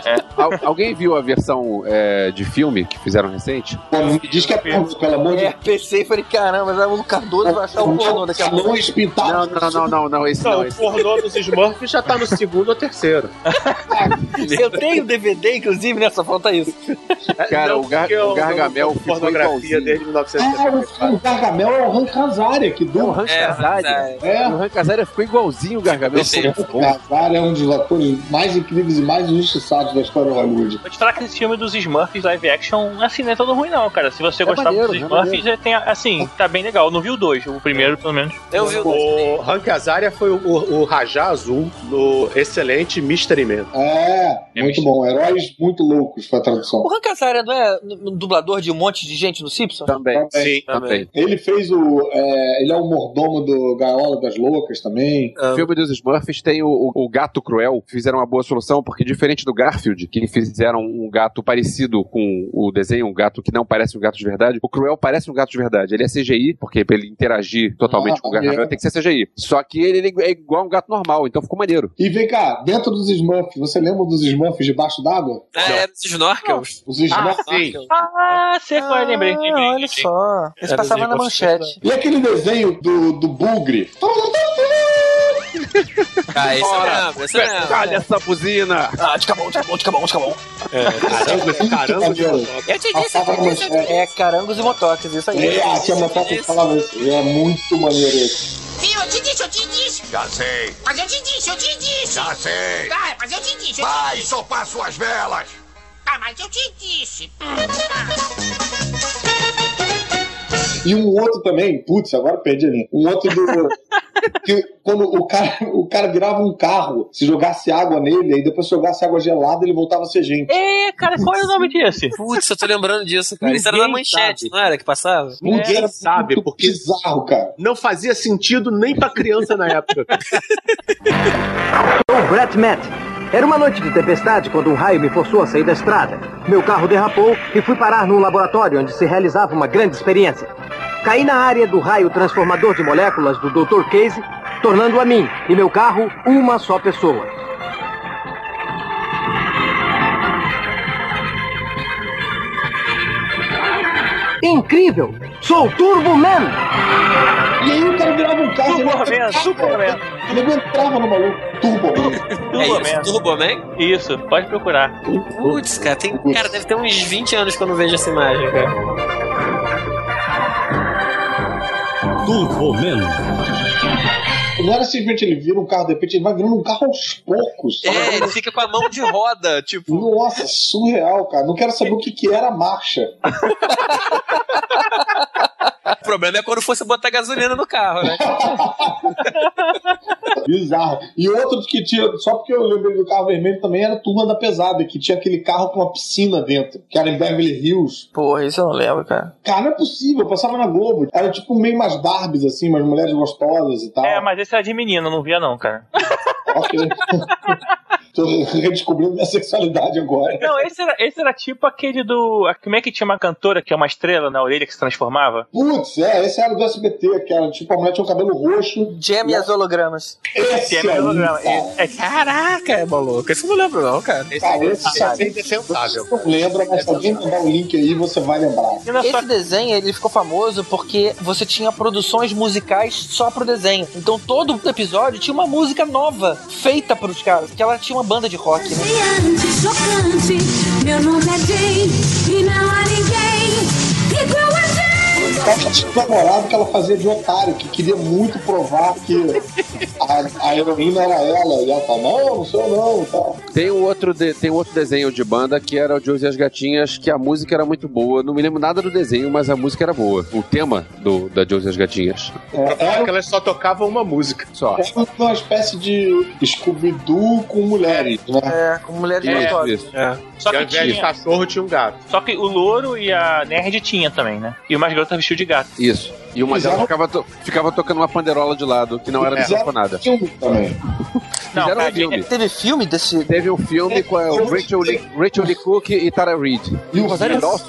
Speaker 9: É.
Speaker 6: Al- alguém viu a versão é, de filme que fizeram recente?
Speaker 7: Pô, não me diz que é porno, pelo amor de
Speaker 4: É, pensei e falei, caramba, mas o Cardoso vai achar o pornô daqui a pouco.
Speaker 7: Não espintar.
Speaker 6: Não, não, não, não, não, esse não.
Speaker 8: Não, o
Speaker 6: Esse.
Speaker 8: pornô dos Smurfs já tá no segundo ou terceiro.
Speaker 4: Eu tenho D V D, inclusive, né? Só falta isso.
Speaker 6: Cara,
Speaker 8: Não,
Speaker 6: o, Gar
Speaker 8: porque
Speaker 6: o Gargamel
Speaker 8: a
Speaker 6: ficou
Speaker 8: pornografia
Speaker 6: igualzinho.
Speaker 8: dele em mil novecentos e
Speaker 7: Ah,
Speaker 8: setenta e quatro.
Speaker 7: o Gargamel é o Hank Azaria, que
Speaker 6: O
Speaker 7: do
Speaker 6: Hank
Speaker 4: É,
Speaker 6: Azaria.
Speaker 7: É.
Speaker 6: O Hank Azaria ficou igualzinho o Gargamel.
Speaker 7: O Azaria é um dos atores mais incríveis e mais injustiçados da história de Hollywood.
Speaker 9: Vou te falar que esse filme dos Smurfs live action, assim, não é todo ruim não, cara. Se você gostar
Speaker 6: maneiro,
Speaker 9: dos
Speaker 6: é
Speaker 9: Smurfs, é tem, assim, tá bem legal. Eu não vi o dois, o primeiro, pelo menos.
Speaker 5: Eu vi o
Speaker 8: O Hank Azaria foi o, o, o Rajá Azul no excelente Mystery Man.
Speaker 7: É, muito bom. Heróis muito loucos foi a tradução.
Speaker 4: O Hank Azaria não é um dublador de um monte de gente no Simpsons?
Speaker 6: Também.
Speaker 8: Sim,
Speaker 6: também.
Speaker 7: Ele fez o. é, ele é o mordomo do Gaiola das Loucas também.
Speaker 6: O filme dos Smurfs tem o, o, o Gato Cruel. Fizeram uma boa solução, porque diferente do Garfield, que fizeram um gato parecido com o desenho, um gato que não parece um gato de verdade, o Cruel parece um gato de verdade. Ele é C G I, porque pra ele interagir totalmente
Speaker 7: Ah,
Speaker 6: com o Gargamel
Speaker 7: é.
Speaker 6: tem que ser C G I. Só que ele, ele é igual um gato normal, então ficou maneiro.
Speaker 7: E vem cá, dentro dos Smurfs, você lembra dos Smurfs debaixo d'água?
Speaker 5: É, era os snorkels.
Speaker 7: Os Smurfs.
Speaker 8: Sim.
Speaker 9: Ah, sei qual é, lembrei. lembrei,
Speaker 4: olha
Speaker 9: lembrei.
Speaker 4: só. Esse
Speaker 8: Era
Speaker 4: passava
Speaker 8: de
Speaker 4: na
Speaker 8: Ghost
Speaker 4: manchete.
Speaker 7: E aquele desenho do, do Bugre?
Speaker 5: Ah, esse é mesmo, esse é mesmo.
Speaker 6: Calha essa buzina!
Speaker 4: Ah, de cabão, de cabão, de cabão, de cabão.
Speaker 8: Caramba, caramba de
Speaker 7: maneiro.
Speaker 8: motoca.
Speaker 5: Eu te disse, eu
Speaker 7: Passava
Speaker 5: te
Speaker 7: na
Speaker 5: disse.
Speaker 7: manchete.
Speaker 4: É carangos e motocas, isso aí.
Speaker 7: É, tinha uma foto que falava isso. E é muito maneiro esse.
Speaker 3: Viu? Eu te disse, eu te disse.
Speaker 16: Já sei,
Speaker 3: Mas eu te disse, eu te disse.
Speaker 16: já sei.
Speaker 3: Ah, mas eu te disse, eu te
Speaker 16: Vai
Speaker 3: disse.
Speaker 16: sopar suas velas.
Speaker 3: Ah, mas eu te disse.
Speaker 7: E um outro também, putz, agora perdi a linha. Um outro do. que quando o cara, o cara virava um carro, se jogasse água nele, aí depois se jogasse água gelada, ele voltava a ser gente.
Speaker 9: É, cara, qual é o nome desse?
Speaker 5: Putz, eu tô lembrando disso, cara. Isso era na
Speaker 8: Ninguém
Speaker 5: manchete,
Speaker 8: sabe.
Speaker 5: não era que passava?
Speaker 8: Ninguém
Speaker 7: Era
Speaker 8: sabe,
Speaker 7: muito
Speaker 8: porque
Speaker 7: bizarro, cara.
Speaker 8: não fazia sentido nem pra criança na época.
Speaker 2: Sou Brett Matt. Era uma noite de tempestade quando um raio me forçou a sair da estrada. Meu carro derrapou e fui parar num laboratório onde se realizava uma grande experiência. Caí na área do raio transformador de moléculas do doutor Casey, tornando a mim e meu carro uma só pessoa. Incrível! Sou o Turbo Man!
Speaker 7: E aí o cara virava um carro.
Speaker 9: Superman, Superman.
Speaker 7: Ele não entrava no maluco. Turbo.
Speaker 5: É isso,
Speaker 9: Turboman.
Speaker 5: Turboman?
Speaker 9: Isso, pode procurar.
Speaker 5: Putz, cara, tem, cara, deve ter uns vinte anos que eu não vejo essa imagem, cara.
Speaker 10: Turboman.
Speaker 7: Não era simplesmente ele vira um carro, de repente ele vai virando um carro aos poucos.
Speaker 5: É, ele fica com a mão de roda, tipo.
Speaker 7: Nossa, surreal, cara. Não quero saber o que, que era a marcha.
Speaker 5: O problema é quando fosse botar gasolina no carro, né?
Speaker 7: Bizarro. E outro que tinha, só porque eu lembrei do carro vermelho também, era a Turma da Pesada, que tinha aquele carro com uma piscina dentro, que era em Beverly Hills.
Speaker 4: Porra, isso eu não lembro, cara.
Speaker 7: Cara, não é possível, passava na Globo. Era tipo meio umas Barbies, assim, umas mulheres gostosas e tal.
Speaker 9: É, mas esse era de menino, não via não, cara.
Speaker 7: Ok. Tô redescobrindo minha sexualidade agora.
Speaker 9: Não, esse era, esse era tipo aquele do... Como é que tinha uma cantora que é uma estrela na orelha que se transformava?
Speaker 7: Putz, é, esse era do S B T, que era tipo, a mulher tinha um cabelo roxo.
Speaker 4: Gem e as hologramas.
Speaker 7: Esse
Speaker 9: Gem e
Speaker 7: aí,
Speaker 9: holograma.
Speaker 7: cara.
Speaker 9: É,
Speaker 5: Caraca, é maluco. Esse eu não lembro, não, cara. Esse
Speaker 7: Cara, esse
Speaker 8: Esse
Speaker 7: sabe,
Speaker 8: é indefensável.
Speaker 7: não lembra, mas se alguém mandar o link aí, você vai lembrar.
Speaker 4: Esse desenho, ele ficou famoso porque você tinha produções musicais só pro desenho. Então todo episódio tinha uma música nova, feita pros caras, porque ela tinha uma banda de rock, né?
Speaker 21: Chocante, meu nome é Jane e não há ninguém igual a Jane.
Speaker 7: Ela tinha um namorado que ela fazia de otário, que queria muito provar que a, a heroína era ela. E ela fala, não, não sou eu não, tal.
Speaker 6: Tem um outro, de, tem um outro desenho de banda que era o Josie e as Gatinhas, que a música era muito boa. Não me lembro nada do desenho, mas a música era boa. O tema do, da Josie e as Gatinhas.
Speaker 7: É,
Speaker 8: É que elas só tocavam uma música.
Speaker 6: Só.
Speaker 7: é uma espécie de Scooby-Doo com mulheres, né?
Speaker 4: É, com mulheres
Speaker 6: Isso,
Speaker 4: gostosas.
Speaker 6: isso.
Speaker 8: É.
Speaker 9: Só
Speaker 8: E ao
Speaker 9: que
Speaker 8: invés de
Speaker 9: tinha...
Speaker 8: cachorro tinha um gato.
Speaker 9: Só que o louro e a nerd tinha também, né? E o mais garoto vestiu de gato.
Speaker 6: Isso. E uma delas
Speaker 7: Fizeram-
Speaker 6: ficava, to- ficava tocando uma panderola de lado, que não era
Speaker 7: Fizeram
Speaker 6: microfonada.
Speaker 7: filme também.
Speaker 9: Não,
Speaker 6: Fizeram
Speaker 9: cara,
Speaker 6: um filme.
Speaker 9: ele-
Speaker 4: Teve filme desse...
Speaker 6: Teve um filme com a Rachel Lee, Rachel Lee Cook e Tara Reid.
Speaker 7: E o
Speaker 6: Rosário
Speaker 7: filme-
Speaker 6: Dawson.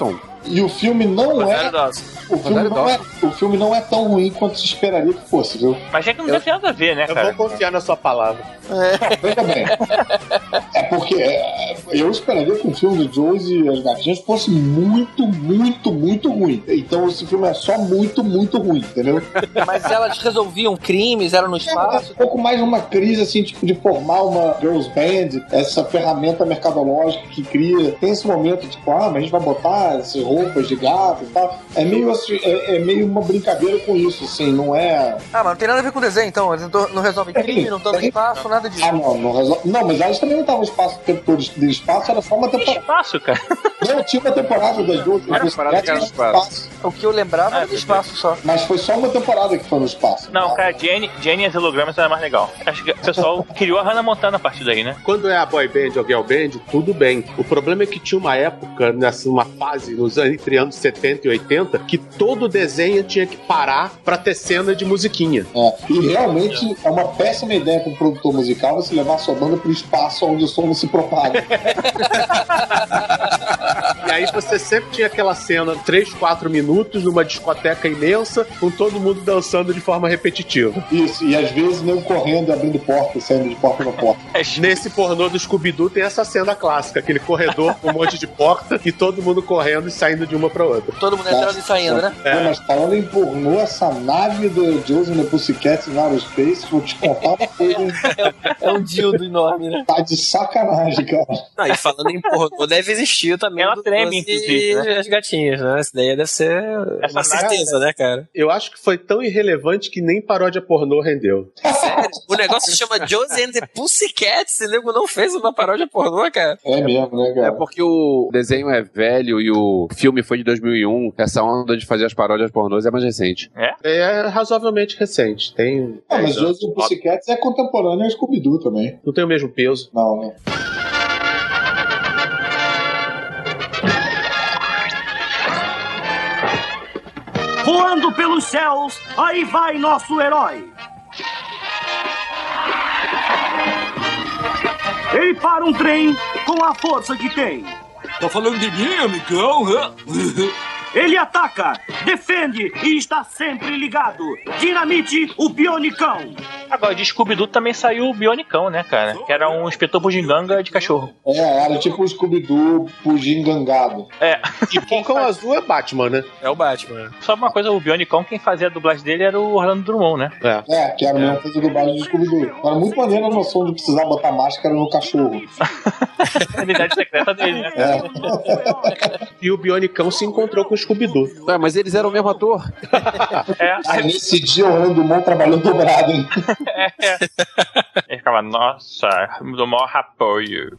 Speaker 7: E o filme não é... O filme não é, o filme não é tão ruim quanto se esperaria que fosse, viu?
Speaker 9: Mas é que não deve ter nada a ver, né, cara?
Speaker 8: Eu vou confiar na sua palavra.
Speaker 7: É. Veja bem. É porque é, eu esperaria que o filme de Josie e as Gatinhas fosse muito, muito, muito ruim. Então esse filme é só muito, muito ruim, entendeu?
Speaker 4: Mas elas resolviam crimes, eram no espaço?
Speaker 7: É, é um pouco mais uma crise, assim, tipo, de formar uma girls band, essa ferramenta mercadológica que cria. Tem esse momento, tipo, ah, mas a gente vai botar essas roupas de gato e tal. É meio assim, é, é meio uma brincadeira com isso, assim, não é...
Speaker 4: Ah, mas não tem nada a ver com desenho, então. Eles não resolvem crime, não estão no espaço, nada disso.
Speaker 7: Ah, não, não resolve. Não, mas elas também não estavam no espaço o tempo todo. De espaço era só uma temporada.
Speaker 9: Espaço, cara?
Speaker 7: Não, tinha uma temporada das duas.
Speaker 4: Era uma temporada que era no espaço. O que eu lembrava era do espaço só.
Speaker 7: Mas foi só uma temporada que foi no espaço.
Speaker 9: Não, cara, Jenny, Jenny e as hologramas era mais legal. Acho que o pessoal criou a Hannah Montana a partir daí, né?
Speaker 8: Quando é a boy band ou girl band, tudo bem. O problema é que tinha uma época, nessa uma fase, nos anos, entre anos setenta e oitenta, que todo desenho tinha que parar pra ter cena de musiquinha.
Speaker 7: É, e realmente é uma péssima ideia para um produtor musical você levar sua banda pro espaço onde o som não se propaga.
Speaker 8: E aí você sempre tinha aquela cena, três, quatro minutos, numa discoteca imensa, com todo mundo dançando de forma repetitiva.
Speaker 7: Isso, e às vezes nem correndo, abrindo porta, saindo de porta pra porta.
Speaker 8: Nesse pornô do Scooby-Doo tem essa cena clássica, aquele corredor com um monte de porta e todo mundo correndo e saindo de uma pra outra.
Speaker 4: Todo mundo entrando e saindo, né?
Speaker 7: É. Mas falando em pornô, essa nave do Josie and the Pussycats in Outer Space, vou te contar uma coisa.
Speaker 4: É um dildo enorme, né?
Speaker 7: Tá de sacanagem, cara.
Speaker 5: Ah, e falando em pornô, deve existir também.
Speaker 9: Ela treme, inclusive, né?
Speaker 5: As gatinhas, né? Essa daí deve ser
Speaker 9: Essa
Speaker 5: uma certeza, né, cara?
Speaker 8: Eu acho que foi tão irrelevante que nem paródia pornô rendeu.
Speaker 5: Sério? O negócio se chama Josie and the Pussycats e o nego não fez uma paródia pornô, cara.
Speaker 7: É mesmo, né, cara?
Speaker 6: É porque o desenho é velho e o filme foi de dois mil e um. Essa onda de fazer as paródias pornôs é mais recente.
Speaker 9: É?
Speaker 8: É razoavelmente recente. Tem.
Speaker 7: Ah, mas Josie and the Pussycats é contemporâneo ao Scooby-Doo também.
Speaker 8: Não tem o mesmo peso.
Speaker 7: Não, né?
Speaker 10: Voando pelos céus, aí vai nosso herói. Ele para um trem com a força que tem.
Speaker 12: Tá falando de mim, amigão?
Speaker 10: Ele ataca, defende e está sempre ligado. Dinamite o Bionicão.
Speaker 9: Agora, de Scooby-Doo também saiu o Bionicão, né, cara? Que era um inspetor bugiganga de cachorro.
Speaker 7: É, era tipo o Scooby-Doo bugigangado.
Speaker 9: É.
Speaker 8: E Pocão Azul é Batman, né?
Speaker 5: É o Batman.
Speaker 9: Só uma coisa, o Bionicão, quem fazia a dublagem dele era o Orlando Drummond, né?
Speaker 8: É,
Speaker 7: é que era mesmo fazer dublagem do Scooby-Doo. Era muito maneiro a noção de precisar botar máscara no cachorro.
Speaker 9: A identidade secreta dele, né?
Speaker 7: É.
Speaker 8: E o Bionicão se encontrou com o Scooby-Doo.
Speaker 6: É, mas eles eram o mesmo ator.
Speaker 9: É.
Speaker 7: Aí nesse dia o Orlando Drummond trabalhou dobrado, hein?
Speaker 9: É, é. Ele ficava, nossa, do maior apoio.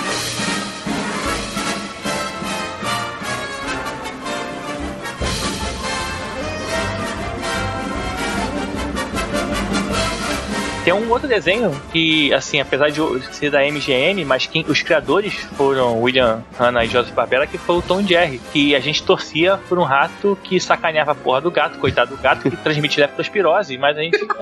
Speaker 9: Tem um outro desenho que, assim, apesar de ser da M G M, mas quem, os criadores foram William Hanna e Joseph Barbera, que foi o Tom e Jerry, que a gente torcia por um rato que sacaneava a porra do gato, coitado do gato, que transmitia leptospirose, mas a gente...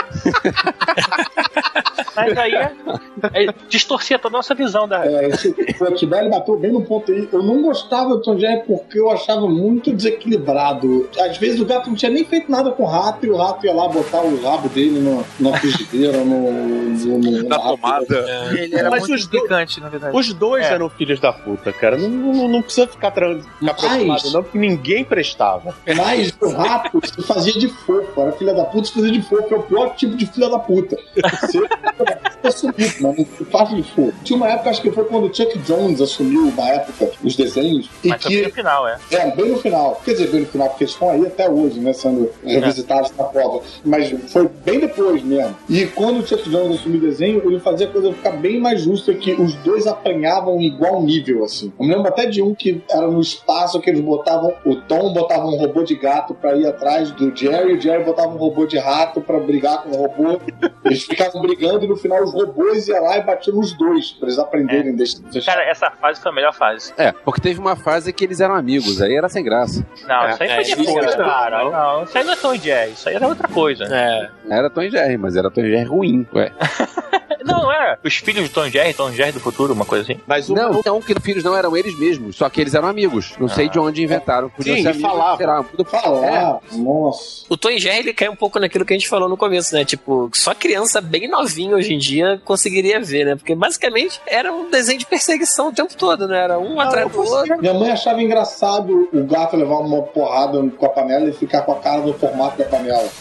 Speaker 9: Mas aí é, é, distorcia toda a nossa visão da...
Speaker 7: É, esse, o Tibeli bateu bem no ponto aí. Eu não gostava do Tom e Jerry porque eu achava muito desequilibrado. Às vezes o gato não tinha nem feito nada com o rato e o rato ia lá botar o rabo dele no, na frigideira, no, no, no,
Speaker 6: na tomada.
Speaker 4: É. Ele era
Speaker 8: Mas
Speaker 4: muito
Speaker 8: os do-
Speaker 4: picante, na verdade.
Speaker 8: Os dois
Speaker 4: É.
Speaker 8: eram filhos da puta, cara. Não, não, não precisa ficar, tra... ficar preocupado, não, porque ninguém prestava.
Speaker 7: Mas o rato se fazia de fofo. Era filha da puta, se fazia de fofo. É o pior tipo de filha da puta. Você assumiu, mas não faz de fofo. Tinha uma época, acho que foi quando o Chuck Jones assumiu, uma época, os desenhos. E
Speaker 9: Mas
Speaker 7: que...
Speaker 9: foi no final, é.
Speaker 7: É, bem no final. Quer dizer, bem no final, porque eles estão aí até hoje, né, sendo revisitados na prova. Mas foi bem depois mesmo. E quando o Chuck Jones assumiu o desenho, ele fazia a coisa ficar bem mais justa, que os dois apanhavam em igual nível, assim. Eu me lembro até de um que era no espaço, que eles botavam, o Tom botava um robô de gato pra ir atrás do Jerry, e o Jerry botava um robô de rato pra brigar com o robô. Eles ficavam brigando e no final os robôs iam lá e batiam nos dois, pra eles aprenderem. É.
Speaker 9: Cara, essa fase foi a melhor fase.
Speaker 6: É, porque teve uma fase que eles eram amigos, aí era sem graça.
Speaker 9: Não,
Speaker 8: É,
Speaker 9: isso aí
Speaker 8: é,
Speaker 9: foi
Speaker 8: isso
Speaker 9: depois,
Speaker 8: era-
Speaker 9: cara. Não, isso aí não é Tom e Jerry, isso aí era outra coisa.
Speaker 5: É.
Speaker 6: Era Tom e Jerry, mas era Tom e Jerry ruim, ué.
Speaker 9: Não, não era. Os filhos de Tom e Jerry, Tom e Jerry do futuro, uma coisa assim.
Speaker 6: Mas o não, não, que os filhos não eram eles mesmos, só que eles eram amigos. Não ah. sei de onde inventaram. Podiam
Speaker 8: Sim,
Speaker 6: ser amigos,
Speaker 8: falava.
Speaker 6: Será,
Speaker 7: falar. É. Nossa.
Speaker 5: O Tom e Jerry, ele cai um pouco naquilo que a gente falou no começo, né? Tipo, só criança bem novinha hoje em dia conseguiria ver, né? Porque basicamente era um desenho de perseguição o tempo todo, né? Era um não, atrás do outro.
Speaker 7: Minha mãe achava engraçado o gato levar uma porrada com a panela e ficar com a cara no formato da panela.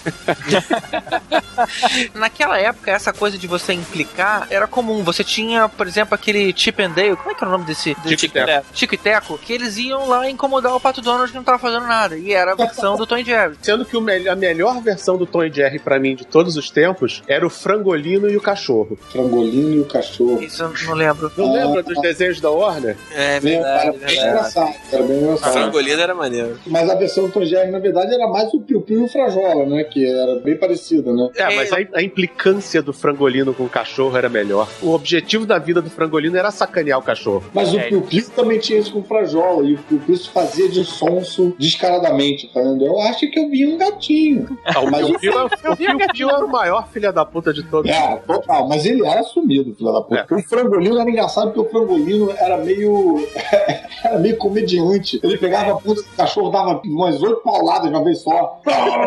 Speaker 4: Naquela época, essa coisa de você implicar era comum. Você tinha, por exemplo, aquele Chip and Dale. Como é que era o nome desse?
Speaker 8: Chico e Teco.
Speaker 4: Chico e Teco. Que eles iam lá incomodar o Pato Donald que não tava fazendo nada. E era a versão do Tom e Jerry.
Speaker 8: Sendo que o me- a melhor versão do Tom e Jerry pra mim de todos os tempos era o Frangolino e o Cachorro.
Speaker 7: Frangolino e o Cachorro.
Speaker 4: Isso eu não lembro.
Speaker 8: Não
Speaker 7: ah,
Speaker 8: lembra dos desenhos da Warner?
Speaker 5: É verdade.
Speaker 7: Era bem engraçado. Era bem engraçado.
Speaker 5: O Frangolino era maneiro.
Speaker 7: Mas a versão do Tom e Jerry, na verdade, era mais o Piu Piu e o Frajola, né? Que era bem parecida, né?
Speaker 8: É, mas a, a implicância do Frangolino com o cachorro era melhor. O objetivo da vida do Frangolino era sacanear o cachorro.
Speaker 7: Mas o
Speaker 8: é.
Speaker 7: Piu Piu também tinha isso com o Frajola. E o Piu Piu se fazia de sonso descaradamente, falando: eu acho que eu vi um gatinho.
Speaker 8: Ah, o Piu Piu é, era o maior filho da puta de todos.
Speaker 7: É, total. Mas ele era sumido, filho da puta. É. O Frangolino era engraçado porque o Frangolino era meio... era meio comediante. Ele pegava a puta do cachorro, dava umas oito pauladas de uma vez só.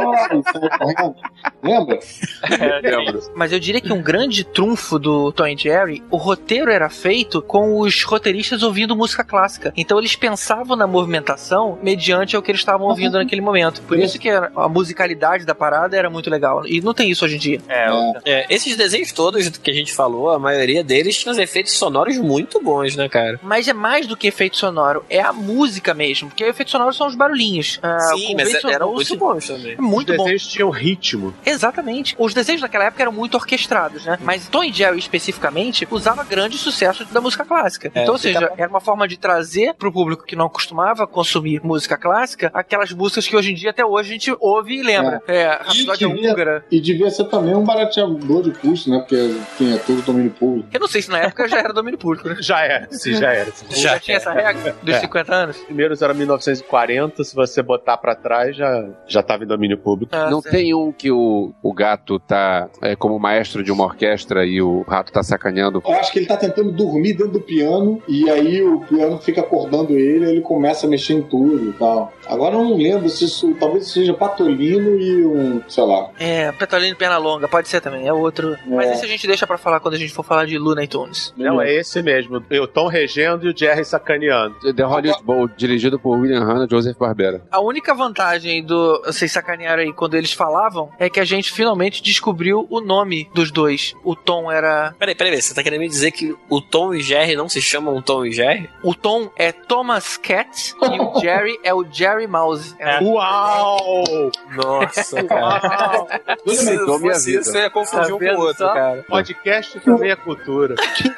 Speaker 7: Lembra?
Speaker 4: É, lembro. Mas eu diria que um grande trunfo do Tom e Jerry, o roteiro era feito com os roteiristas ouvindo música clássica. Então eles pensavam na movimentação mediante o que eles estavam ouvindo uhum. naquele momento. Por isso que a musicalidade da parada era muito legal. E não tem isso hoje em dia.
Speaker 5: É, é, esses desenhos todos que a gente falou, a maioria deles tinha os efeitos sonoros muito bons, né, cara?
Speaker 4: Mas é mais do que efeito sonoro, é a música mesmo. Porque efeitos sonoros são os barulhinhos.
Speaker 5: Sim, mas eram muito bons também.
Speaker 4: Muito
Speaker 8: os
Speaker 4: bom.
Speaker 8: desenhos tinham ritmo.
Speaker 4: Exatamente. Os desenhos naquela época eram muito orquestrados, né? Mas Tom e Jerry, especificamente, usava grande sucesso da música clássica. É, então, ou seja, tá... era uma forma de trazer pro público que não costumava consumir música clássica aquelas músicas que hoje em dia, até hoje, a gente ouve e lembra. É, é Rapsódia Húngara.
Speaker 7: E devia ser também um barateador de custo, né? Porque tinha todo domínio público.
Speaker 4: Eu não sei se na época já era domínio público, né?
Speaker 8: Já era, sim, já era. Sim.
Speaker 4: Já, já tinha essa regra dos é. cinquenta anos?
Speaker 8: Primeiros era mil novecentos e quarenta, se você botar pra trás, já, já tava em domínio público.
Speaker 6: Ah, não certo. Tem um que o, o gato tá é, como maestro de uma orquestra e o rato tá sacaneando?
Speaker 7: Eu acho que ele tá tentando dormir dentro do piano e aí o piano fica acordando ele e ele começa a mexer em tudo e tal. Agora eu não lembro se isso, talvez seja Patolino e um, sei lá.
Speaker 4: É, Patolino e Pernalonga, pode ser também, é outro. É. Mas esse a gente deixa pra falar quando a gente for falar de Looney Tunes.
Speaker 8: Não, é esse mesmo. O Tom regendo e o Jerry sacaneando.
Speaker 6: The Hollywood Bowl, dirigido por William Hanna e Joseph Barbera.
Speaker 4: A única vantagem do vocês sacanearam aí quando eles falavam é que a gente finalmente descobriu o nome dos dois. O Tom era...
Speaker 5: Peraí, peraí, você tá querendo me dizer que o Tom e Jerry não se chamam Tom e Jerry?
Speaker 4: O Tom é Thomas Cat e o Jerry é o Jerry Mouse.
Speaker 8: É. Uau!
Speaker 5: Nossa, cara.
Speaker 6: Se não fosse
Speaker 5: isso, você ia confundir um com o outro, cara.
Speaker 8: Podcast também é cultura.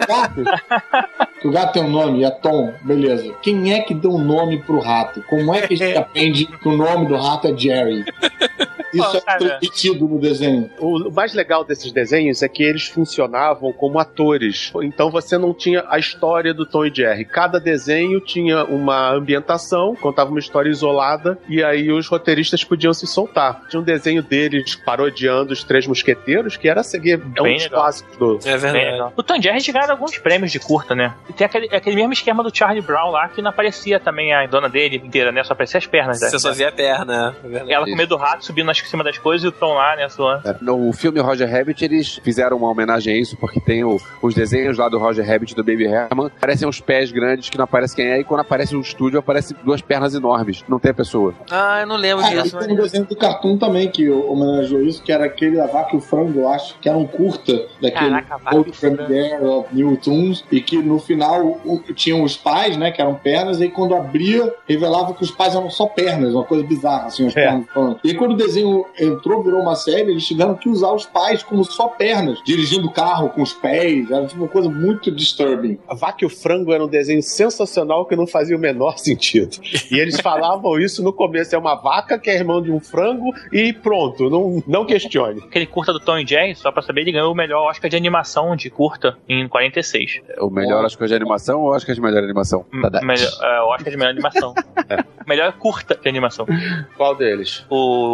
Speaker 7: O gato tem um nome, é Tom, beleza. Quem é que deu um nome pro rato? Como é que a gente aprende que o nome do rato é Jerry? Isso é transmitido no desenho.
Speaker 8: O mais legal desses desenhos é que eles funcionavam como atores. Então você não tinha a história do Tom e Jerry. Cada desenho tinha uma ambientação, contava uma história isolada, e aí os roteiristas podiam se soltar. Tinha um desenho deles parodiando os Três Mosqueteiros, que era seguir é um dos clássicos do...
Speaker 5: É verdade.
Speaker 9: O Tom e Jerry ganharam alguns prêmios de curta, né? E tem aquele, aquele mesmo esquema do Charlie Brown lá, que não aparecia também a dona dele inteira, né? Só aparecia as pernas.
Speaker 5: Você só via a perna.
Speaker 9: É Ela com medo do rato subindo nas, em cima das coisas e o Tom lá, né? Suando.
Speaker 6: É, no filme Roger Rabbit, eles fizeram uma homenagem a isso, porque tem o, os desenhos lá do Roger Rabbit do Baby Herman, parecem uns pés grandes que não aparece quem é, e quando aparece no estúdio, aparece duas pernas enormes. Não tem a pessoa.
Speaker 4: Ah, eu não lembro
Speaker 7: ah,
Speaker 4: disso.
Speaker 7: Tem um desenho do Cartoon também que homenageou isso, que era aquele da Vaca e o Frango, eu acho, que era um curta daquele Old Premiere of New Tunes, e que no final o, tinham os pais, né, que eram pernas, e aí quando abria, revelava que os pais eram só pernas, uma coisa bizarra, assim, as é. pernas falando. E aí quando o desenho entrou, virou uma série, eles tiveram que usar os pais como só pernas, dirigindo o carro com os pés, era tipo uma coisa muito disturbing.
Speaker 8: A Vaca e o Frango era um desenho sensacional que não fazia o menor sentido. E eles falavam isso no começo, é uma vaca que é irmão de um frango e pronto, não, não questione.
Speaker 9: Aquele curta do Tom e Jerry, só pra saber, ele ganhou o melhor Oscar de animação de curta em quarenta e seis.
Speaker 6: O melhor Oscar de animação ou Oscar de melhor animação?
Speaker 9: M- melhor, é, o Oscar de melhor animação. É. Melhor curta de animação.
Speaker 8: Qual deles?
Speaker 9: O do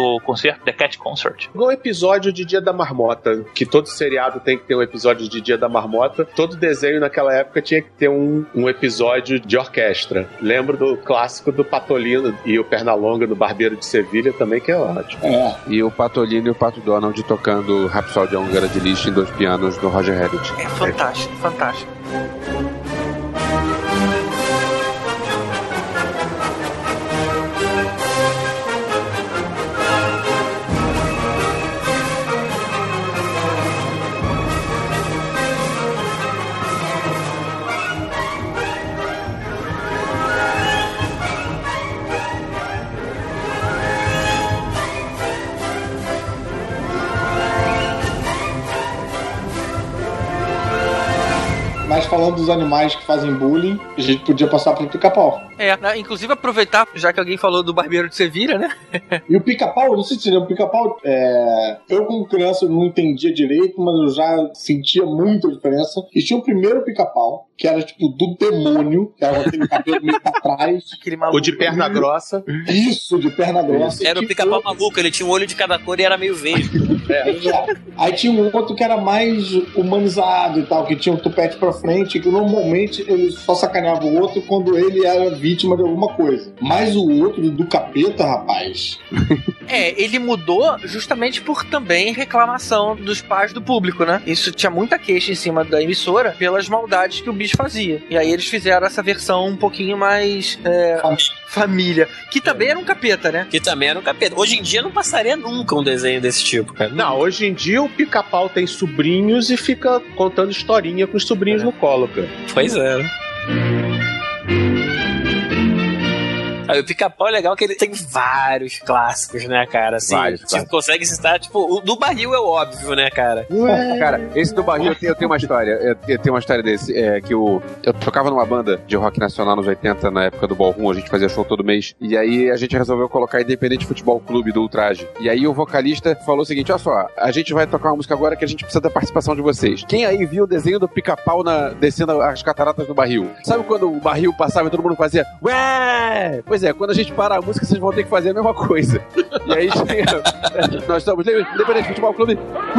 Speaker 9: do concerto, The Cat Concert.
Speaker 8: Igual o episódio de Dia da Marmota, que todo seriado tem que ter um episódio de Dia da Marmota. Todo desenho naquela época tinha que ter um, um episódio de orquestra. Lembro do clássico do Patolino e o Pernalonga do Barbeiro de Sevilha também, que é ótimo.
Speaker 6: É. E o Patolino e o Pato Donald tocando Rhapsody Húngara de Liszt em dois pianos do Roger Hellet.
Speaker 4: É fantástico, é. fantástico.
Speaker 7: Mas falando dos animais que fazem bullying, a gente podia passar pro pica-pau.
Speaker 4: É, né? Inclusive aproveitar, já que alguém falou do Barbeiro de Sevilha, né?
Speaker 7: E o pica-pau, não sei se você lembra, o pica-pau, é... eu como criança não entendia direito, mas eu já sentia muita diferença. E tinha o primeiro pica-pau, que era tipo do demônio, que era aquele cabelo meio pra trás.
Speaker 8: O de perna grossa.
Speaker 7: Isso, de perna grossa.
Speaker 5: Era o pica-pau maluco, ele tinha um olho de cada cor e era meio verde.
Speaker 7: É. Aí tinha um outro que era mais humanizado e tal, que tinha um tupete pra frente, que normalmente ele só sacaneava o outro quando ele era vítima de alguma coisa. Mas o outro do capeta, rapaz.
Speaker 4: É, ele mudou justamente por também reclamação dos pais do público, né? Isso tinha muita queixa em cima da emissora pelas maldades que o bicho fazia. E aí eles fizeram essa versão um pouquinho mais é, família, que também era um capeta, né?
Speaker 5: Que também era um capeta. Hoje em dia não passaria nunca um desenho desse tipo, cara.
Speaker 8: Não, hoje em dia o pica-pau tem sobrinhos e fica contando historinha com os sobrinhos é. no colo, cara.
Speaker 5: Pois é, né? Aí, o pica-pau é legal que ele tem vários clássicos, né, cara? Assim,
Speaker 6: vários,
Speaker 5: tipo,
Speaker 6: vários.
Speaker 5: Consegue citar, tipo, o do barril é óbvio, né, cara?
Speaker 6: Ué. Cara, esse do barril eu tenho, eu tenho uma história. Eu, eu tenho uma história desse. É, que eu, eu tocava numa banda de rock nacional nos oitenta, na época do Ballroom, a gente fazia show todo mês. E aí a gente resolveu colocar Independente Futebol Clube do Ultraje. E aí o vocalista falou o seguinte: olha só, a gente vai tocar uma música agora que a gente precisa da participação de vocês. Quem aí viu o desenho do pica-pau na, descendo as cataratas do barril? Sabe quando o barril passava e todo mundo fazia ué? Pois é, quando a gente para a música, vocês vão ter que fazer a mesma coisa. E aí nós estamos Independente Futebol Clube.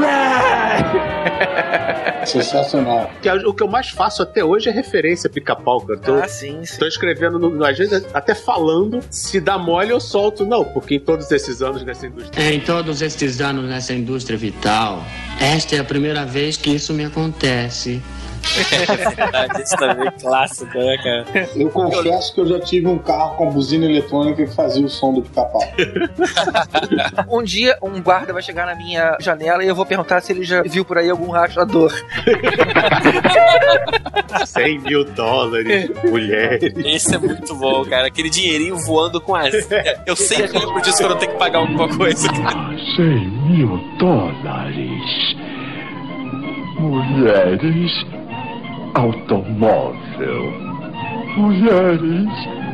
Speaker 7: Sensacional.
Speaker 8: O que eu mais faço até hoje é referência a pica-pau, cara. Tô,
Speaker 4: ah, sim, sim.
Speaker 8: Tô escrevendo, no, às vezes até falando, se dá mole eu solto. Não, porque em todos esses anos nessa indústria...
Speaker 11: Em todos estes anos nessa indústria vital, esta é a primeira vez que isso me acontece.
Speaker 5: Isso também é clássico, né, cara?
Speaker 7: Eu confesso que eu já tive um carro com buzina eletrônica que fazia o som do pica-pau.
Speaker 4: Um dia um guarda vai chegar na minha janela e eu vou perguntar se ele já viu por aí algum rastreador.
Speaker 8: cem mil dólares, mulheres.
Speaker 5: Esse é muito bom, cara. Aquele dinheirinho voando com as... Eu sei que eu lembro disso quando eu tenho que pagar alguma coisa.
Speaker 14: cem mil dólares. Mulheres. Automóvel, mulheres,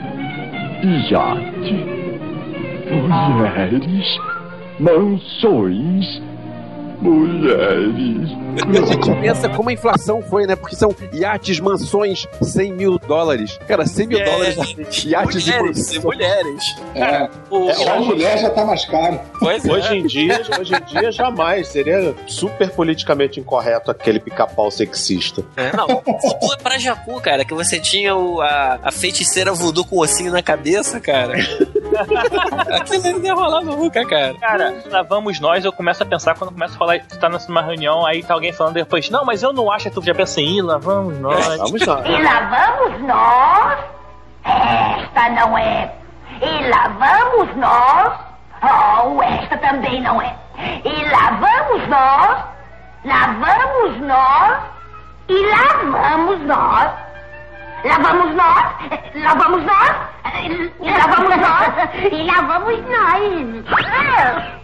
Speaker 14: iate, mulheres, mansões, mulheres.
Speaker 6: E a gente pensa como a inflação foi, né? Porque são iates, mansões, cem mil dólares. Cara, cem mil é, dólares iates
Speaker 5: mulheres,
Speaker 6: de
Speaker 5: mulheres.
Speaker 7: É, é, só a mulher já tá mais caro.
Speaker 8: Pois hoje, é. em dia, hoje em dia, jamais. Seria super politicamente incorreto aquele pica-pau sexista.
Speaker 5: É, não. Voodoo é pra Jacu, cara, que você tinha o, a, a feiticeira voodoo com ossinho na cabeça, cara. Aquilo não ia rolar nunca, cara.
Speaker 9: Cara, lá vamos nós, eu começo a pensar quando começo a falar, tu tá numa reunião, aí tá alguém falando depois, não, mas eu não acho, tu já pensa em ir, lá vamos nós.
Speaker 8: É, vamos nós.
Speaker 22: E lá vamos nós? Esta não é. E lá vamos nós? Oh, esta também não é. E lá vamos nós? Lá vamos nós? E lá vamos nós? Lá vamos nós? Lá vamos nós? E lá vamos nós? E lá vamos nós?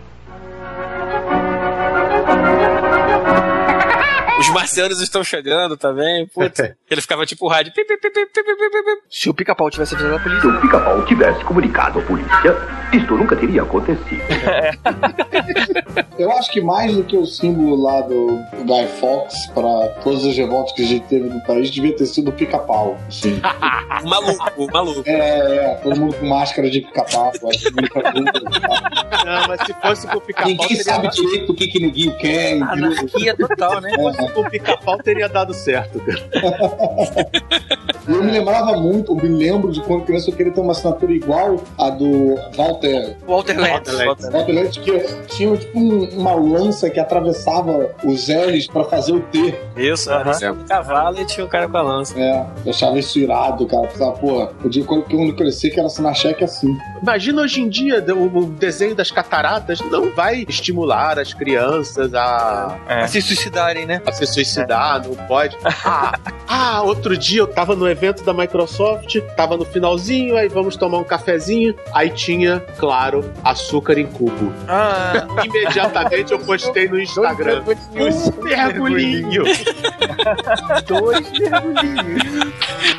Speaker 5: Os marcianos estão chegando também, puta. Ele ficava tipo o rádio.
Speaker 4: Se o pica-pau tivesse avisado a polícia.
Speaker 23: Se o pica-pau tivesse comunicado à polícia, isto nunca teria acontecido.
Speaker 7: Eu acho que mais do que o símbolo lá do Guy Fawkes pra todas as revoltas que a gente teve no país, devia ter sido o pica-pau. Assim.
Speaker 5: O maluco, o maluco.
Speaker 7: É, é, todo mundo com máscara de pica-pau.
Speaker 8: Não, mas se fosse com o pica-pau...
Speaker 7: Ninguém sabe
Speaker 8: dado...
Speaker 7: direito o que, que neguinho quer.
Speaker 4: Anarquia total, né?
Speaker 8: Se fosse com o pica-pau, teria dado certo, cara.
Speaker 7: Eu me lembrava muito, eu me lembro de quando criança eu queria ter uma assinatura igual a do Walter...
Speaker 4: Walter Lantz.
Speaker 7: Walter Lantz, que tinha tipo um, uma lança que atravessava os L's pra fazer o T.
Speaker 5: Isso, aham. Uh-huh. O cavalo e tinha o cara com a lança.
Speaker 7: É, eu achava isso irado, cara. Pensava, pô, o dia que eu crescer quero assinar cheque assim.
Speaker 8: Imagina hoje em dia o desenho das cataratas não vai estimular as crianças a...
Speaker 4: É. A se suicidarem, né?
Speaker 8: A se suicidar, não pode. Ah, ah, outro dia eu tava no evento da Microsoft, tava no finalzinho, aí vamos tomar um cafezinho, aí tinha, claro, açúcar em cubo.
Speaker 4: Ah.
Speaker 8: Imediatamente eu postei no Instagram. Um mergulhinho.
Speaker 10: Dois mergulhinhos.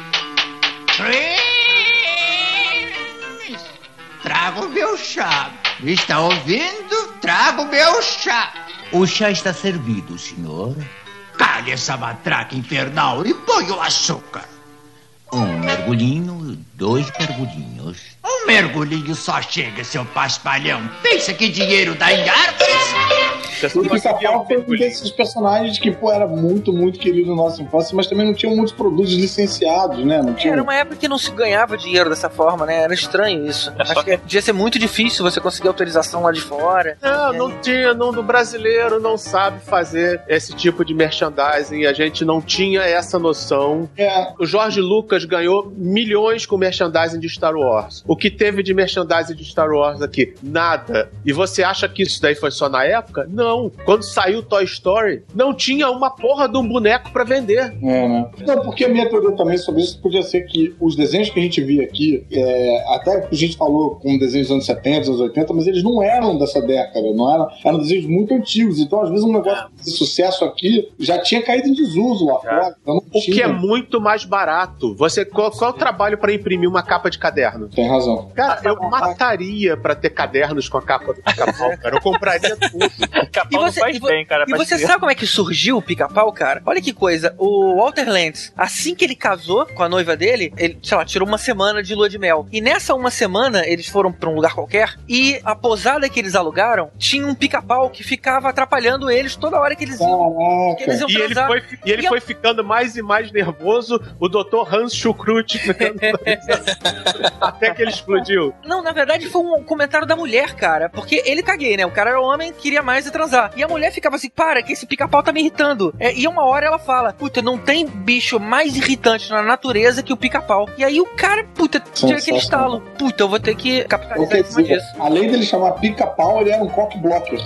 Speaker 15: Traga o meu chá. Está ouvindo? Traga o meu chá. O chá está servido, senhor. Cale essa matraca infernal e põe o açúcar. Um mergulhinho, dois mergulhinhos. Um mergulhinho só chega, seu paspalhão. Pensa que dinheiro dá em árvores?
Speaker 7: O Pica-Pau foi um desses personagens que, pô, era muito, muito querido na nossa infância, mas também não tinham muitos produtos licenciados, né? Não tinha...
Speaker 4: Era uma época que não se ganhava dinheiro dessa forma, né? Era estranho isso. É Acho que podia ser muito difícil você conseguir autorização lá de fora.
Speaker 8: Não, não tinha, não, do brasileiro não sabe fazer esse tipo de merchandising, a gente não tinha essa noção.
Speaker 7: É.
Speaker 8: O George Lucas ganhou milhões com merchandising de Star Wars. O que teve de merchandising de Star Wars aqui? Nada. E você acha que isso daí foi só na época? Não. Quando saiu Toy Story, não tinha uma porra de um boneco pra vender.
Speaker 7: É, né? Não, porque a minha teoria também sobre isso podia ser que os desenhos que a gente via aqui, é, até que a gente falou com desenhos dos anos setenta, anos oitenta, mas eles não eram dessa década, não eram, eram desenhos muito antigos. Então, às vezes, um negócio de sucesso aqui já tinha caído em desuso lá fora. Então não
Speaker 8: o
Speaker 7: tinha.
Speaker 8: que é muito mais barato. Você, qual, qual é o trabalho pra imprimir uma capa de caderno?
Speaker 7: Tem razão.
Speaker 8: Cara, eu mataria pra ter cadernos com a capa do Pica-Pau, cara. Eu compraria tudo.
Speaker 4: E você,
Speaker 9: faz
Speaker 4: e,
Speaker 9: bem, cara,
Speaker 4: e você sabe como é que surgiu o Pica-Pau, cara? Olha que coisa, o Walter Lantz, assim que ele casou com a noiva dele, ele, sei lá, tirou uma semana de lua de mel. E nessa uma semana, eles foram pra um lugar qualquer, e a posada que eles alugaram tinha um Pica-Pau que ficava atrapalhando eles toda hora que eles iam, que eles iam
Speaker 8: e ele
Speaker 4: transar.
Speaker 8: foi, e ele
Speaker 4: E
Speaker 8: foi
Speaker 4: a...
Speaker 8: ficando mais e mais nervoso, o doutor Hans Schukrut ficando até que ele explodiu.
Speaker 4: Não, na verdade foi um comentário da mulher, cara, porque ele caguei, né? O cara era homem, queria mais é transar. E a mulher ficava assim, para, que esse Pica-Pau tá me irritando. É, e uma hora ela fala, puta, não tem bicho mais irritante na natureza que o Pica-Pau. E aí o cara, puta, tira aquele estalo. Puta, eu vou ter que capitalizar em cima disso.
Speaker 7: Além dele chamar Pica-Pau, ele era um cock-blocker.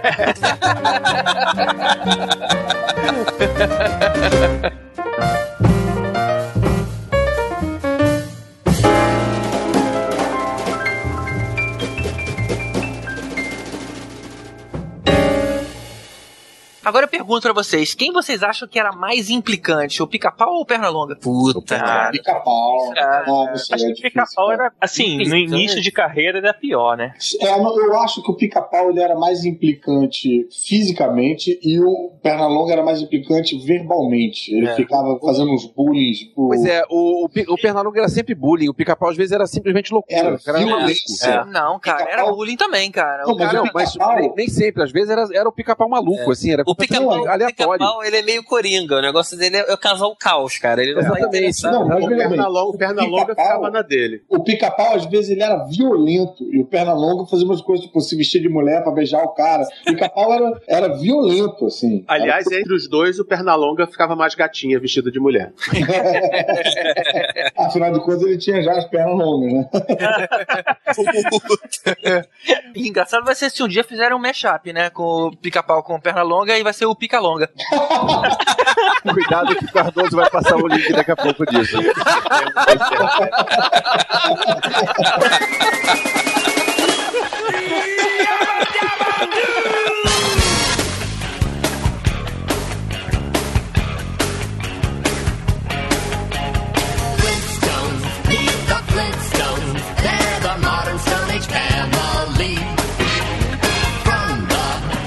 Speaker 4: Agora eu pergunto pra vocês, quem vocês acham que era mais implicante, o Pica-Pau ou o Pernalonga?
Speaker 5: Puta, cara.
Speaker 7: Pica-Pau.
Speaker 9: Cara,
Speaker 7: Ah,
Speaker 9: acho que o Pica-Pau era, assim, no início de carreira era pior, né?
Speaker 7: É, eu acho que o Pica-Pau ele era mais implicante fisicamente e o Pernalonga era mais implicante verbalmente. Ele
Speaker 6: É.
Speaker 7: ficava fazendo uns bullying. Tipo...
Speaker 6: Pois é, o, o, Pi- o Pernalonga era sempre bullying, o Pica-Pau às vezes era simplesmente loucura.
Speaker 7: Era
Speaker 6: cara, era
Speaker 7: violência.
Speaker 6: maluco.
Speaker 4: É. Não, cara, era bullying também, cara.
Speaker 6: Não,
Speaker 4: O
Speaker 6: mas,
Speaker 4: cara-
Speaker 6: não, mas nem, nem sempre, às vezes era, era o Pica-Pau maluco, assim, era
Speaker 5: O Pica-Pau, o
Speaker 6: aleatório.
Speaker 5: Pica-Pau, ele é meio coringa. O negócio dele é, é causar o caos, cara. Ele não vai
Speaker 6: Exatamente.
Speaker 5: interessar.
Speaker 7: Não, mas
Speaker 8: O
Speaker 7: veja bem,
Speaker 8: Pernalonga, o Pernalonga
Speaker 7: Pica-Pau-
Speaker 8: ficava na dele.
Speaker 7: O Pica-Pau, às vezes, ele era violento. E o Pernalonga fazia umas coisas, tipo, se vestir de mulher pra beijar o cara. O Pica-Pau era, era violento, assim.
Speaker 8: Aliás,
Speaker 7: Era...
Speaker 8: entre os dois, o Pernalonga ficava mais gatinha, vestido de mulher.
Speaker 7: Afinal de contas, ele tinha já as pernas longas, né?
Speaker 4: E engraçado vai ser se um dia fizerem um mashup, né? Com o Pica-Pau com perna longa e vai ser o Pica-Longa.
Speaker 6: Cuidado que o Cardoso vai passar o link daqui a pouco disso.
Speaker 21: Flintstones, meet the Flintstones. They're the modern Stone Age family. From the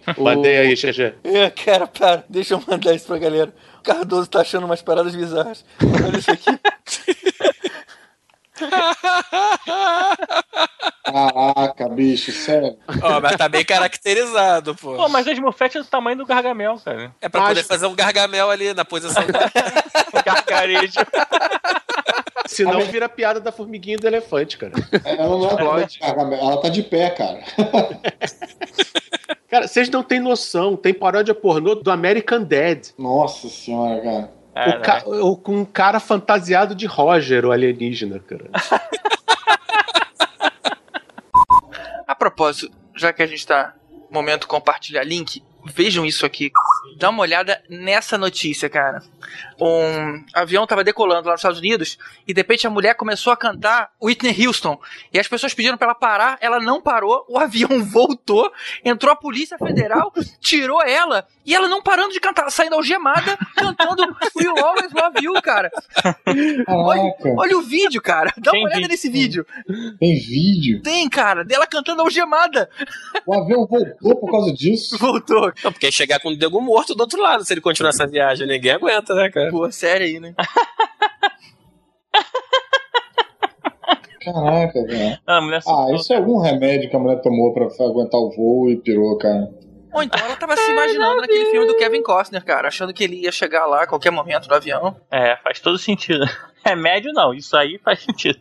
Speaker 8: Mandei aí, G G.
Speaker 4: É, cara, para, deixa eu mandar isso pra galera. O Cardoso tá achando umas paradas bizarras. Olha isso aqui.
Speaker 7: Caraca, bicho, sério.
Speaker 5: Ó, mas tá bem caracterizado, pô.
Speaker 9: Pô, mas a Smurfette é do tamanho do Gargamel, cara.
Speaker 5: É pra mas... poder fazer um Gargamel ali na posição do
Speaker 9: gargarejo.
Speaker 8: Senão vira piada da formiguinha e do elefante, cara.
Speaker 7: Ela não é pode. Ela tá de pé, cara.
Speaker 8: Cara, vocês não têm noção. Tem paródia pornô do American Dad.
Speaker 7: Nossa senhora, cara.
Speaker 8: É, o ca... o, com um cara fantasiado de Roger, o alienígena, cara.
Speaker 4: A propósito, já que a gente tá no momento compartilhar link, vejam isso aqui. Dá uma olhada nessa notícia, cara. Um avião tava decolando lá nos Estados Unidos e de repente a mulher começou a cantar Whitney Houston. E as pessoas pediram pra ela parar, ela não parou, o avião voltou, entrou a Polícia Federal, tirou ela e ela não parando de cantar, saindo algemada, cantando We Will Always Love You, cara. Olha, olha o vídeo, cara. Dá
Speaker 7: Tem
Speaker 4: uma olhada
Speaker 7: vídeo.
Speaker 4: nesse vídeo.
Speaker 7: Tem vídeo?
Speaker 4: Tem, cara, dela cantando algemada.
Speaker 7: O avião voltou por causa disso?
Speaker 4: Voltou.
Speaker 5: Não, porque chegar com o Diego morto do outro lado, se ele continuar essa viagem, ninguém aguenta, né, cara?
Speaker 4: Pô, sério aí, né?
Speaker 7: Caraca, velho.
Speaker 9: Ah, mulher
Speaker 7: ah, isso é algum remédio que a mulher tomou pra aguentar o voo e pirou, cara.
Speaker 4: Ou então ela tava se imaginando naquele filme do Kevin Costner, cara, achando que ele ia chegar lá a qualquer momento no avião.
Speaker 9: É, faz todo sentido. Remédio não, isso aí faz sentido.